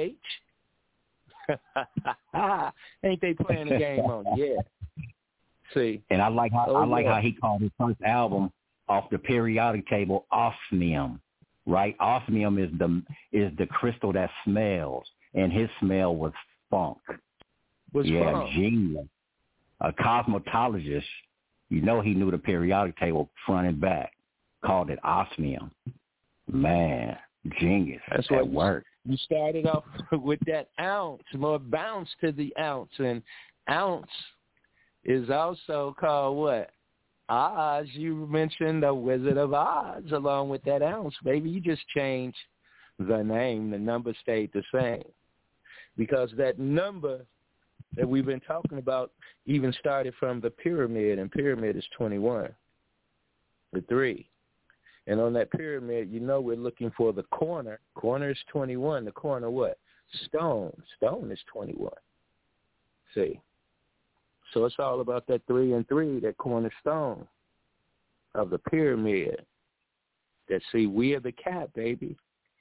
H. Ain't they playing a game on it? Yeah. See. And I like how oh, I like yeah. how he called his first album off the periodic table osmium, right? Osmium is the is the crystal that smells, and his smell was funk. Was yeah, funk. genius. A cosmetologist, you know, he knew the periodic table front and back. Called it osmium. Man, genius. That's that what worked. You started off with that ounce, more bounce to the ounce, and ounce is also called what? Oz. You mentioned the Wizard of Oz along with that ounce, baby. You just changed the name. The number stayed the same because that number that we've been talking about even started from the pyramid, and pyramid is twenty-one, the three. And on that pyramid, you know we're looking for the corner. Corner is twenty-one. The corner what? Stone. Stone is twenty-one. See? So it's all about that three and three, that cornerstone of the pyramid. That, see, we are the cap, baby.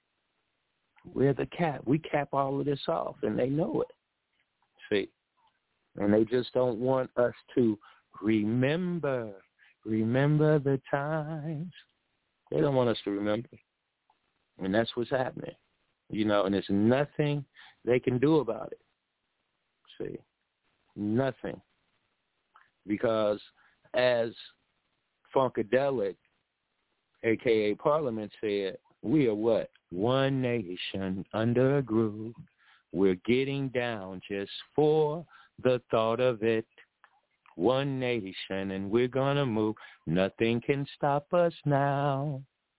We're the cap. We cap all of this off, and they know it. See? And they just don't want us to remember, remember the times. They don't want us to remember. And that's what's happening. You know, and there's nothing they can do about it. See? Nothing. Because as Funkadelic, a k a. Parliament, said, we are what? One nation under a groove. We're getting down just for the thought of it. One nation, and we're going to move. Nothing can stop us now.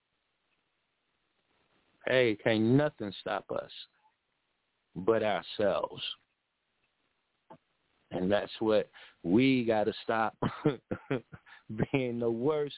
Hey, can't nothing stop us but ourselves. And that's what we got to stop being the worst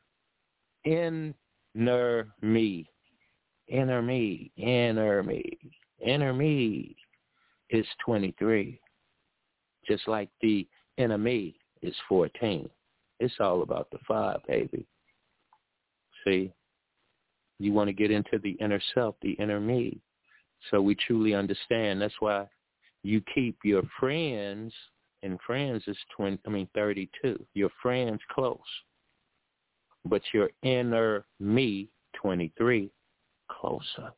inner me. Inner me, inner me, inner me is twenty-three. Just like the enemy is fourteen. It's all about the five, baby. See? You want to get into the inner self, the inner me. So we truly understand. That's why you keep your friends, and friends is twenty, I mean thirty-two. Your friends close. But your inner me, twenty-three, closer.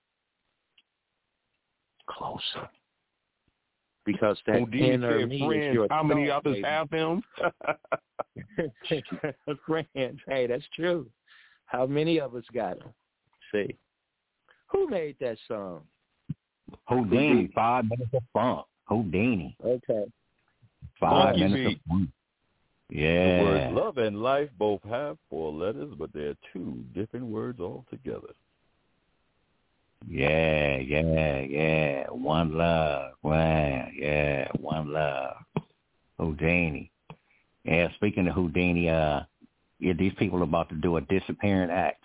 Closer. Because that Houdini inner said me friends, is your how many thought, others baby. have them? Friends. Hey, that's true. How many of us got them? See. Who made that song? Houdini, five minutes of funk. Houdini. Okay. Five Funky minutes beat. of funk. The Yeah. words love and life both have four letters, but they're two different words altogether. Yeah, yeah, yeah. One love. Wow. Yeah, one love. Houdini. Yeah, speaking of Houdini, uh, yeah, these people are about to do a disappearing act.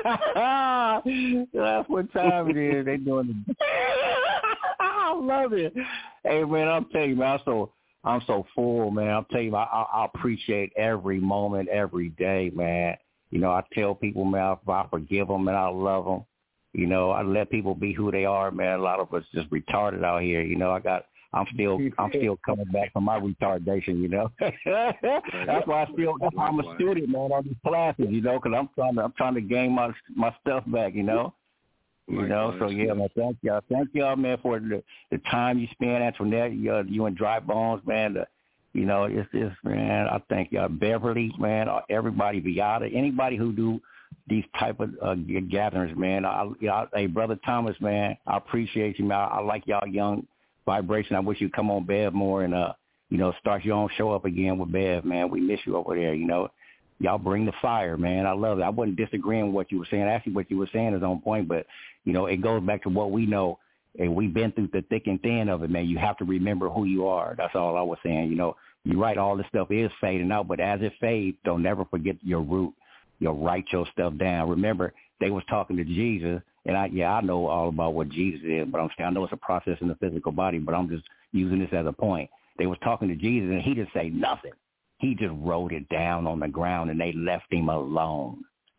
That's what time it is. They doing it. I love it. Hey, man, I'm telling you, man, I'm so, I'm so full, man. I'm telling you, I, I, I appreciate every moment, every day, man. You know, I tell people, man, I, I forgive them and I love them. You know, I let people be who they are, man. A lot of us just retarded out here. You know, I got I'm still I'm still coming back from my retardation, you know. That's why I still that's why I'm a student, man, on these classes, you know, because I'm trying to I'm trying to gain my my stuff back, you know. You know, so yeah, man, thank y'all, thank y'all, man, for the, the time you spend, Antoinette, you, you and Dry Bones, man. The, you know, it's just, man, I thank y'all, Beverly, man, everybody, Viata, anybody who do these type of uh, gatherings, man. I, you know, hey, Brother Thomas, man, I appreciate you, man. I, I like y'all young vibration. I wish you'd come on Bev more and, uh, you know, start your own show up again with Bev, man. We miss you over there, you know. Y'all bring the fire, man. I love it. I wasn't disagreeing with what you were saying. Actually, what you were saying is on point, but, you know, it goes back to what we know, and we've been through the thick and thin of it, man. You have to remember who you are. That's all I was saying. You know, you're right, all this stuff is fading out, but as it fades, don't never forget your root. You'll write your stuff down. Remember, they was talking to Jesus, and I, yeah, I know all about what Jesus is, but I'm saying I know it's a process in the physical body, but I'm just using this as a point. They was talking to Jesus, and he didn't say nothing. He just wrote it down on the ground, and they left him alone.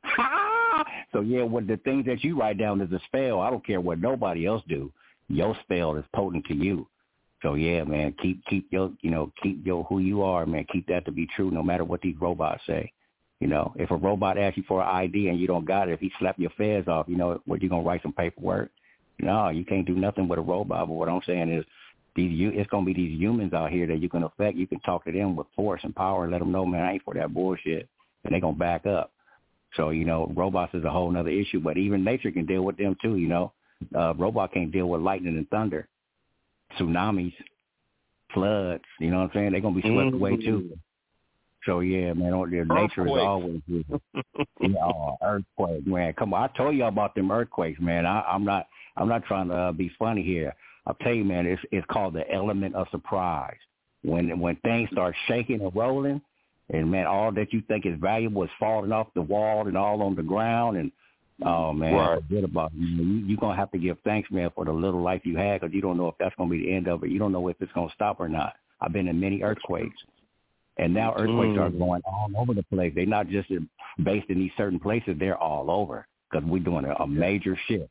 So, yeah, what the things that you write down is a spell. I don't care what nobody else do. Your spell is potent to you. So, yeah, man, keep keep your, you know, keep your who you are, man. Keep that to be true no matter what these robots say. You know, if a robot asks you for an I D and you don't got it, if he slap your fez off, you know, what, you going to write some paperwork? No, you can't do nothing with a robot. But what I'm saying is, These, it's going to be these humans out here that you can affect. You can talk to them with force and power and let them know, man, I ain't for that bullshit. And they're going to back up. So, you know, robots is a whole nother issue. But even nature can deal with them, too, you know. Uh, robot can't deal with lightning and thunder, tsunamis, floods. You know what I'm saying? They're going to be swept mm-hmm. away, too. So, yeah, man, their nature is always, you know, earthquake, man. Come on, I told you about them earthquakes, man. I, I'm not I'm not trying to uh, be funny here. I'll tell you, man, it's it's called the element of surprise. When when things start shaking and rolling, and, man, all that you think is valuable is falling off the wall and all on the ground, and, oh, man, right. forget about it. You, you're going to have to give thanks, man, for the little life you had, because you don't know if that's going to be the end of it. You don't know if it's going to stop or not. I've been in many earthquakes, and now earthquakes mm. are going all over the place. They're not just based in these certain places. They're all over because we're doing a, a major shift.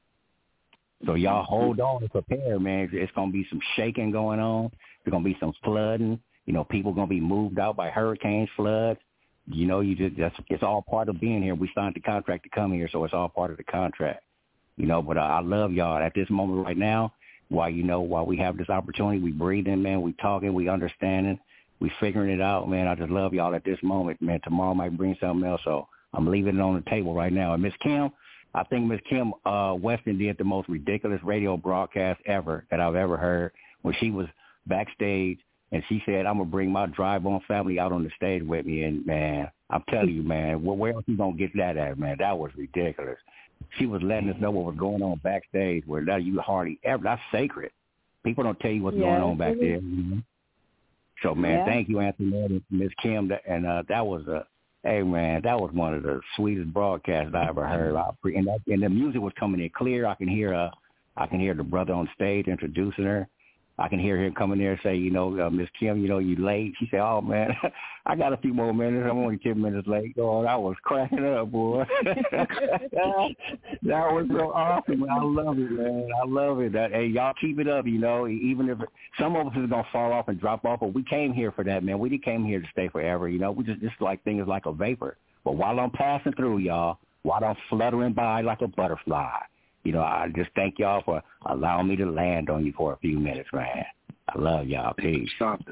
So y'all hold on and prepare, man. It's going to be some shaking going on. There's going to be some flooding. You know, people going to be moved out by hurricanes, floods. You know, you just that's, it's all part of being here. We signed the contract to come here, so it's all part of the contract. You know, but uh, I love y'all at this moment right now. While, you know, while we have this opportunity, we breathing, man. We talking, we understanding, we figuring it out, man. I just love y'all at this moment, man. Tomorrow might bring something else, so I'm leaving it on the table right now. And Miss Kim, I think Miss Kim uh, Weston did the most ridiculous radio broadcast ever that I've ever heard when she was backstage and she said, I'm going to bring my Drive-On family out on the stage with me. And, man, I'm telling you, man, well, where else you going to get that at, man? That was ridiculous. She was letting us know what was going on backstage where that you hardly ever, that's sacred. People don't tell you what's yeah, going on back there. Mm-hmm. So, man, yeah. thank you, Anthony and Miss Kim. And uh, that was a, hey, man, that was one of the sweetest broadcasts I ever heard. I, and, that, and the music was coming in clear. I can hear uh, I can hear the brother on stage introducing her. I can hear him coming there and say, you know, uh, Miss Kim, you know, you late. She said, oh, man, I got a few more minutes. I'm only ten minutes late. Oh, I was cracking up, boy. That was so awesome. I love it, man. I love it. That, hey, y'all keep it up, you know, even if some of us is going to fall off and drop off, but we came here for that, man. We didn't came here to stay forever, you know. We just, just like things like a vapor. But while I'm passing through, y'all, while I'm fluttering by like a butterfly, you know, I just thank y'all for allowing me to land on you for a few minutes, man. I love y'all. Peace.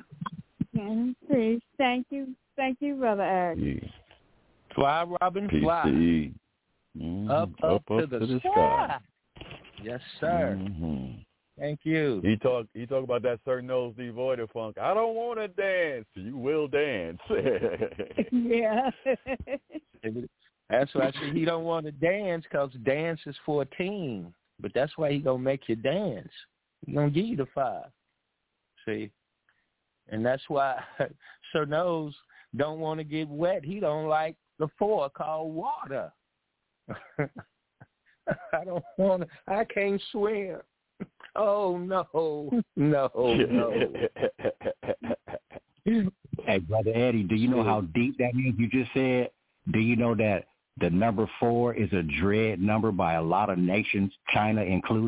Mm, peace. Thank you. Thank you, Brother Eric. Yeah. Fly, Robin, Peace fly. Mm-hmm. Up, up, up, up to, the, to the sky. sky. Yes, sir. Mm-hmm. Thank you. He talk, he talk about that certain nose devoid of funk. I don't want to dance. You will dance. Yeah. That's why I say he don't want to dance because dance is for a team. But that's why he going to make you dance. He going to give you the five. See? And that's why Sir Nose don't want to get wet. He don't like the four called water. I don't want to. I can't swim. Oh, no. No, no. Hey, Brother Eddie, do you know how deep that is you just said? Do you know that the number four is a dread number by a lot of nations, China included?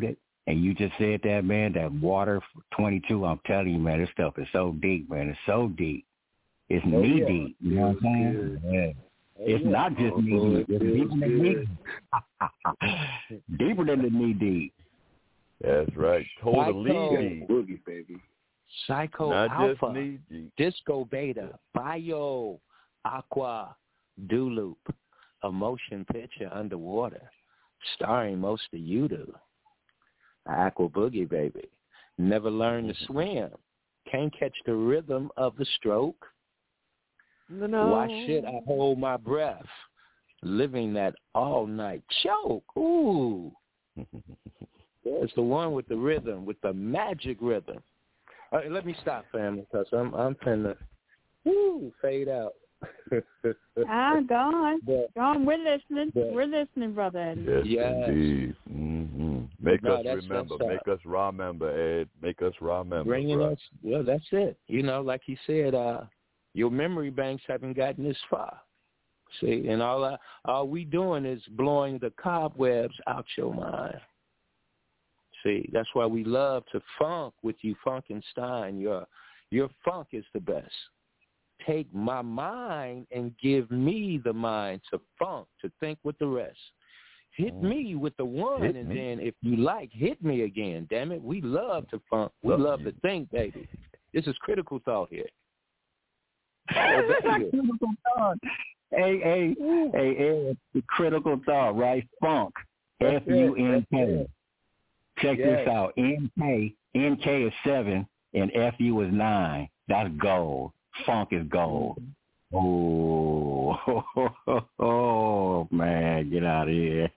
And you just said that, man, that water twenty-two, I'm telling you, man, this stuff is so deep, man. It's so deep. It's oh, knee yeah. deep. You know what I'm saying? Yeah. Oh, It's yeah. not just Oh, knee deep. it It's deeper feels than knee good. deep. Deeper than the knee deep. That's right. Totally Psycho. deep. Boogie, baby. Psycho Not just Alpha, knee deep. Disco Beta, Bio, Aqua, Dulup, a motion picture underwater, starring most of you do. Aqua Boogie, baby. Never learned to swim. Can't catch the rhythm of the stroke. No. Why should I hold my breath? Living that all-night choke. Ooh. It's the one with the rhythm, with the magic rhythm. All right, let me stop, family, because I'm I'm finna woo, fade out. Ah, go on. But, go on. We're listening. but, We're listening, Brother Eddie. Yes, yes. indeed. Mm-hmm. Make no, us that's, remember. that's, uh, Make us remember, Ed. Make us remember. Bringing bro. us, well, that's it. You know, like he said, uh, your memory banks haven't gotten this far. See, and all I, all we doing is blowing the cobwebs out your mind. See, that's why we love to funk with you, Funkenstein. Your, your funk is the best. Take my mind and give me the mind to funk, to think with the rest. Hit Mm. me with the one, Hit and me. then if you like, hit me again. Damn it, we love to funk. We Love love you. to think, baby. This is critical thought here. Oh, baby. Critical thought. Hey, hey, Ooh. hey, hey, the critical thought, right? Funk. That's F U N K. it, that's it. Check Yes. this out. N K, N K is seven, and F U is nine. That's gold. Funk is gold. Oh, oh, man, get out of here.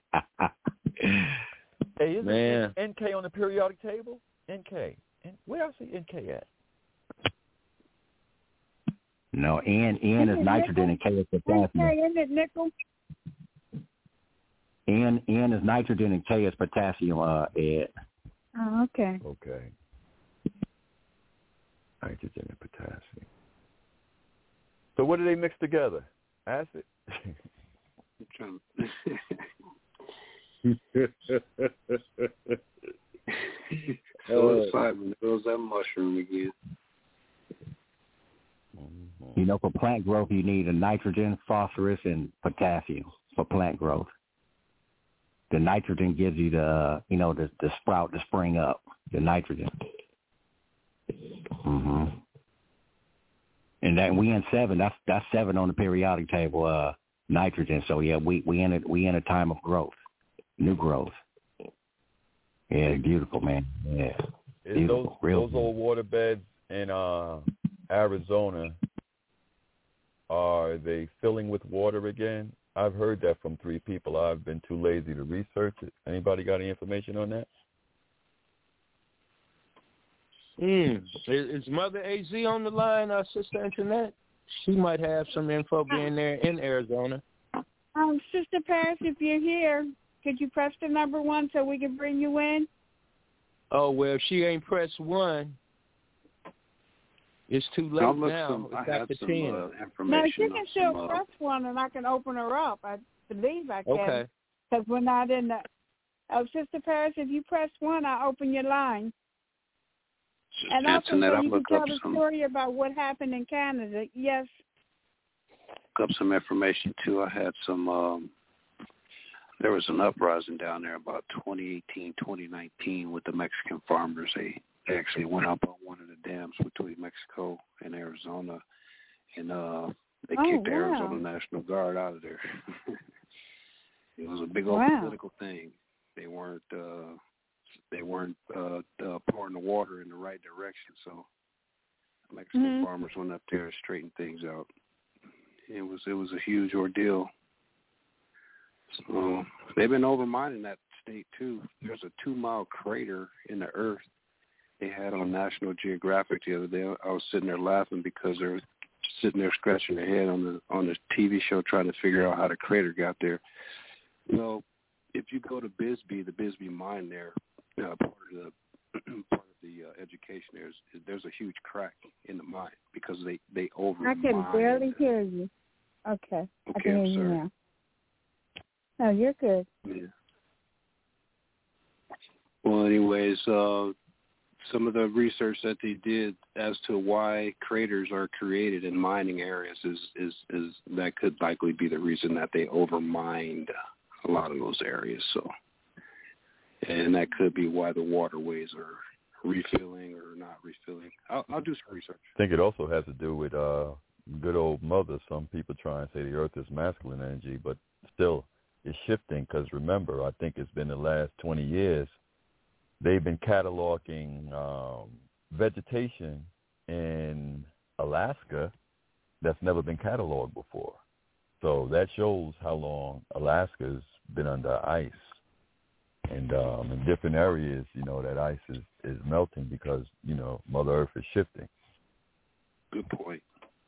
Hey, is Man. it N K on the periodic table? N K. N- where I see N K at? No, N, N is Isn't it nitrogen nickel? and K is potassium. Okay, isn't it nickel? N, N is nitrogen and K is potassium, uh, Ed. Oh, okay. Okay. Nitrogen and potassium. So what do they mix together? Acid? I'm trying Psilocybin. There goes that mushroom again. You know, for plant growth, you need a nitrogen, phosphorus, and potassium for plant growth. The nitrogen gives you the, uh, you know, the, the sprout to spring up, the nitrogen. Mm-hmm. And that we in seven, that's that's seven on the periodic table, uh, nitrogen. So yeah, we we in a, we in a time of growth, new growth. Yeah, beautiful, man. Yeah, Is beautiful, those real those old water beds in uh, Arizona, are they filling with water again? I've heard that from three people. I've been too lazy to research it. Anybody got any information on that? Mm. Is, is Mother A Z on the line, our Sister Antoinette? She might have some info being there in Arizona. Um, Sister Paris, if you're here, could you press the number one so we can bring you in? Oh, well, if she ain't pressed one, it's too late I'll look now. some, I It's have after some ten. uh, information. No, she on can some, still uh, press one and I can open her up. I believe I can. Okay. Because we're not in the... Oh, Sister Paris, if you press one, I'll open your line. And also, Antoinette, so I'll you can look tell up the some story about what happened in Canada. Yes. look up some information too. I had some. Um, there was an uprising down there about twenty eighteen, twenty nineteen with the Mexican farmers. They, they actually went up on one of the dams between Mexico and Arizona, and uh, they Oh, kicked the wow. Arizona National Guard out of there. It was a big old Wow. political thing. They weren't. Uh, They weren't uh, uh, pouring the water in the right direction, so Mexican Mhm. farmers went up there and straightened things out. It was it was a huge ordeal. So they've been overmining that state too. There's a two mile crater in the earth. They had on National Geographic the other day. I was sitting there laughing because they were sitting there scratching their head on the on the T V show trying to figure out how the crater got there. Well, if you go to Bisbee, the Bisbee mine there. Uh, part of the part of the uh, education there is, is there's a huge crack in the mine because they they over. I can barely hear you. Okay. I Okay, can hear I'm you sorry. now. No, you're good. Yeah. Well, anyways, uh, some of the research that they did as to why craters are created in mining areas is, is, is that could likely be the reason that they overmined a lot of those areas. So, and that could be why the waterways are refilling or not refilling. I'll, I'll do some research. I think it also has to do with uh, good old mother. Some people try and say the earth is masculine energy, but still it's shifting because remember, I think it's been the last twenty years, they've been cataloging um, vegetation in Alaska that's never been cataloged before. So that shows how long Alaska's been under ice. And um, in different areas, you know, that ice is, is melting because, you know, Mother Earth is shifting. Good point.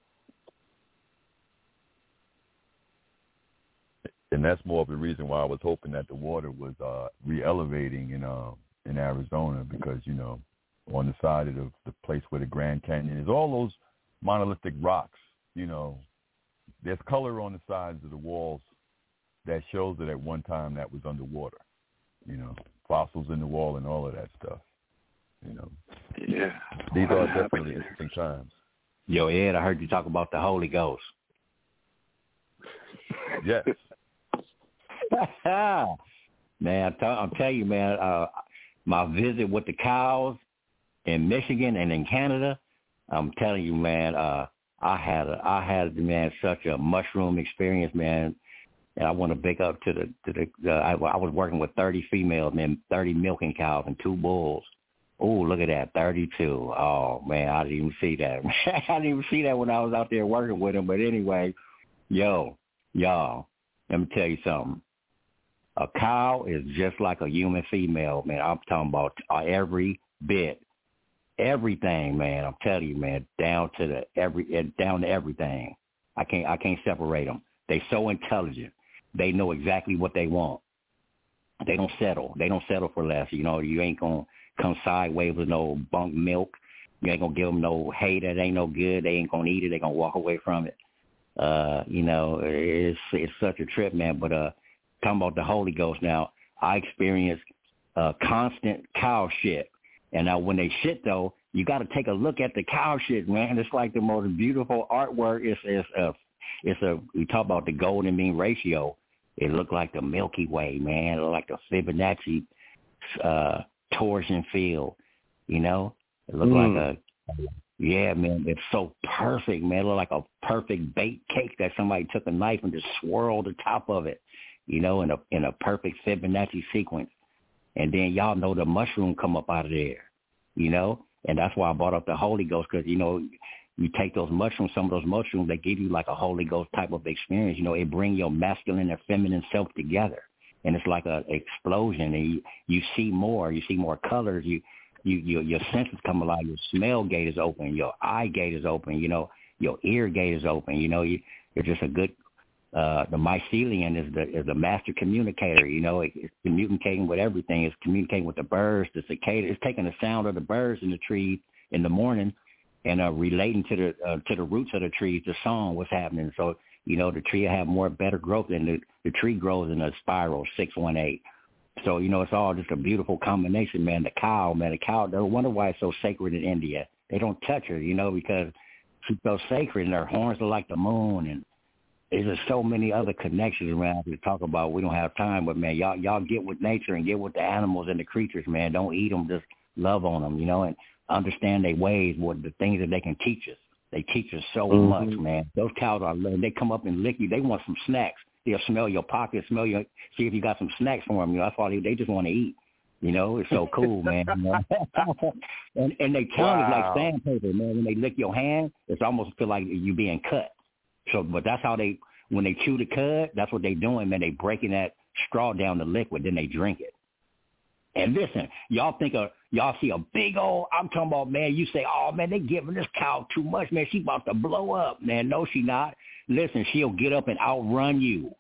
And that's more of the reason why I was hoping that the water was uh, re-elevating in uh, in Arizona because, you know, on the side of the, the place where the Grand Canyon is, all those monolithic rocks, you know, there's color on the sides of the walls that shows that at one time that was underwater. You know, fossils in the wall and all of that stuff. You know, yeah, these are definitely interesting times. Yo, Ed, I heard you talk about the Holy Ghost. Yes. Man, I I'll tell you, man, uh, my visit with the cows in Michigan and in Canada, I'm telling you, man, uh, I had a, I had man such a mushroom experience, man. And I want to big up to the to the. Uh, I, I was working with thirty females, man, thirty milking cows and two bulls. Oh, look at that, thirty-two. Oh man, I didn't even see that. I didn't even see that when I was out there working with them. But anyway, yo, y'all, let me tell you something. A cow is just like a human female, man. I'm talking about uh, every bit, everything, man. I'm telling you, man, down to the every, down to everything. I can't, I can't separate them. They so intelligent. They know exactly what they want. They don't settle. They don't settle for less. You know, you ain't going to come sideways with no bunk milk. You ain't going to give them no, hey, that ain't no good. They ain't going to eat it. They going to walk away from it. Uh, you know, it's it's such a trip, man. But uh, talking about the Holy Ghost now, I experienced uh, constant cow shit. And now when they shit, though, you got to take a look at the cow shit, man. It's like the most beautiful artwork. It's, it's a It's a, we talk about the golden mean ratio. It looked like the Milky Way, man. It looked like the Fibonacci uh, torsion field, you know? It looked mm. like a, yeah, man, it's so perfect, man. It looked like a perfect baked cake that somebody took a knife and just swirled the top of it, you know, in a in a perfect Fibonacci sequence. And then y'all know the mushroom come up out of there, you know? And that's why I brought up the Holy Ghost because, you know, you take those mushrooms, some of those mushrooms, they give you like a Holy Ghost type of experience. You know, it brings your masculine and feminine self together. And it's like an explosion. And you, you see more. You see more colors. You, you, you, your senses come alive. Your smell gate is open. Your eye gate is open. You know, your ear gate is open. You know, you, it's just a good, uh, the mycelium is the is the master communicator. You know, it, it's communicating with everything. It's communicating with the birds, the cicada. It's taking the sound of the birds in the trees in the morning and uh, relating to the uh, to the roots of the trees, the song, what's happening. So, you know, the tree will have more better growth than the, the tree grows in a spiral, six one eight. So, you know, it's all just a beautiful combination, man. The cow, man, the cow, they wonder why it's so sacred in India. They don't touch her, you know, because she's so sacred and her horns are like the moon. And there's just so many other connections around to talk about. We don't have time, but, man, y'all, y'all get with nature and get with the animals and the creatures, man. Don't eat them, just love on them, you know, and understand their ways, what the things that they can teach us. They teach us so mm-hmm. much, man. Those cows are, they come up and lick you. They want some snacks. They'll smell your pocket, smell your, see if you got some snacks for them. You know, that's all they, they just want to eat. You know, it's so cool, man. You know? and and they tongue wow. is like sandpaper, man. When they lick your hand, it's almost feel like you being cut. So, but that's how they, when they chew the cud, that's what they doing, man. They breaking that straw down the liquid, then they drink it. And listen, y'all think of, y'all see a big old, I'm talking about, man, you say, oh, man, they giving this cow too much, man. She about to blow up, man. No, she not. Listen, she'll get up and outrun you.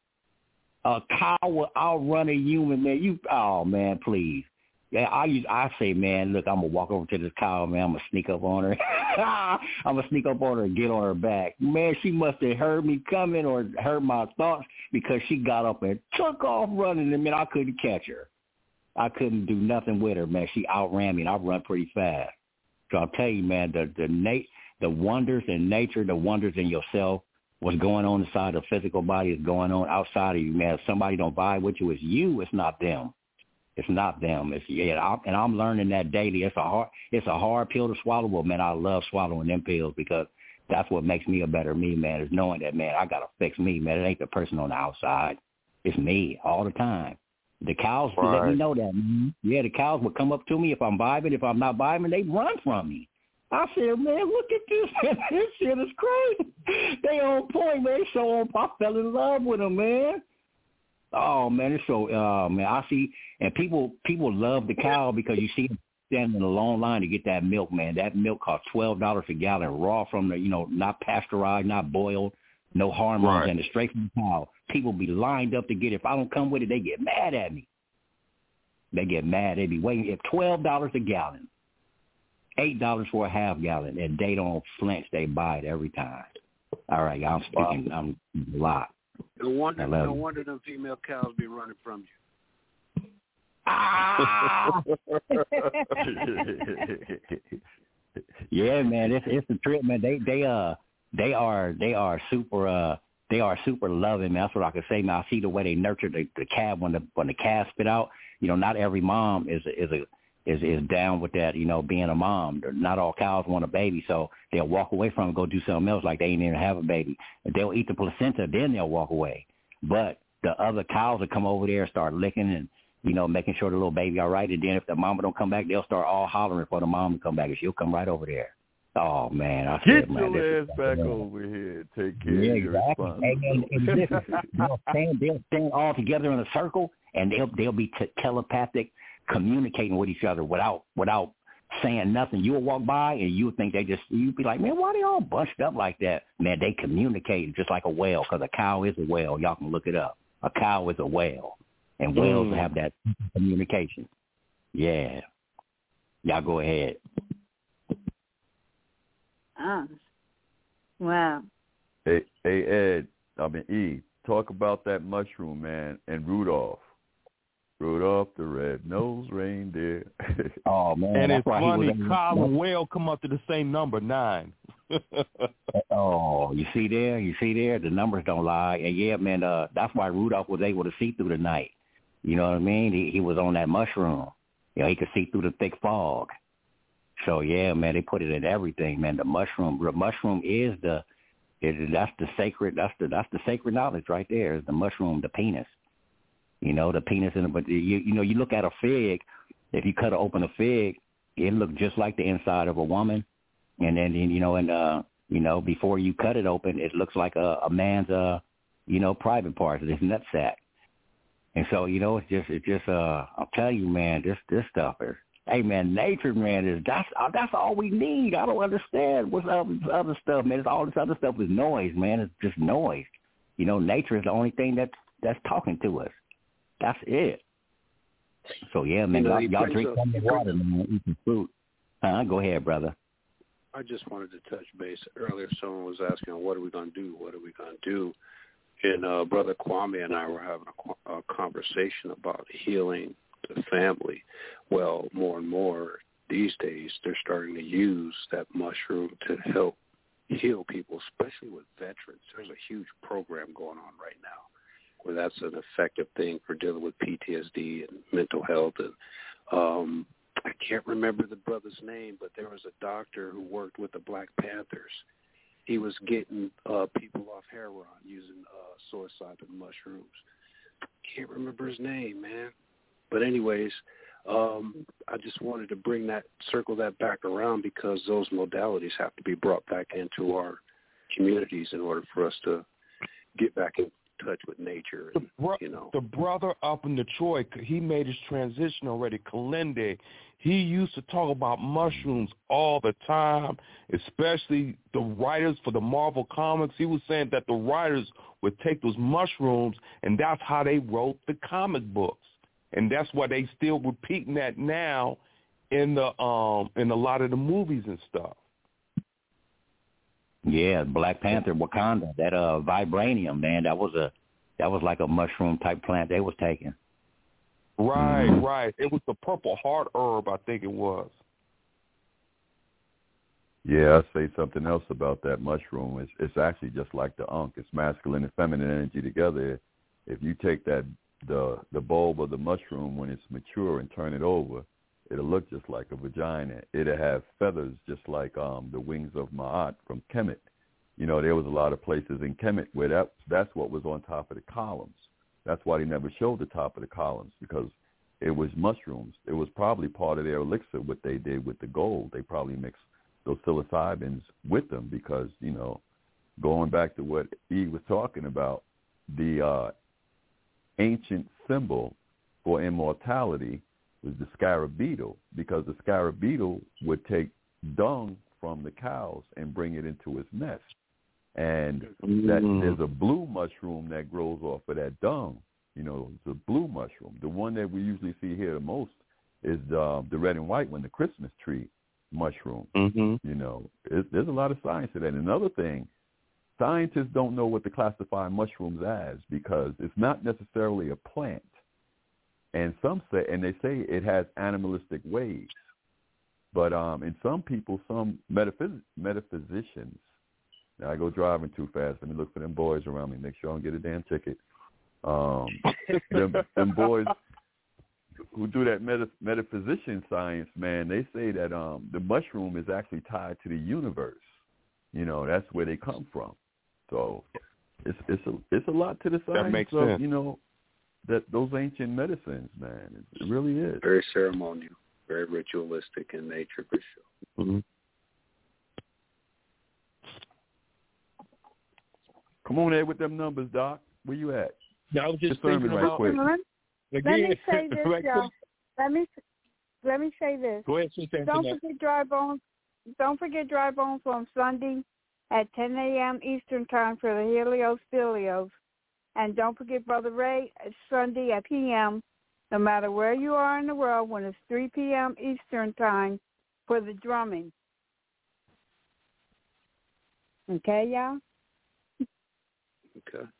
A cow will outrun a human, man. You, oh, man, please. Yeah, I use, I say, man, look, I'm going to walk over to this cow, man. I'm going to sneak up on her. I'm going to sneak up on her and get on her back. Man, she must have heard me coming or heard my thoughts because she got up and took off running, and, man, I couldn't catch her. I couldn't do nothing with her, man. She outran me, and I run pretty fast. So I'll tell you, man, the the nat- the wonders in nature, the wonders in yourself, what's going on inside the physical body is going on outside of you, man. If somebody don't vibe with you, it's you. It's not them. It's not them. It's yeah. I'm, and I'm learning that daily. It's a hard. It's a hard pill to swallow, but man, I love swallowing them pills because that's what makes me a better me, man. Is knowing that, man, I gotta fix me, man. It ain't the person on the outside. It's me all the time. The cows right. let me know that, man. Yeah, the cows would come up to me if I'm vibing. If I'm not vibing, they run from me. I said, man, look at this. This shit is crazy. They on point, man. So on, I fell in love with them, man. Oh, man, it's so, uh, man, I see, and people people love the cow because you see them standing in a long line to get that milk, man. That milk costs twelve dollars a gallon, raw from the, you know, not pasteurized, not boiled, no hormones, right. and it's straight from the cow. People be lined up to get it. If I don't come with it, they get mad at me. They get mad. They be waiting. If twelve dollars a gallon, eight dollars for a half gallon, and they don't flinch. They buy it every time. All right, I'm speaking wow. I'm a lot. No wonder, no wonder them female cows be running from you. Ah! Yeah, man, it's it's the trip, man. They they uh they are they are super uh they are super loving, man. That's what I can say, man. I see the way they nurture the, the calf when the when the calf spit out. You know, not every mom is is a is is down with that, you know, being a mom. Not all cows want a baby, so they'll walk away from it and go do something else like they ain't even have a baby. They'll eat the placenta, then they'll walk away. But the other cows will come over there and start licking and, you know, making sure the little baby all right. And then if the mama don't come back, they'll start all hollering for the mom to come back, and she'll come right over there. Oh, man. I Get said, man, your ass back man. over here. Take care yeah, of your exactly. responsibility. And, and, and listen, they'll, stand, they'll stand all together in a circle, and they'll they'll be t- telepathic, communicating with each other without without saying nothing. You'll walk by, and you'll think they just, you'll be like, man, why they all bunched up like that? Man, they communicate just like a whale, because a cow is a whale. Y'all can look it up. A cow is a whale, and whales mm. have that communication. Yeah. Y'all go ahead. Oh. Wow. Hey, hey, Ed, I mean, E, talk about that mushroom, man, and Rudolph. Rudolph the red-nosed reindeer. Oh, man. And it's funny, Kyle and Whale come up to the same number, nine. Oh, you see there? You see there? The numbers don't lie. And, yeah, man, uh, that's why Rudolph was able to see through the night. You know what I mean? He, he was on that mushroom. You know, he could see through the thick fog. So, yeah, man, they put it in everything, man. The mushroom, the mushroom is the, is, that's the sacred, that's the that's the sacred knowledge right there, is the mushroom, the penis. You know, the penis in it. But, you, you know, you look at a fig, if you cut open a fig, it looks just like the inside of a woman. And then, you know, and, uh, you know, before you cut it open, it looks like a, a man's, uh, you know, private parts, his nutsack. And so, you know, it's just, it's just, uh, I'll tell you, man, this, this stuff is, hey, man, nature, man, is that's that's all we need. I don't understand what's other, other stuff, man. It's all this other stuff is noise, man. It's just noise. You know, nature is the only thing that's that's talking to us. That's it. So yeah, man, you know, y'all, y'all drink up, some water, man, eat some fruit. Huh? Go ahead, brother. I just wanted to touch base earlier. Someone was asking, "What are we going to do? What are we going to do?" And uh, Brother Kwame and I were having a, a conversation about healing the family. Well, more and more these days, they're starting to use that mushroom to help heal people, especially with veterans. There's a huge program going on right now where that's an effective thing for dealing with P T S D and mental health. And um, I can't remember the brother's name, but there was a doctor who worked with the Black Panthers. He was getting uh, people off heroin using uh, psilocybin mushrooms. Can't remember his name, man. But anyways, um, I just wanted to bring that, circle that back around, because those modalities have to be brought back into our communities in order for us to get back in touch with nature. And, the, bro- you know. the brother up in Detroit, he made his transition already, Kalende. He used to talk about mushrooms all the time, especially the writers for the Marvel Comics. He was saying that the writers would take those mushrooms, and that's how they wrote the comic books. And that's why they still repeating that now in the um in a lot of the movies and stuff. Yeah, Black Panther, Wakanda, that uh vibranium, man, that was a that was like a mushroom type plant they was taking. Right, Mm-hmm. right. It was the purple heart herb, I think it was. Yeah, I'll say something else about that mushroom. It's, it's actually just like the unk. It's masculine and feminine energy together. If you take that the the bulb of the mushroom when it's mature and turn it over, it'll look just like a vagina. It'll have feathers just like um, the wings of Ma'at from Kemet. You know, there was a lot of places in Kemet where that that's what was on top of the columns. That's why they never showed the top of the columns, because it was mushrooms. It was probably part of their elixir, what they did with the gold. They probably mixed those psilocybins with them because, you know, going back to what E was talking about, the uh, ancient symbol for immortality was the scarab beetle, because the scarab beetle would take dung from the cows and bring it into its nest. And that Mm. there's a blue mushroom that grows off of that dung. You know, it's a blue mushroom. The one that we usually see here the most is uh, the red and white one, the Christmas tree mushroom. Mm-hmm. You know, it, there's a lot of science to that. Another thing, scientists don't know what to classify mushrooms as because it's not necessarily a plant. And some say, and they say it has animalistic ways. But um, in some people, some metaphys- metaphysicians, now I go driving too fast. Let me look for them boys around me, make sure I don't get a damn ticket. Um, them, them boys who do that meta, metaphysician science, man, they say that um, the mushroom is actually tied to the universe. You know, that's where they come from. So it's it's a it's a lot to the science That makes of, sense. you know, that those ancient medicines, man. It really is. Very ceremonial, very ritualistic in nature, for sure. Mm-hmm. Come on, Ed, with them numbers, Doc. Where you at? Yeah, I was just Discernment thinking right about quick. Let, let me say this, right y'all. quick. Let me let me say this. Go ahead, Sister Don't Antoinette. forget Dry Bones. Don't forget Dry Bones on Sunday at ten a.m. Eastern Time for the Helios Filios. And don't forget Brother Ray at Sunday at p m. No matter where you are in the world, when it's three p.m. Eastern Time for the drumming. Okay, y'all? Okay.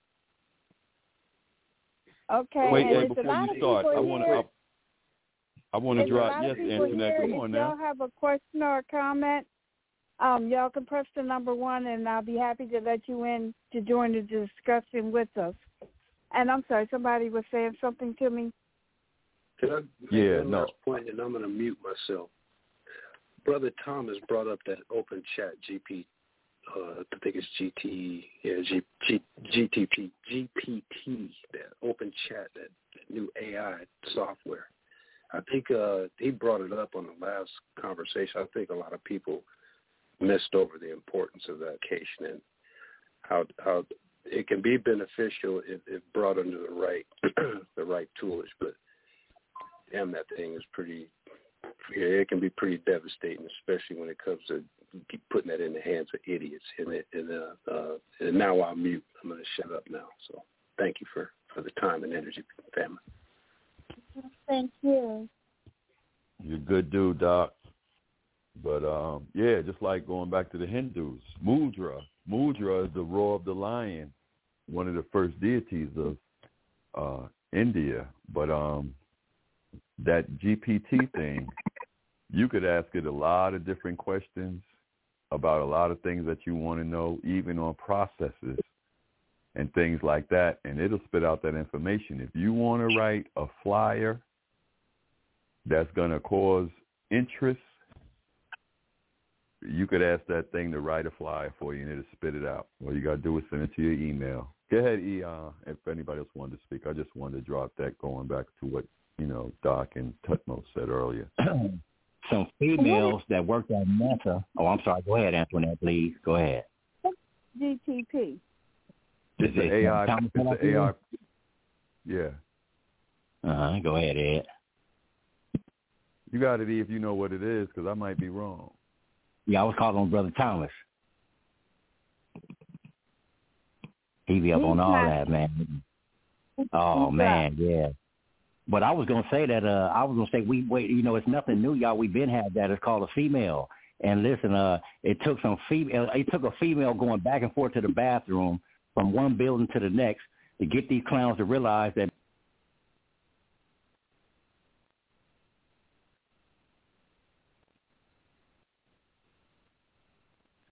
Okay. Wait, and Ed, it's a before lot you of start, people I want here- to I want to There's a drop. lot Yes, of people Antoinette, here. come on If now. y'all have a question or a comment, um, y'all can press the number one, and I'll be happy to let you in to join the discussion with us. And I'm sorry, somebody was saying something to me. Can I make Yeah, one no. last point, and I'm going to mute myself. Brother Thomas brought up that open chat G P, uh, I think it's G T, yeah, G, G, GTP, G P T, that open chat, that, that new A I software. I think uh, he brought it up on the last conversation. I think a lot of people missed over the importance of that occasion and how how it can be beneficial if, if brought under the right the right toolage. But damn, that thing is pretty. Yeah, it can be pretty devastating, especially when it comes to keep putting that in the hands of idiots. And, it, and, uh, uh, and now I'll mute. I'm going to shut up now. So thank you for, for the time and energy, family. Thank you. You're a good dude, Doc. But, um, yeah, just like going back to the Hindus, Mudra. Mudra is the roar of the lion, one of the first deities of uh, India. But um, that G P T thing, you could ask it a lot of different questions about a lot of things that you want to know, even on processes and things like that, and it'll spit out that information. If you want to write a flyer that's going to cause interest, you could ask that thing to write a flyer for you, and it'll spit it out. All you got to do is send it to your email. Go ahead, E. Uh, if anybody else wanted to speak, I just wanted to drop that going back to what, you know, Doc and Tutmo said earlier. Some females that worked at NASA. Oh, I'm sorry. Go ahead, Antoinette, please. Go ahead. G T P. It's an A I. It's an A I. Yeah. Uh-huh. Go ahead, Ed. You got it, E, if you know what it is, because I might be wrong. Yeah, I was calling on Brother Thomas. He be up He's on all not- that, man. Oh, He's man, yeah. But I was gonna say that uh, I was gonna say we wait. You know, it's nothing new, y'all. We've been had that. It's called a female. And listen, uh, it took some female. It took a female going back and forth to the bathroom from one building to the next to get these clowns to realize that